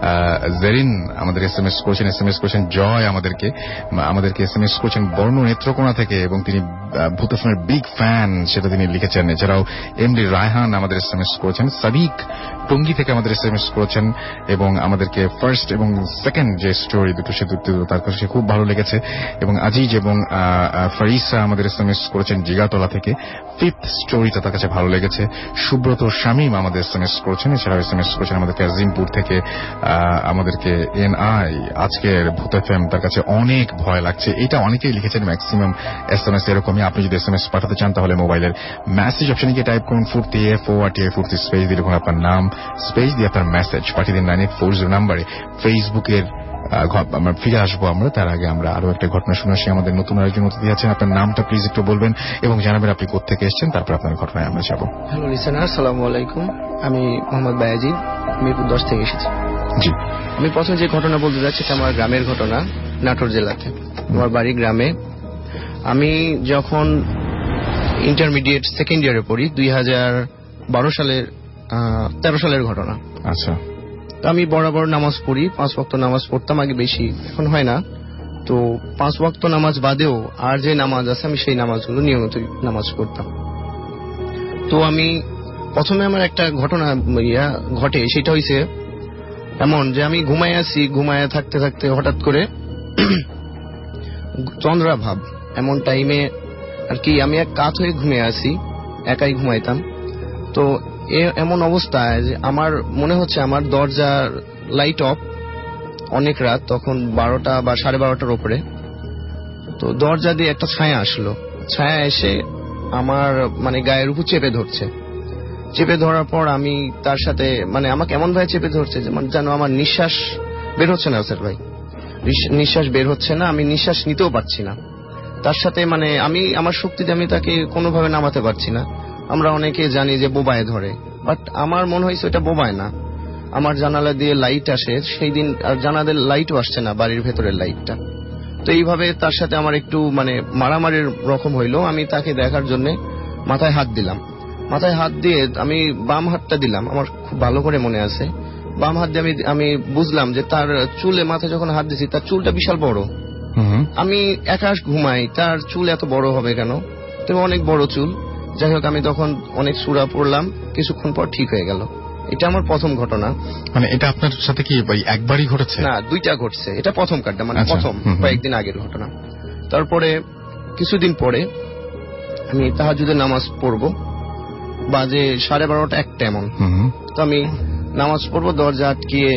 জেরিন আমাদের এসএমএস করেছেন এসএমএস করেছেন জয় আমাদেরকে আমাদেরকে এসএমএস করেছেন বর্ণ নেত্রকোনা থেকে এবং তিনি ভূতফিল্মের বিগ ফ্যান সেটা তিনি লিখেছেন। এছাড়াও এমডি রায়হান আমাদের এসএমএস করেছেন। সাদিক টঙ্গী থেকে আমাদের এসএমএস করেছেন এবং আমাদেরকে ফার্স্ট এবং সেকেন্ড যে স্টোরি দুটো সে দুটো তার কাছে খুব ভালো লেগেছে। এবং আজিজ এবং ফারিসা আমাদের এসএমএস করেছেন জিগাতলা থেকে, ফিফথ স্টোরিটা তার কাছে ভালো লেগেছে। সুব্রত শামীম আমাদের এসএমএস করেছেন। এছাড়াও এসএমএস করেছেন আমাদেরকে আজিমপুর থেকে আমাদেরকে এন আই আজকের ভূত এফএম তার কাছে অনেক ভয় লাগছে। এটা অনেকেই লিখেছেন, ম্যাক্সিমাম এসএমএস এরকমই। আপনি যদি এসএমএস পাঠাতে চান তাহলে মোবাইলের মেসেজ অপশনে গিয়ে টাইপ করুন Foorti F O R T I Foorti, space দিয়ে লিখুন আপনার নাম, স্পেস দিয়ে আপনার মেসেজ পাঠিয়ে দিন নাইন এইট ফোর জিরো নাম্বারে। ফেসবুকের আমরা ফিরে আসবো আমরা, তার আগে আমরা আরো একটা ঘটনা শুনে আসি। আমাদের নতুন আরেকজন অতিথি আছেন, আপনার নামটা প্লিজ একটু বলবেন এবং জানাবেন আপনি কোথেকে এসেছেন, তারপর আপনার ঘটনায় আমরা যাবো। হ্যালো লিসেনার, আসসালামু আলাইকুম। আমি মোহাম্মদ বায়াজিদ, মিরপুর দশ থেকে এসেছি। জি, আমি প্রথমে যে ঘটনা বলতে যাচ্ছি এটা আমার গ্রামের ঘটনা, নাটোর জেলাতে। আমার বাড়ি গ্রামে। আমি যখন ইন্টারমিডিয়েট সেকেন্ড ইয়ারে পড়ি, দুই হাজার বারো সালের তেরো সালের ঘটনা। আচ্ছা, আমি বরাবর নামাজ পড়ি, পাঁচ ওয়াক্ত নামাজ পড়তাম আগে, বেশি এখন হয় না। তো পাঁচ ওয়াক্ত নামাজ বাদেও আর যে নামাজ আছে আমি সেই নামাজগুলো নিয়মিত নামাজ পড়তাম। তো আমি প্রথমে আমার একটা ঘটনা ইয়া ঘটে, সেটা হয়েছে এমন যে আমি ঘুমায় আছি, ঘুমায় থাকতে থাকতে হঠাৎ করে চন্দ্রা ভাব এমন টাইমে আর কি আমি এক কাত হয়ে ঘুমিয়ে আছি, একাই ঘুমাইতাম। তো এমন অবস্থায় যে আমার মনে হচ্ছে আমার দরজার লাইট অফ, অনেক রাত, তখন বারোটা বা সাড়ে বারোটার উপরে। তো দরজা দিয়ে একটা ছায়া আসলো, ছায়া এসে আমার মানে গায়ের উপর চেপে ধরছে। চেপে ধরার পর আমি তার সাথে মানে আমাকে এমন ভাবে চেপে ধরছে যে মানে যেন আমার নিঃশ্বাস বের হচ্ছে না স্যার ভাই, নিঃশ্বাস বের হচ্ছে না, আমি নিঃশ্বাস নিতেও পারছি না। তার সাথে মানে আমি আমার শক্তিতে আমি তাকে কোনোভাবে নামাতে পারছি না। আমরা অনেকে জানি যে বোবায় ধরে, বাট আমার মনে হয়েছে ওটা বোবায় না। আমার জানালা দিয়ে লাইট আসে, সেই দিন আর জানালার লাইটও আসছে না, বাড়ির ভেতরের লাইটটা। তো এইভাবে তার সাথে আমার একটু মানে মারামারির রকম হইলো। আমি তাকে দেখার জন্য মাথায় হাত দিলাম। মাথায় হাত দিয়ে আমি বাম হাতটা দিলাম, আমার খুব ভালো করে মনে আছে। বাম হাত দিয়ে আমি আমি বুঝলাম যে তার চুলে, মাথায় যখন হাত দিয়েছি তার চুলটা বিশাল বড়। আমি একা ঘুমাই, তার চুল এত বড় হবে কেন? তবে অনেক বড় চুল। যাই হোক, আমি তখন অনেক সূরা পড়লাম, কিছুক্ষণ পর ঠিক হয়ে গেল। এটা আমার প্রথম ঘটনা। মানে এটা আপনার সাথে কি একবারই ঘটেছে? না, দুইটা ঘটছে। এটা প্রথম কাটটা, মানে প্রথম কয়েকদিন আগের ঘটনা। তারপরে কিছুদিন পরে আমি তাহাজ্জুদের নামাজ পড়বো, বাজে সাড়ে বারোটা একটা এমন। তো আমি নামাজ পড়বো, দরজা আটকিয়ে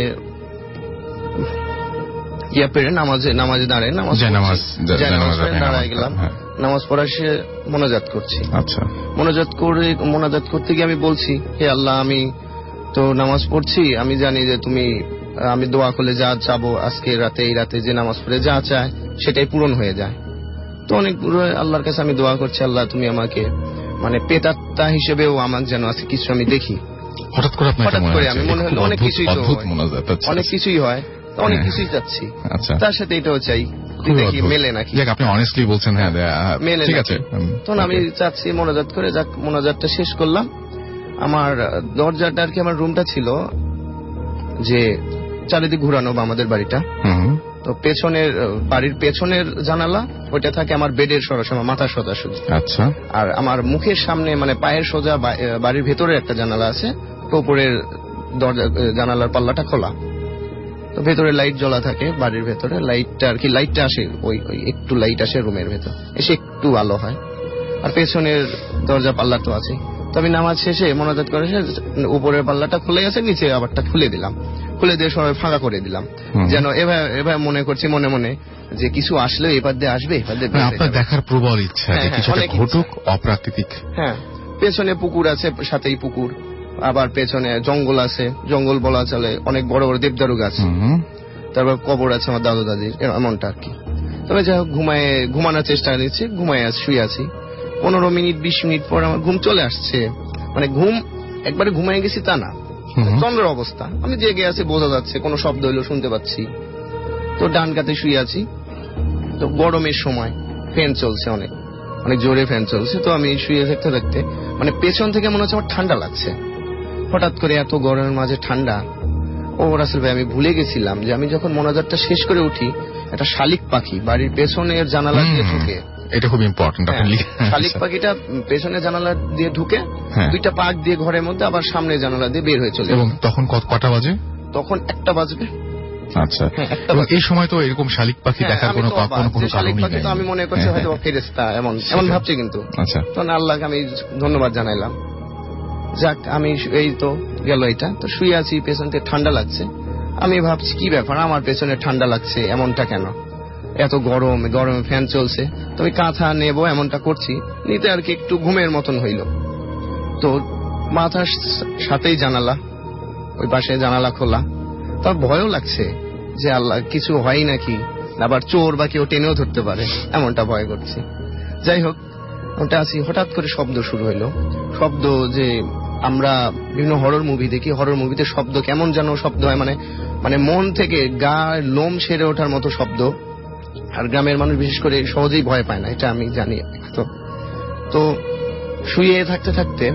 ইয়া পেরে নামাজে নামাজে দাঁড়ায় নামাজ দাঁড়ায় গেলাম। নামাজ পড়া সে মোনাজাত করছি। আচ্ছা, মোনাজাত করে মোনাজাত করতে গিয়ে আমি বলছি, হে আল্লাহ, আমি তো নামাজ পড়ছি, আমি জানি যে তুমি, আমি দোয়া করলে যা চাবো আজকে রাতে, এই রাতে যে নামাজ পড়ে যা চায় সেটাই পূরণ হয়ে যায়। তো অনেক আল্লাহর কাছে আমি দোয়া করছি, আল্লাহ তুমি আমাকে মানে পেতাত্তা হিসেবেও আমাকে যেন আজকে কিছু আমি দেখি। হঠাৎ করে হঠাৎ করে আমি মনে হলো অনেক কিছুই অনেক কিছুই হয়, অনেক কিছুই চাচ্ছি, তার সাথে এটাও চাই, দেখি মেলে নাকি। আপনি অনেস্টলি বলছেন, হ্যাঁ মেলে, ঠিক আছে। তখন আমি চাচ্ছি, মোনাজাত করে যাক, মোনাজাতটা শেষ করলাম। আমার দরজাটা আর কি, আমার রুমটা ছিল যে চারিদিক ঘুরানো বা আমাদের বাড়িটা, তো পেছনের বাড়ির পেছনের জানালা ওইটা থাকে আমার বেডের সরাসরি মাথার সোজা শুধু। আচ্ছা, আর আমার মুখের সামনে মানে পায়ের সোজা বাড়ির ভেতরে একটা জানালা আছে, উপরের দরজা জানালার পাল্লাটা খোলা। তো ভেতরে লাইট জ্বলা থাকে, বাড়ির ভেতরে লাইটটা আর কি, লাইটটা আসে ওই ওই একটু লাইট আসে রুমের ভেতর, এসে একটু আলো হয়। আর পেছনের দরজা পাল্লা তো আছে। তো আমি নামাজ শেষে মোনাজাত করে উপরের পাল্লাটা খুলে গেছে, নিচে আবারটা খুলে দিলাম, খুলে দিয়ে সবাই ফাঁকা করে দিলাম, যেন এবার এবার মনে করছি মনে মনে যে কিছু আসলে এবার দিয়ে আসবে, এবার দিয়ে আপনার দেখার প্রবল ইচ্ছা যে কিছু ঘটুক অপ্রাকৃতিক। হ্যাঁ, পেছনে পুকুর আছে, সাথেই পুকুর, আবার পেছনে জঙ্গল আছে, জঙ্গল বলা চলে, অনেক বড় বড় দেবদারু গাছ, তারপর কবর আছে আমার দাদু দাদির, এমনটা আর কি। তবে যাই হোক ঘুমায় ঘুমানোর চেষ্টা করছি, ঘুমায় শুয়ে আছি। পনেরো মিনিট বিশ মিনিট পর আমার ঘুম চলে আসছে, মানে ঘুম একবারে ঘুমায় গেছি তা না, চন্দ্রের অবস্থা, আমি জেগে আছি বোঝা যাচ্ছে, কোনো শব্দ হইলো শুনতে পাচ্ছি। তো ডান কাতে শুয়ে আছি, তো গরমের সময় ফ্যান চলছে, অনেক অনেক জোরে ফ্যান চলছে। তো আমি শুয়ে থাকতে থাকতে মানে পেছন থেকে মনে হচ্ছে আমার ঠান্ডা লাগছে, হঠাৎ করে এত গরমের মাঝে ঠান্ডা। ও রাসেল ভাই, আমি ভুলে গেছিলাম যে আমি যখন মোনাজাতটা শেষ করে উঠি, একটা শালিক পাখি বাড়ির পেছনের জানালা দিয়ে ঢুকে, এটা খুব ইম্পর্টেন্ট। শালিক পাখিটা পেছনের জানালা দিয়ে ঢুকে দুইটা পাক দিয়ে ঘরের মধ্যে, আবার সামনে জানালা দিয়ে বের হয়ে চলে। এবং তখন কটা বাজে? তখন একটা বাজবে। আচ্ছা, এই সময় তো এরকম শালিক পাখি দেখার কোনো কোনো শালিক পাখি তো আমি মনে করছি হয়তো ফেরেশতা, এমন এমন ভাবছি, কিন্তু তখন আল্লাহকে আমি ধন্যবাদ জানাইলাম। যাক, আমি এই তো গেল এটা, তো শুয়ে আছি, পেছন থেকে ঠান্ডা লাগছে। আমি ভাবছি কি ব্যাপার, আমার পেছনে ঠান্ডা লাগছে এমনটা কেন, এত গরম, গরমে ফ্যান চলছে, তো আমি কাঁথা নেবো এমনটা করছি, নিতে আর কি একটু ঘুমের মতন হইল। তো মাথার সাথেই জানালা, ওই পাশে জানালা খোলা, তার ভয়ও লাগছে যে আল্লাহ কিছু হয় নাকি, আবার চোর বা কেউ টেনেও ধরতে পারে, এমনটা ভয় করছি। যাই হোক, ওটা আছি, হঠাৎ করে শব্দ শুরু হইলো। শব্দ যে আমরা বিভিন্ন হরর মুভি দেখি, হরর মুভিতে শব্দ কেমন যেন শব্দ হয়, মানে মানে মন থেকে গা লোম সেরে ওঠার মতো শব্দ। আর গ্রামের মানুষ বিশেষ করে সহজেই ভয় পায় না, এটা আমি জানি। তো তো শুয়ে থাকতে থাকতে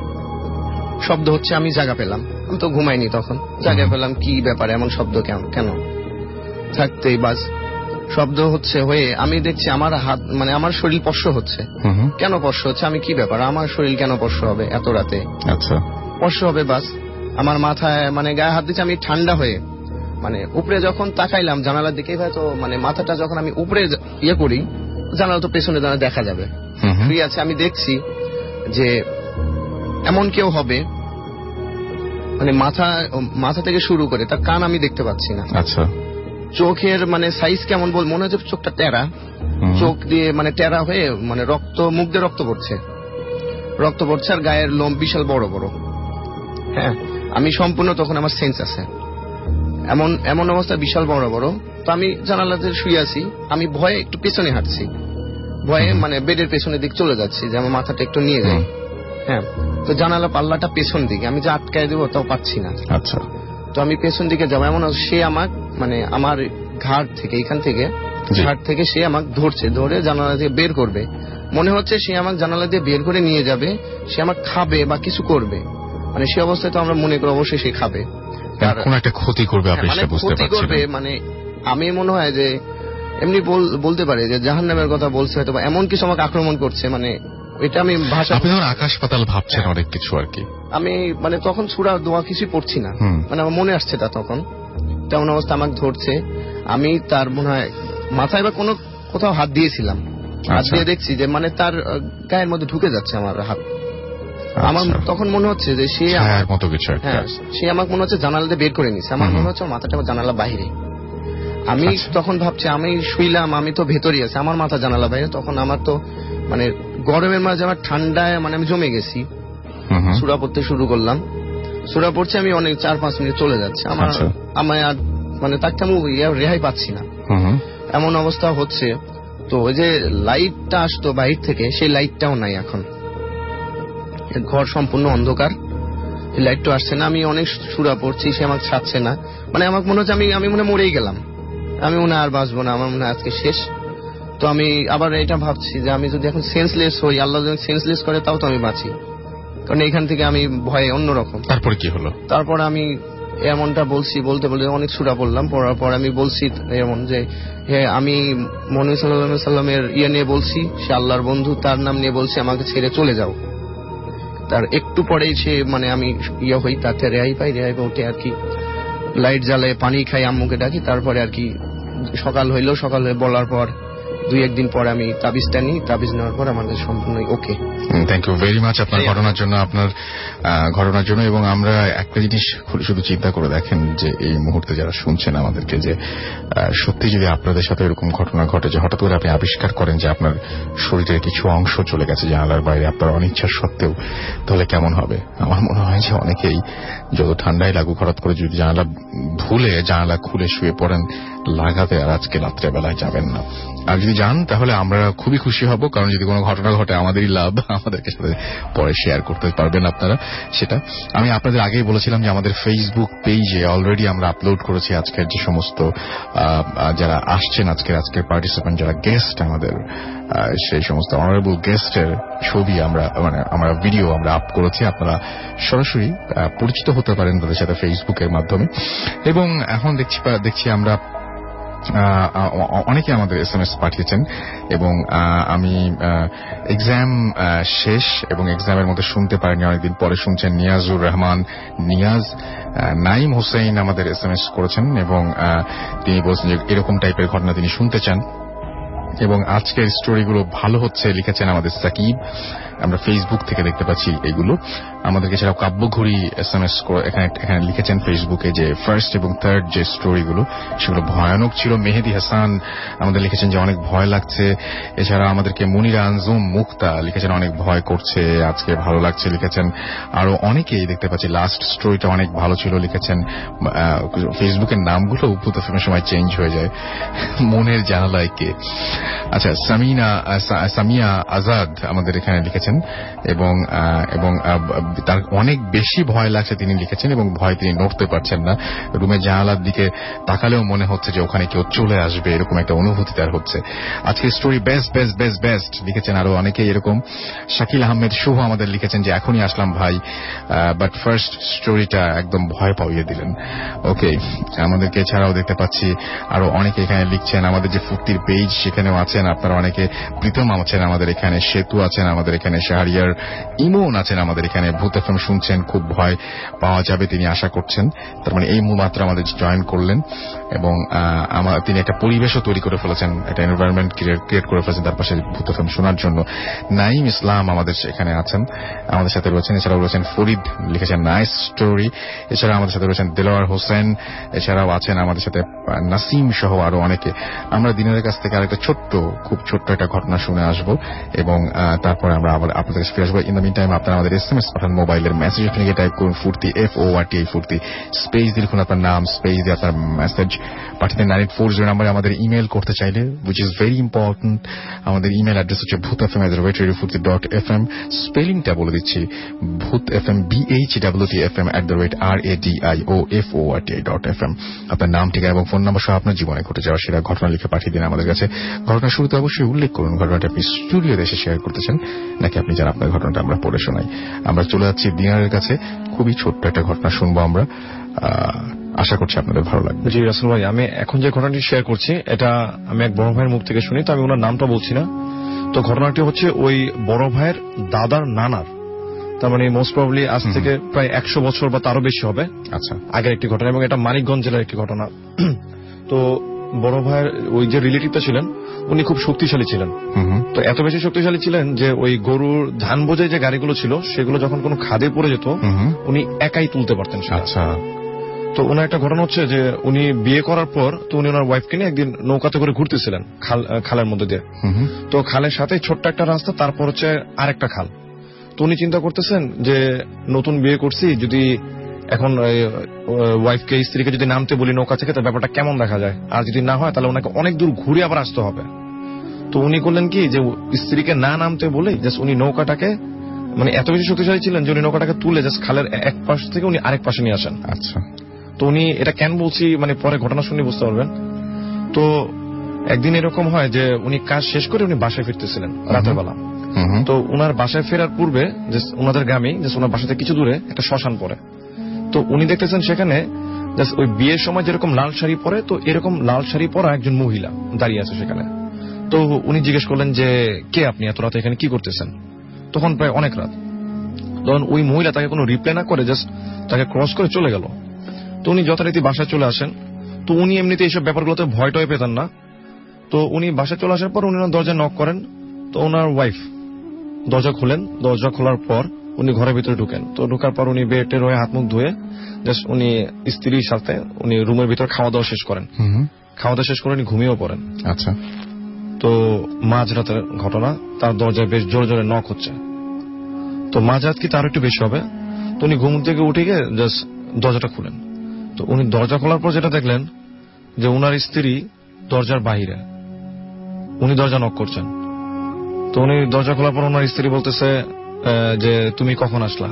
শব্দ হচ্ছে, আমি জাগা পেলাম, আমি তো ঘুমাইনি তখন, জাগা পেলাম কি ব্যাপার, এমন শব্দ কেন কেন থাকতেই বাজ শব্দ হচ্ছে হয়ে আমি দেখছি আমার হাত, মানে আমার শরীর স্পর্শ হচ্ছে। কেন স্পর্শ হচ্ছে, আমি কি ব্যাপার, আমার শরীর কেন স্পর্শ হবে এত রাতে? আচ্ছা, স্পর্শ হবে বাস, আমার মাথায় মানে গায়ে হাত দিচ্ছে, আমি ঠান্ডা হয়ে মানে উপরে যখন তাকাইলাম জানালার দিকে, হয়তো মানে মাথাটা যখন আমি উপরে ইয়ে করি, জানালা তো পেছনে জানা দেখা যাবে, ঠিক আছে। আমি দেখছি যে এমন কেউ হবে, মানে মাথা মাথা থেকে শুরু করে তার কান আমি দেখতে পাচ্ছি না। আচ্ছা, চোখের মানে সাইজ কেমন বল, মনে হচ্ছে চোখটা টেরা, চোখ দিয়ে মানে টেরা হয়ে মানে রক্ত, মুখ দিয়ে রক্ত পড়ছে, রক্ত পড়ছে, আর গায়ের লোম বিশাল বড় বড়। হ্যাঁ, আমি সম্পূর্ণ তখন আমার সেন্স আছে, এমন এমন অবস্থা বিশাল বড় বড়। তো আমি জানালাতে শুয়ে আছি, আমি ভয়ে একটু পেছনে হাঁটছি, ভয়ে মানে বেডের পেছনের দিক চলে যাচ্ছি যে আমার মাথাটা একটু নিয়ে যায়। হ্যাঁ, তো জানালা পাল্লাটা পেছন দিকে, আমি যে আটকায় দেবো তাও পাচ্ছি না। আচ্ছা, তো আমি পেছন দিকে যাবো, এমন সে আমার মানে আমার ঘাট থেকে, এখান থেকে ঘাট থেকে সে আমাকে ধরছে, ধরে জানালা দিয়ে বের করবে। মনে হচ্ছে সে আমাকে জানালা দিয়ে বের করে নিয়ে যাবে, সে আমাকে খাবে বা কিছু করবে, মানে সে অবস্থায় তো আমরা মনে করি অবশ্যই সে খাবে, কোন একটা ক্ষতি করবে, ক্ষতি করবে। মানে আমি মনে হয় যে এমনি বলতে পারে যে জাহান্নামের কথা বলছে, হয়তো এমন কিছু আমাকে আক্রমণ করছে, মানে এটা আমি ভাষা, আপনি আকাশ পাতাল ভাবছেন অনেক কিছু আর কি। আমি মানে তখন সূরা দোয়া কিছুই পড়ছি না, মানে আমার মনে আসছে তা তখন তেমন অবস্থা আমাকে ধরছে। আমি তার মনে হয় মাথায় বা কোনো কোথাও হাত দিয়েছিলাম, হাত দিয়ে দেখছি যে মানে তার গায়ের মধ্যে ঢুকে যাচ্ছে আমার হাত। আমার তখন মনে হচ্ছে যে সে মতো কিছু, হ্যাঁ, সে আমাকে মনে হচ্ছে জানালা দিয়ে বের করে নিচ্ছে, আমার মনে হচ্ছে মাথাটা জানালা বাইরে। আমি তখন ভাবছি আমি শুইলাম, আমি তো ভেতরই আছি, আমার মাথা জানালা বাইরে। তখন আমার তো মানে গরমের মাঝে আমার ঠান্ডায় মানে আমি জমে গেছি, সূরা পড়তে শুরু করলাম, সূরা পড়ছে, আমি অনেক চার পাঁচ মিনিট চলে যাচ্ছে, আমার আমার আর মানে তাকে আমি রেহাই পাচ্ছি না, এমন অবস্থা হচ্ছে। তো ওই যে লাইটটা আসতো বাইরে থেকে, সেই লাইটটাও নাই এখন, ঘর সম্পূর্ণ অন্ধকার, লাইটটা আসছে না। আমি অনেক সূরা পড়ছি, সে আমাকে ছাড়ছে না, মানে আমাকে মনে হচ্ছে আমি আমি মনে মরেই গেলাম, আমি মনে আর বাঁচবো না, আমার মনে হয় আজকে শেষ। তো আমি আবার এটা ভাবছি যে আমি যদি এখন সেন্সলেস হই, আল্লাহ যদি সেন্সলেস করে তাও তো আমি বাঁচি, কারণ এখান থেকে আমি ভয়ে অন্যরকম। তারপরে কি হলো? তারপর আমি এমনটা বলছি, বলতে বলতে অনেক সূরা পড়লাম, পড়ার পর আমি বলছি এমন যে হ্যাঁ আমি মুহাম্মদ সাল্লাল্লাহু আলাইহি সাল্লামের ইয়ে নিয়ে বলছি, সে আল্লাহর বন্ধু, তার নাম নিয়ে বলছি আমাকে ছেড়ে চলে যাও। তার একটু পরেই সে মানে আমি ইয়ে হই, তাতে রেহাই পাই, রেহাই পাই ওঠে আর কি। লাইট জ্বালে পানি খাই, আম্মুকে ডাকি, তারপরে আর কি সকাল হইলো, সকাল হয়ে বলার পর দুই একদিন পরে আমি তাবিজটা নিই, তাবিজ নেওয়ার পর আমাদের সম্পূর্ণ okay. Thank you very much আপনার ঘটনার জন্য, আপনার ঘটনার জন্য। এবং আমরা একটা জিনিস শুধু চিন্তা করে দেখেন যে এই মুহূর্তে যারা শুনছেন আমাদেরকে, যে সত্যি যদি আপনাদের সাথে এরকম ঘটনা ঘটে যে হঠাৎ করে আপনি আবিষ্কার করেন যে আপনার শরীরের কিছু অংশ চলে গেছে জানালার বাইরে আপনার অনিচ্ছা সত্ত্বেও, তাহলে কেমন হবে? আমার মনে হয় যে অনেকেই যত ঠান্ডাই লাগুক হঠাৎ করে যদি জানালা ভুলে জানালা খুলে শুয়ে পড়েন, লাগাতে আর আজকে রাত্রেবেলায় যাবেন না। আর যদি যান তাহলে আমরা খুবই খুশি হব, কারণ যদি কোনো ঘটনা ঘটে আমাদেরই লাভ, আমাদেরকে সাথে পরে শেয়ার করতে পারবেন আপনারা সেটা। আমি আপনাদের আগেই বলেছিলাম যে আমাদের ফেসবুক পেজে অলরেডি আমরা আপলোড করেছি আজকের যে সমস্ত যারা আসছেন, আজকের আজকের পার্টিসিপেন্ট যারা গেস্ট আমাদের, সেই সমস্ত অনারেবল গেস্টের ছবি আমরা মানে আমরা ভিডিও আমরা আপ করেছি। আপনারা সরাসরি পরিচিত হতে পারেন তাদের সাথে ফেসবুকের মাধ্যমে। এবং এখন দেখছি দেখছি আমরা অনেকে আমাদের এস এম এস পাঠিয়েছেন, এবং আমি এক্সাম শেষ এবং এক্সামের মধ্যে শুনতে পারিনি, অনেকদিন পরে শুনছেন। নিয়াজুর রহমান নিয়াজ, নাইম হোসেন আমাদের এস এম এস করেছেন এবং তিনি বলছেন যে এরকম টাইপের ঘটনা তিনি শুনতে চান এবং আজকের স্টোরিগুলো ভালো হচ্ছে লিখেছেন আমাদের সাকিব। আমরা ফেসবুক থেকে দেখতে পাচ্ছি এইগুলো। আমাদেরকে ছাড়াও কাব্যঘুরি এস এম এস এখানে এখানে লিখেছেন ফেসবুকে যে ফার্স্ট এবং থার্ড যে স্টোরিগুলো সেগুলো ভয়ানক ছিল। মেহেদি হাসান আমাদের লিখেছেন যে অনেক ভয় লাগছে। এছাড়া আমাদেরকে মুনিরা আনজুম মুক্তা লিখেছেন অনেক ভয় করছে, আজকে ভালো লাগছে লিখেছেন। আরো অনেকেই দেখতে পাচ্ছি লাস্ট স্টোরিটা অনেক ভালো ছিল লিখেছেন। ফেসবুকের নামগুলো ভূত এফএমের সময় চেঞ্জ হয়ে যায়। মনের জানালায় কে। আচ্ছা, সামিনা সামিয়া আজাদ আমাদের এখানে লিখেছেন এবং এবং তার অনেক বেশি ভয় লাগছে তিনি লিখেছেন এবং ভয় তিনি নড়তে পারছেন না। রুমের জানালার দিকে তাকালেও মনে হচ্ছে যে ওখানে কেউ চলে আসবে, এরকম একটা অনুভূতি তার হচ্ছে। আজকে story best best best best লিখেছেন আরো অনেকেই এরকম। শাকিল আহমেদ শুভ আমাদের লিখেছেন যে এখনই আসলাম ভাই, বাট ফার্স্ট স্টোরিটা একদম ভয় পাইয়ে দিলেন। ওকে, আমাদেরকে এছাড়াও দেখতে পাচ্ছি আরো অনেকে এখানে লিখছেন। আমাদের যে ফুর্তির পেজ সেখানেও আছেন আপনারা অনেকে। প্রীতম আছেন আমাদের এখানে, সেতু আছেন আমাদের এখানে, শাহরিয়ার ইমন আছেন আমাদের এখানে। ভূত এফএম শুনছেন, খুব ভয় পাওয়া যাবে তিনি আশা করছেন। তার মানে এই মাত্র আমাদের জয়েন করলেন এবং তিনি একটা পরিবেশও তৈরি করে ফেলেছেন, একটা এনভায়রনমেন্ট ক্রিয়েট করে ফেলেছেন তার পাশে ভূত এফএম শোনার জন্য। নাইম ইসলাম আমাদের এখানে আছেন, আমাদের সাথে রয়েছেন। এছাড়াও রয়েছেন ফরিদ লিখেছেন নাইস স্টোরি। এছাড়া আমাদের সাথে রয়েছেন দেলোয়ার হোসেন। এছাড়াও আছেন আমাদের সাথে নাসিম সহ আরো অনেকে। আমরা দিনের কাছ থেকে আরেকটা ছোট্ট খুব ছোট্ট একটা ঘটনা শুনে আসবো এবং তারপরে আমরা আবার আপনাদের কাছে ফিরে আসবো। ইন দ্য মিন টাইম আপনারা আমাদের এস এম এস পাঠান, মোবাইলের মেসেজ লিখে টাইপ করুন ফুর্তি, এফ ও আর টি ফুর্তি, স্পেস দিয়ে লিখুন আপনার নাম, স্পেস দিয়ে আপনার মেসেজ পাঠাতে নাইন এইট ফোর জিরো নাম্বারে। আমাদের ইমেল করতে চাইলে, উইচ ইজ ভেরি ইম্পর্টেন্ট, আমাদের ইমেল অ্যাড্রেস হচ্ছে Bhoot F M at radio Foorti dot F M. স্পেলিংটা বলে দিচ্ছি, Bhoot F M B H W T F M at the rate R A D I O F O R T I dot F M. আপনার নাম, ঠিকানা এবং phone number সহ আপনার জীবনে ঘটে যাওয়া সেটা ঘটনা লিখে পাঠিয়ে দিন আমাদের কাছে। ঘটনার শুরুতে অবশ্যই উল্লেখ করুন ঘটনাটা আপনি স্টুডিওতে এসে শেয়ার করতে চান নাকি আপনি যারা আপনার ঘটনাটা আমরা পড়ে শোনাই। আমরা চলে যাচ্ছি দিনারের কাছে, খুবই ছোট্ট একটা ঘটনা শুনবো আমরা, আশা করছি আপনাদের ভালো লাগবে। জি রাসেল ভাই, আমি এখন যে ঘটনাটি শেয়ার করছি এটা আমি এক বড় ভাইয়ের মুখ থেকে শুনি, তো আমি ওনার নামটা বলছি না। তো ঘটনাটি হচ্ছে ওই বড় ভাইয়ের দাদার নানার, তার মানে মোস্ট প্রবাবলি আজ থেকে প্রায় একশো বছর বা তারও বেশি হবে আচ্ছা আগের একটি ঘটনা, এবং এটা মানিকগঞ্জ জেলার একটি ঘটনা। তো বড় ভাইয়ের ওই যে রিলেটিভটা ছিলেন উনি খুব শক্তিশালী ছিলেন। তো এত বেশি শক্তিশালী ছিলেন যে ওই গরুর ধান বোঝাই যে গাড়িগুলো ছিল সেগুলো যখন কোনো খাদে পড়ে যেত উনি একাই তুলতে পারতেন। আচ্ছা, তো ওনার একটা ঘটনা হচ্ছে যে উনি বিয়ে করার পর তো উনি ওনার ওয়াইফকে নিয়ে একদিন নৌকাতে করে ঘুরতেছিলেন খালের মধ্যে দিয়ে। তো খালের সাথে ছোট্ট একটা রাস্তা, তারপর হচ্ছে আরেকটা খাল। তো উনি চিন্তা করতেছেন যে নতুন বিয়ে করছি, যদি এখন ওয়াইফকে স্ত্রীকে যদি নামতে বলি নৌকা থেকে, তার ব্যাপারটা কেমন দেখা যায়, আর যদি না হয় তাহলে ওনাকে অনেক দূর ঘুরে আবার আসতে হবে। তো উনি করলেন কি যে স্ত্রীকে না নামতে বলে জাস্ট উনি নৌকাটাকে, মানে এত বেশি শক্তিশালী ছিলেন যে উনি নৌকাটাকে তুলে জাস্ট খালের এক পাশ থেকে উনি আরেক পাশে নিয়ে আসেন। আচ্ছা, তো উনি এটা কেন বলছি মানে পরে ঘটনা শুনে বুঝতে পারবেন। তো একদিন এরকম হয় যে উনি কাজ শেষ করে উনি বাসায় ফিরতেছিলেন রাতের বেলা। তো উনার বাসায় ফেরার পূর্বে যে উনাদের গ্রামে যে ওনার বাসা থেকে কিছু দূরে একটা শ্মশান পড়ে। তো উনি দেখতেছেন সেখানে ওই বিয়ের সময় যেরকম লাল শাড়ি পরে, তো এরকম লাল শাড়ি পরা একজন মহিলা দাঁড়িয়ে আছে সেখানে। তো উনি জিজ্ঞেস করলেন যে কে আপনি, এত রাতে এখানে কি করতেছেন? তখন প্রায় অনেক রাত। তখন ওই মহিলা তাকে কোনো রিপ্লাই না করে জাস্ট তাকে ক্রস করে চলে গেল। তো উনি যথারীতি বাসায় চলে আসেন। তো উনি এমনিতে এইসব ব্যাপারগুলোতে ভয় টয় পেতেন না। তো উনি বাসায় চলে আসার পর উনি ওনার দরজা নক করেন। তো ওনার ওয়াইফ দরজা খুলেন। দরজা খোলার পর উনি ঘরের ভিতরে ঢুকেন। তো ঢোকার পর উনি বেডের হয়ে হাত মুখ ধুয়ে জাস্ট উনি স্ত্রীর সাথে উনি রুমের ভিতর খাওয়া দাওয়া শেষ করেন। খাওয়া দাওয়া শেষ করে উনি ঘুমিয়েও পড়েন। আচ্ছা। তো মাঝরাতের ঘটনা, তার দরজায় বেশ জোরে জোরে নক হচ্ছে। তো মাঝরাত কি তার একটু বেশি হবে, তো উনি ঘুম থেকে উঠে গিয়ে জাস্ট দরজাটা খুলেন। তো উনি দরজা খোলার পর যেটা দেখলেন যে উনার স্ত্রী দরজার বাহিরে, উনি দরজা নক করছেন। তো উনি দরজা খোলার পর ওনার স্ত্রী বলতেছে যে তুমি কখন আসলা।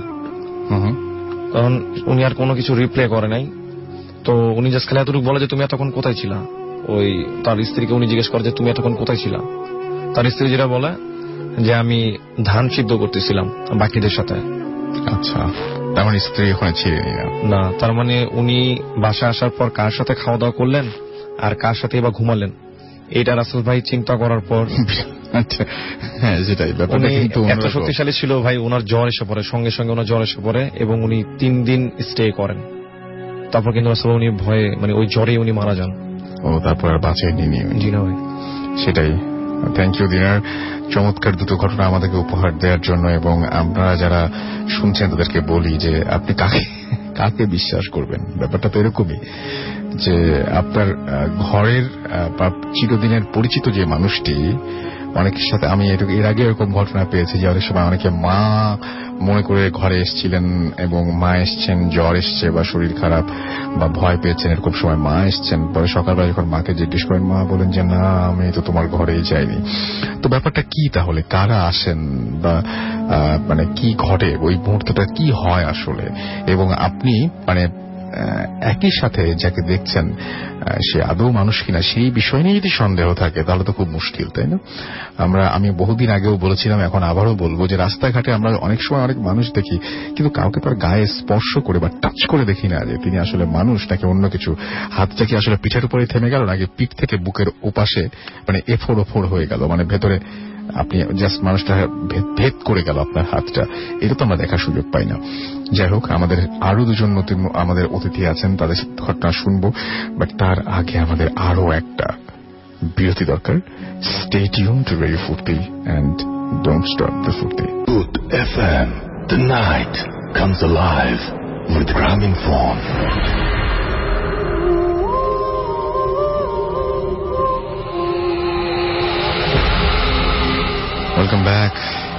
কারণ উনি আর কোনো কিছু রিপ্লাই করে নাই। তো উনি জাস্ট খালি এতটুকু বলে যে তুমি এতক্ষণ কোথায় ছিলা। ওই তার স্ত্রীকে উনি জিজ্ঞেস করে যে তুমি এতক্ষণ কোথায় ছিলা। তার স্ত্রী যেটা বলে যে আমি ধান সিদ্ধ করতেছিলাম বাকিদের সাথে। আচ্ছা, তার মানে স্ত্রী ওখানে ছিলেন না? তার মানে উনি বাসা আসার পর কার সাথে খাওয়া দাওয়া করলেন আর কার সাথে এবার ঘুমালেন, এটা রাসেল ভাই চিন্তা করার পর হ্যাঁ সেটাই ব্যাপারটা কিন্তু এত শক্তিশালী ছিল ভাই। ওনার জ্বর এসে পড়ে, সঙ্গে সঙ্গে ওনার জ্বর এসে পড়ে এবং উনি তিন দিন স্টে করেন। তারপর কিন্তু আসলে উনি ভয়ে মানে ওই জ্বরে উনি মারা যান। ও তারপর আর বাঁচাইনি। জি না ভাই, সেটাই। থ্যাংক ইউ দিনার, চমৎকার দুটো ঘটনা আমাদেরকে উপহার দেওয়ার জন্য। এবং আপনারা যারা শুনছেন তাদেরকে বলি যে আপনি কাকে কাকে বিশ্বাস করবেন। ব্যাপারটা তো এরকমই যে আপনার ঘরের বা চিরদিনের পরিচিত যে মানুষটি, অনেকের সাথে আমি এর আগে এরকম ঘটনা পেয়েছি যে অনেক সময় অনেকে মা মনে করে ঘরে এসেছিলেন এবং মা এসছেন, জ্বর এসছে বা শরীর খারাপ বা ভয় পেয়েছেন, এরকম সময় মা এসছেন। পরে সকালবেলা যখন মাকে জিজ্ঞেস করেন, মা বলেন যে না আমি তো তোমার ঘরেই যাইনি। তো ব্যাপারটা কি তাহলে, কারা আসেন বা মানে কি ঘটে, ওই মুহূর্তটা কি হয় আসলে? এবং আপনি মানে একই সাথে যাকে দেখছেন সে আদৌ মানুষ কিনা সেই বিষয় নিয়ে যদি সন্দেহ থাকে তাহলে তো খুব মুশকিল, তাই না? আমরা আমি বহুদিন আগেও বলেছিলাম, এখন আবারও বলবো যে রাস্তাঘাটে আমরা অনেক সময় অনেক মানুষ দেখি কিন্তু কাউকে তার গায়ে স্পর্শ করে বা টাচ করে দেখি না যে তিনি আসলে মানুষ নাকি অন্য কিছু। হাতটা কি আসলে পিঠের উপরে থেমে গেল নাকি পিঠ থেকে বুকের ওপাশে মানে এফোড় ওফোড় হয়ে গেল, মানে ভেতরে আপনি জাস্ট মানুষটা ভেদ করে গেল আপনার হাতটা, এটা তো আমরা দেখার সুযোগ পাই না। যাই হোক, আমাদের আরো দুজন নতুন আমাদের অতিথি আছেন, তাদের ঘটনা শুনবো, বাট তার আগে আমাদের আরো একটা বিরতি দরকার। Stay tune to radio Foorti and don't stop the Foorti. Good F M, the night comes alive with Gramophone. Welcome back.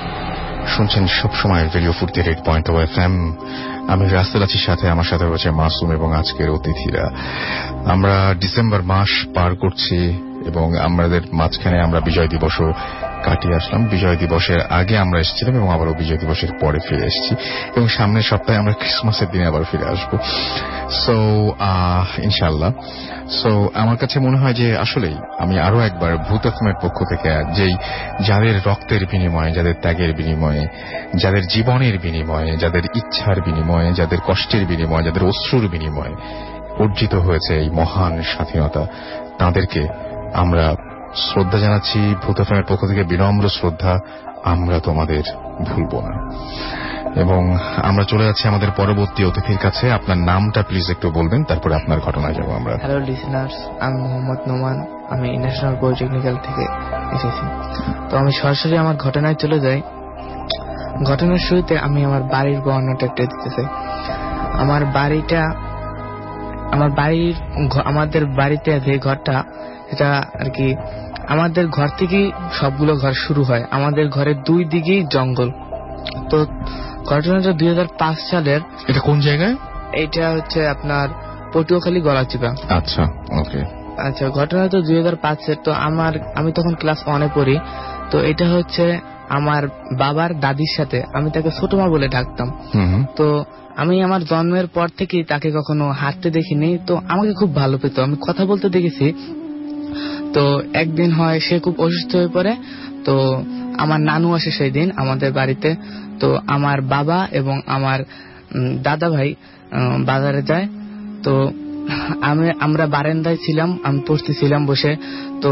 শুনছেন সবসময় radio Foorti eight point O F M. আমি রাস্তার আছি, সাথে আমার সাথে রয়েছে মাসুম এবং আজকের অতিথিরা। আমরা ডিসেম্বর মাস পার করছি এবং আমাদের মাঝখানে আমরা বিজয় দিবসও কাটিয়ে আসলাম। বিজয় দিবসের আগে আমরা এসেছিলাম এবং আবারও বিজয় দিবসের পরে ফিরে এসেছি এবং সামনের সপ্তাহে আমরা ক্রিসমাসের দিনে আবার ফিরে আসবো সো ইনশাল্লাহ। সো আমার কাছে মনে হয় যে আসলেই আমি আরো একবার ভূত এফএমের পক্ষ থেকে যেই যাদের রক্তের বিনিময়ে, যাদের ত্যাগের বিনিময়ে, যাদের জীবনের বিনিময়ে, যাদের ইচ্ছার বিনিময়ে, যাদের কষ্টের বিনিময়ে, যাদের অশ্রুর বিনিময়ে অর্জিত হয়েছে এই মহান স্বাধীনতা, তাদেরকে আমরা শ্রদ্ধা জানাচ্ছি। ভূত এফএমের পক্ষ থেকে বিনম্র শ্রদ্ধা, আমরা তোমাদের ভুলব না। এবং আমরা চলে যাচ্ছি আমাদের পরবর্তী অতিথির কাছে। আপনার নামটা প্লিজ একটু বলবেন, তারপরে আপনার ঘটনায় যাব আমরা। হ্যালো লিসনার্স, আমি মোহাম্মদ নোমান, আমি ন্যাশনাল পলিটেকনিক্যাল থেকে এসেছি। তো আমি সরাসরি আমার ঘটনায় চলে যাই। ঘটনার শুরুতে আমি আমার বাড়ির বর্ণনাটা একটা দিতে চাই। আমার বাড়িটা আমার বাড়ির আমাদের বাড়িতে যে ঘরটা, এটা আর কি আমাদের ঘর থেকেই সবগুলো ঘর শুরু হয়। আমাদের ঘরের দুই দিকেই জঙ্গল। তো ঘটনাটা দুই হাজার পাঁচ সালের। এটা কোন জায়গায়? এটা হচ্ছে আপনার পটুয়াখালী গলাচিপা। আচ্ছা, ওকে। আচ্ছা, ঘটনা তো দুই হাজার পাঁচের। তো আমার আমি তখন ক্লাস ওয়ানে পড়ি। তো এটা হচ্ছে আমার বাবার দাদির সাথে, আমি তাকে ছোট মা বলে ডাকতাম। তো আমি আমার জন্মের পর থেকেই তাকে কখনো হাঁটতে দেখিনি। তো আমাকে খুব ভালো পেত, আমি কথা বলতে দেখেছি। তো একদিন হয় সে খুব অসুস্থ হয়ে পড়ে। তো আমার নানু আসে সেই দিন আমাদের বাড়িতে। তো আমার বাবা এবং আমার দাদা ভাই বাজারে যায়। তো আমি আমরা বারান্দায় ছিলাম, আমি পড়তেছিলাম বসে। তো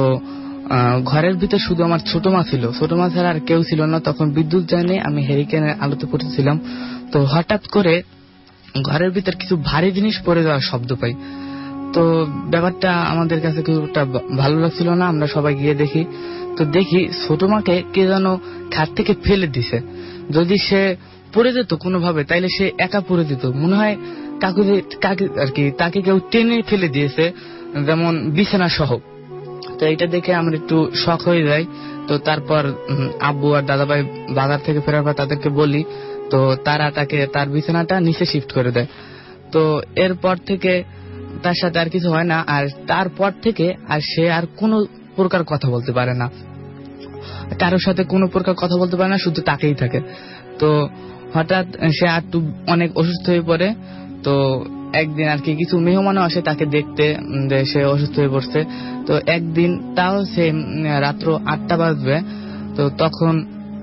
ঘরের ভিতর শুধু আমার ছোট মা ছিল, ছোট মা ছাড়া আর কেউ ছিল না। তখন বিদ্যুৎ যায়নি, আমি হেরিকেনের আলোতে পড়তেছিলাম। তো হঠাৎ করে ঘরের ভিতর কিছু ভারী জিনিস পড়ে যাওয়ার শব্দ পাই। তো ব্যাপারটা আমাদের কাছে খুব একটা ভালো লাগছিল না। আমরা সবাই গিয়ে দেখি, তো দেখি ছোট মাকে কে যেন খাট থেকে ফেলে দিছে। যদি সে পড়ে যেত কোনোভাবে তাইলে সে একা পড়ে যেত, মনে হয় কাকু কাকে আর কি তাকে কেউ টেনে ফেলে দিয়েছে, যেমন বিছানা সহ। তো এটা দেখে আমরা একটু শক হয়ে যাই। তো তারপর আব্বু আর দাদাভাই বাজার থেকে ফেরার পর তাদেরকে বলি, তো তারা তাকে তার বিছানাটা নিচে শিফট করে দেয়। তো এরপর থেকে তার সাথে আর কিছু হয় না। আর তারপর থেকে আর সে আর কোনো প্রকার কথা বলতে পারে না, কারোর সাথে কোনো প্রকার কথা বলতে পারে না, শুধু তাকেই থাকে। তো হঠাৎ সে আর অনেক অসুস্থ হয়ে পড়ে। তো একদিন আর কি কিছু মেহমানও আসে তাকে দেখতে যে সে অসুস্থ হয়ে পড়ছে। তো একদিন তাও সে রাত্র আটটা বাজবে, তো তখন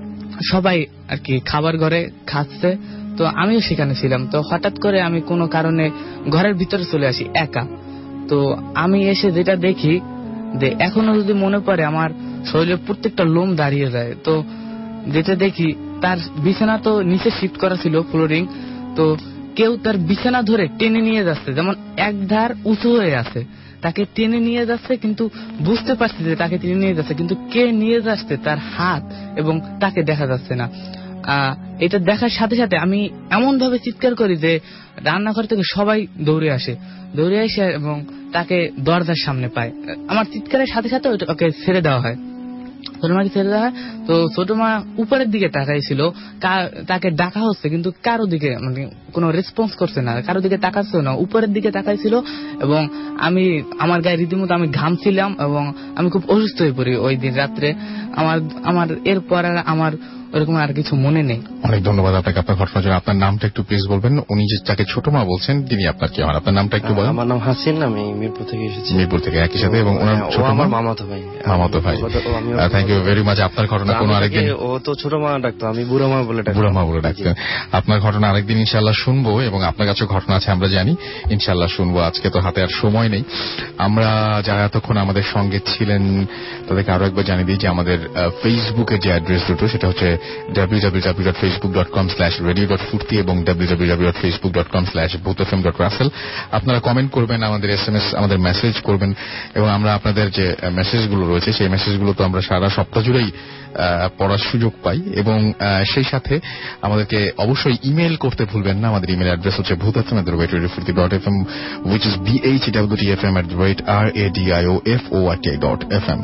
সবাই আর কি খাবার ঘরে খাচ্ছে, তো আমিও সেখানে ছিলাম। তো হঠাৎ করে আমি কোনো কারণে ঘরের ভিতরে চলে আসি একা। তো আমি এসে যেটা দেখি যে এখনো যদি মনে পড়ে আমার শরীরের প্রত্যেকটা লোম দাঁড়িয়ে যায়। তো যেটা দেখি তার বিছানা তো নিচে শিফট করা ছিল ফ্লোরিং, তো কেউ তার বিছানা ধরে টেনে নিয়ে যাচ্ছে, যেমন এক ধার উঁচু হয়ে আছে, তাকে টেনে নিয়ে যাচ্ছে, কিন্তু বুঝতে পারছি যে তাকে টেনে নিয়ে যাচ্ছে, কিন্তু কে নিয়ে যাচ্ছে তার হাত এবং তাকে দেখা যাচ্ছে না। আহ এটা দেখার সাথে সাথে আমি এমন ভাবে চিৎকার করি যে রান্নাঘর থেকে সবাই দৌড়ে আসে, দৌড়ে আসে এবং তাকে দরজার সামনে পায়। আমার চিৎকারের সাথে সাথে ওকে ছেড়ে দেওয়া হয়, ছোট মাকে ছেড়ে দেওয়া হয়। তো ছোট মা উপরের দিকে তাকাইছিল, তাকে ডাকা হচ্ছে কিন্তু কারো দিকে মানে কোনো রেসপন্স করছে না, কারো দিকে তাকাচ্ছে না, উপরের দিকে তাকাইছিল। এবং আমি আমার গায়ে রীতিমতো আমি ঘামছিলাম এবং আমি খুব অসুস্থ হয়ে পড়ি ওই দিন রাত্রে। আমার আমার এরপর আর আমার ওরকম আর কিছু মনে নেই। অনেক ধন্যবাদ আপনাকে আপনার ঘটনার জন্য। আপনার নামটা একটু প্লিজ বলবেন। উনি যে যাকে ছোট মা বলছেন তিনি আপনার কি হন? আপনার নামটা একটু বলেন। আমার নাম হাসিন, আমি মিরপুর থেকে এসেছি। মিরপুর থেকে একই সাথে, এবং ওনার ছোট মা মামাতো ভাই। মামাতো ভাই, থ্যাংক ইউ ভেরি মাচ। আপনার ঘটনা কোনো আরেকদিন, ও তো ছোট মা ডাকতো, আমি বুড়ো মা বলে ডাকতাম। বুড়ো মা বলে ডাকতেন। আপনার ঘটনা আরেকদিন ইনশাআল্লাহ শুনবো, এবং আপনার কাছে ঘটনা আছে আমরা জানি, ইনশাআল্লাহ শুনবো। আজকে তো হাতে আর সময় নেই। আমরা যারা এতক্ষণ আমাদের সঙ্গে ছিলেন তাদেরকে আরো একবার জানিয়ে দিই যে আমাদের ফেসবুকের যে অ্যাড্রেস দুটো সেটা হচ্ছে W W W dot Facebook dot com slash radio dot Foorti এবং W W W dot Facebook dot com slash Bhoot FM dot Russell. আপনারা কমেন্ট করবেন, আমাদের এস এম এস আমাদের মেসেজ করবেন, এবং আমরা আপনাদের যে মেসেজগুলো রয়েছে সেই মেসেজগুলো তো আমরা সারা সপ্তাহ জুড়েই পড়ার সুযোগ পাই। এবং সেই সাথে আমাদেরকে অবশ্যই ইমেল করতে ভুলবেন না। আমাদের ইমেল অ্যাড্রেস হচ্ছে Bhoot FM at the rate radio Foorti dot F M, which is B H W T F M at the rate R A D I O F O R T I dot F M.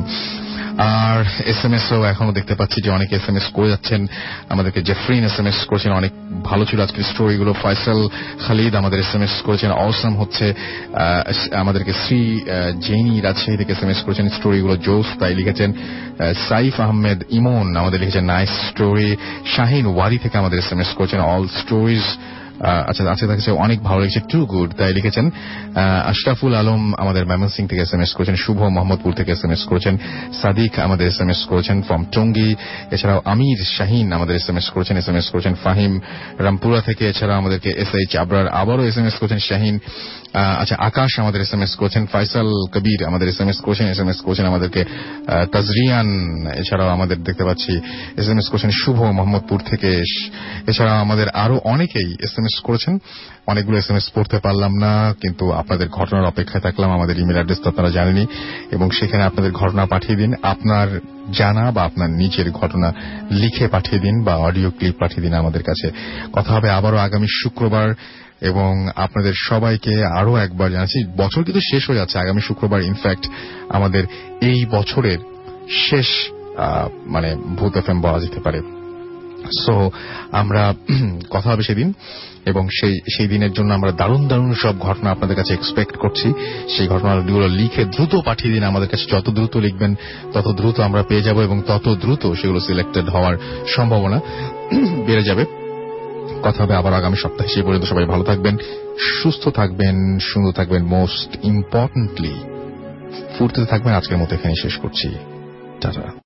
আর S M S ও এখনো দেখতে পাচ্ছি যে অনেকে S M S করে যাচ্ছেন আমাদেরকে। জেফরিন এস এম এস করেছেন, অনেক ভালো ছিল আজকের স্টোরিগুলো। ফয়সাল খালিদ আমাদের এস এম এস করেছেন, অসম হচ্ছে। আমাদেরকে শ্রী জেনি রাজশাহী থেকে এস এম এস করেছেন, স্টোরিগুলো জোস তাই লিখেছেন। সাইফ আহমেদ ইমন আমাদের লিখেছেন নাইস স্টোরি। শাহিন ওয়ারি থেকে আমাদের এস এম এস করেছেন, অল স্টোরিজ আচ্ছা আছে দেখেছে অনেক ভালো লেগেছে, টু গুড তাই লিখেছেন। আশরাফুল আলম আমাদের ময়মনসিং থেকে এস এম এস করেছেন, শুভ মোহাম্মদপুর থেকে এস এম এস করেছেন, সাদিক আমাদের এস এম এস করেছেন ফ্রম টঙ্গী। এছাড়াও আমির শাহিন আমাদের এস এম এস করেছেন, এস এম এস করেছেন ফাহিম রামপুরা থেকে। এছাড়াও আমাদেরকে এস এইচ আবরার আবারও এস এম এস করেছেন শাহিন। আচ্ছা আকাশ আমাদের এস এম এস করেছেন, ফয়সাল কবির আমাদের এস এম এস করেছেন, এস এম এস করেছেন আমাদেরকে তাজরিয়ান। এছাড়াও আমাদের দেখতে পাচ্ছি এস এম এস করেছেন শুভ মোহাম্মদপুর থেকে। এছাড়াও আমাদের আরো অনেকেই এস এম এস করেছেন। অনেকগুলো এস এম এস পড়তে পারলাম না, কিন্তু আপনাদের ঘটনার অপেক্ষায় থাকলাম। আমাদের ইমেল অ্যাড্রেস তো আপনারা জানেনই, এবং সেখানে আপনাদের ঘটনা পাঠিয়ে দিন। আপনার জানা বা আপনার নিজের ঘটনা লিখে পাঠিয়ে দিন বা অডিও ক্লিপ পাঠিয়ে দিন আমাদের কাছে। কথা হবে আবারও আগামী শুক্রবার, এবং আপনাদের সবাইকে আরো একবার জানাচ্ছি বছর কিন্তু শেষ হয়ে যাচ্ছে আগামী শুক্রবার। ইনফ্যাক্ট আমাদের এই বছরের শেষ মানে ভূত এফএম বলা যেতে পারে। সো আমরা কথা হবে সেদিন, এবং সেই সেই দিনের জন্য আমরা দারুণ দারুণ সব ঘটনা আপনাদের কাছে এক্সপেক্ট করছি। সেই ঘটনাগুলো লিখে দ্রুত পাঠিয়ে দিন আমাদের কাছে। যত দ্রুত লিখবেন তত দ্রুত আমরা পেয়ে যাব, এবং তত দ্রুত সেগুলো সিলেক্টেড হওয়ার সম্ভাবনা বেড়ে যাবে। কথা হবে আবার আগামী সপ্তাহে। সেই পর্যন্ত সবাই ভালো থাকবেন, সুস্থ থাকবেন, সুন্দর থাকবেন, মোস্ট ইম্পর্টেন্টলি ফুর্তিতে থাকবেন। আজকের মতো এখানে শেষ করছি, টাটা।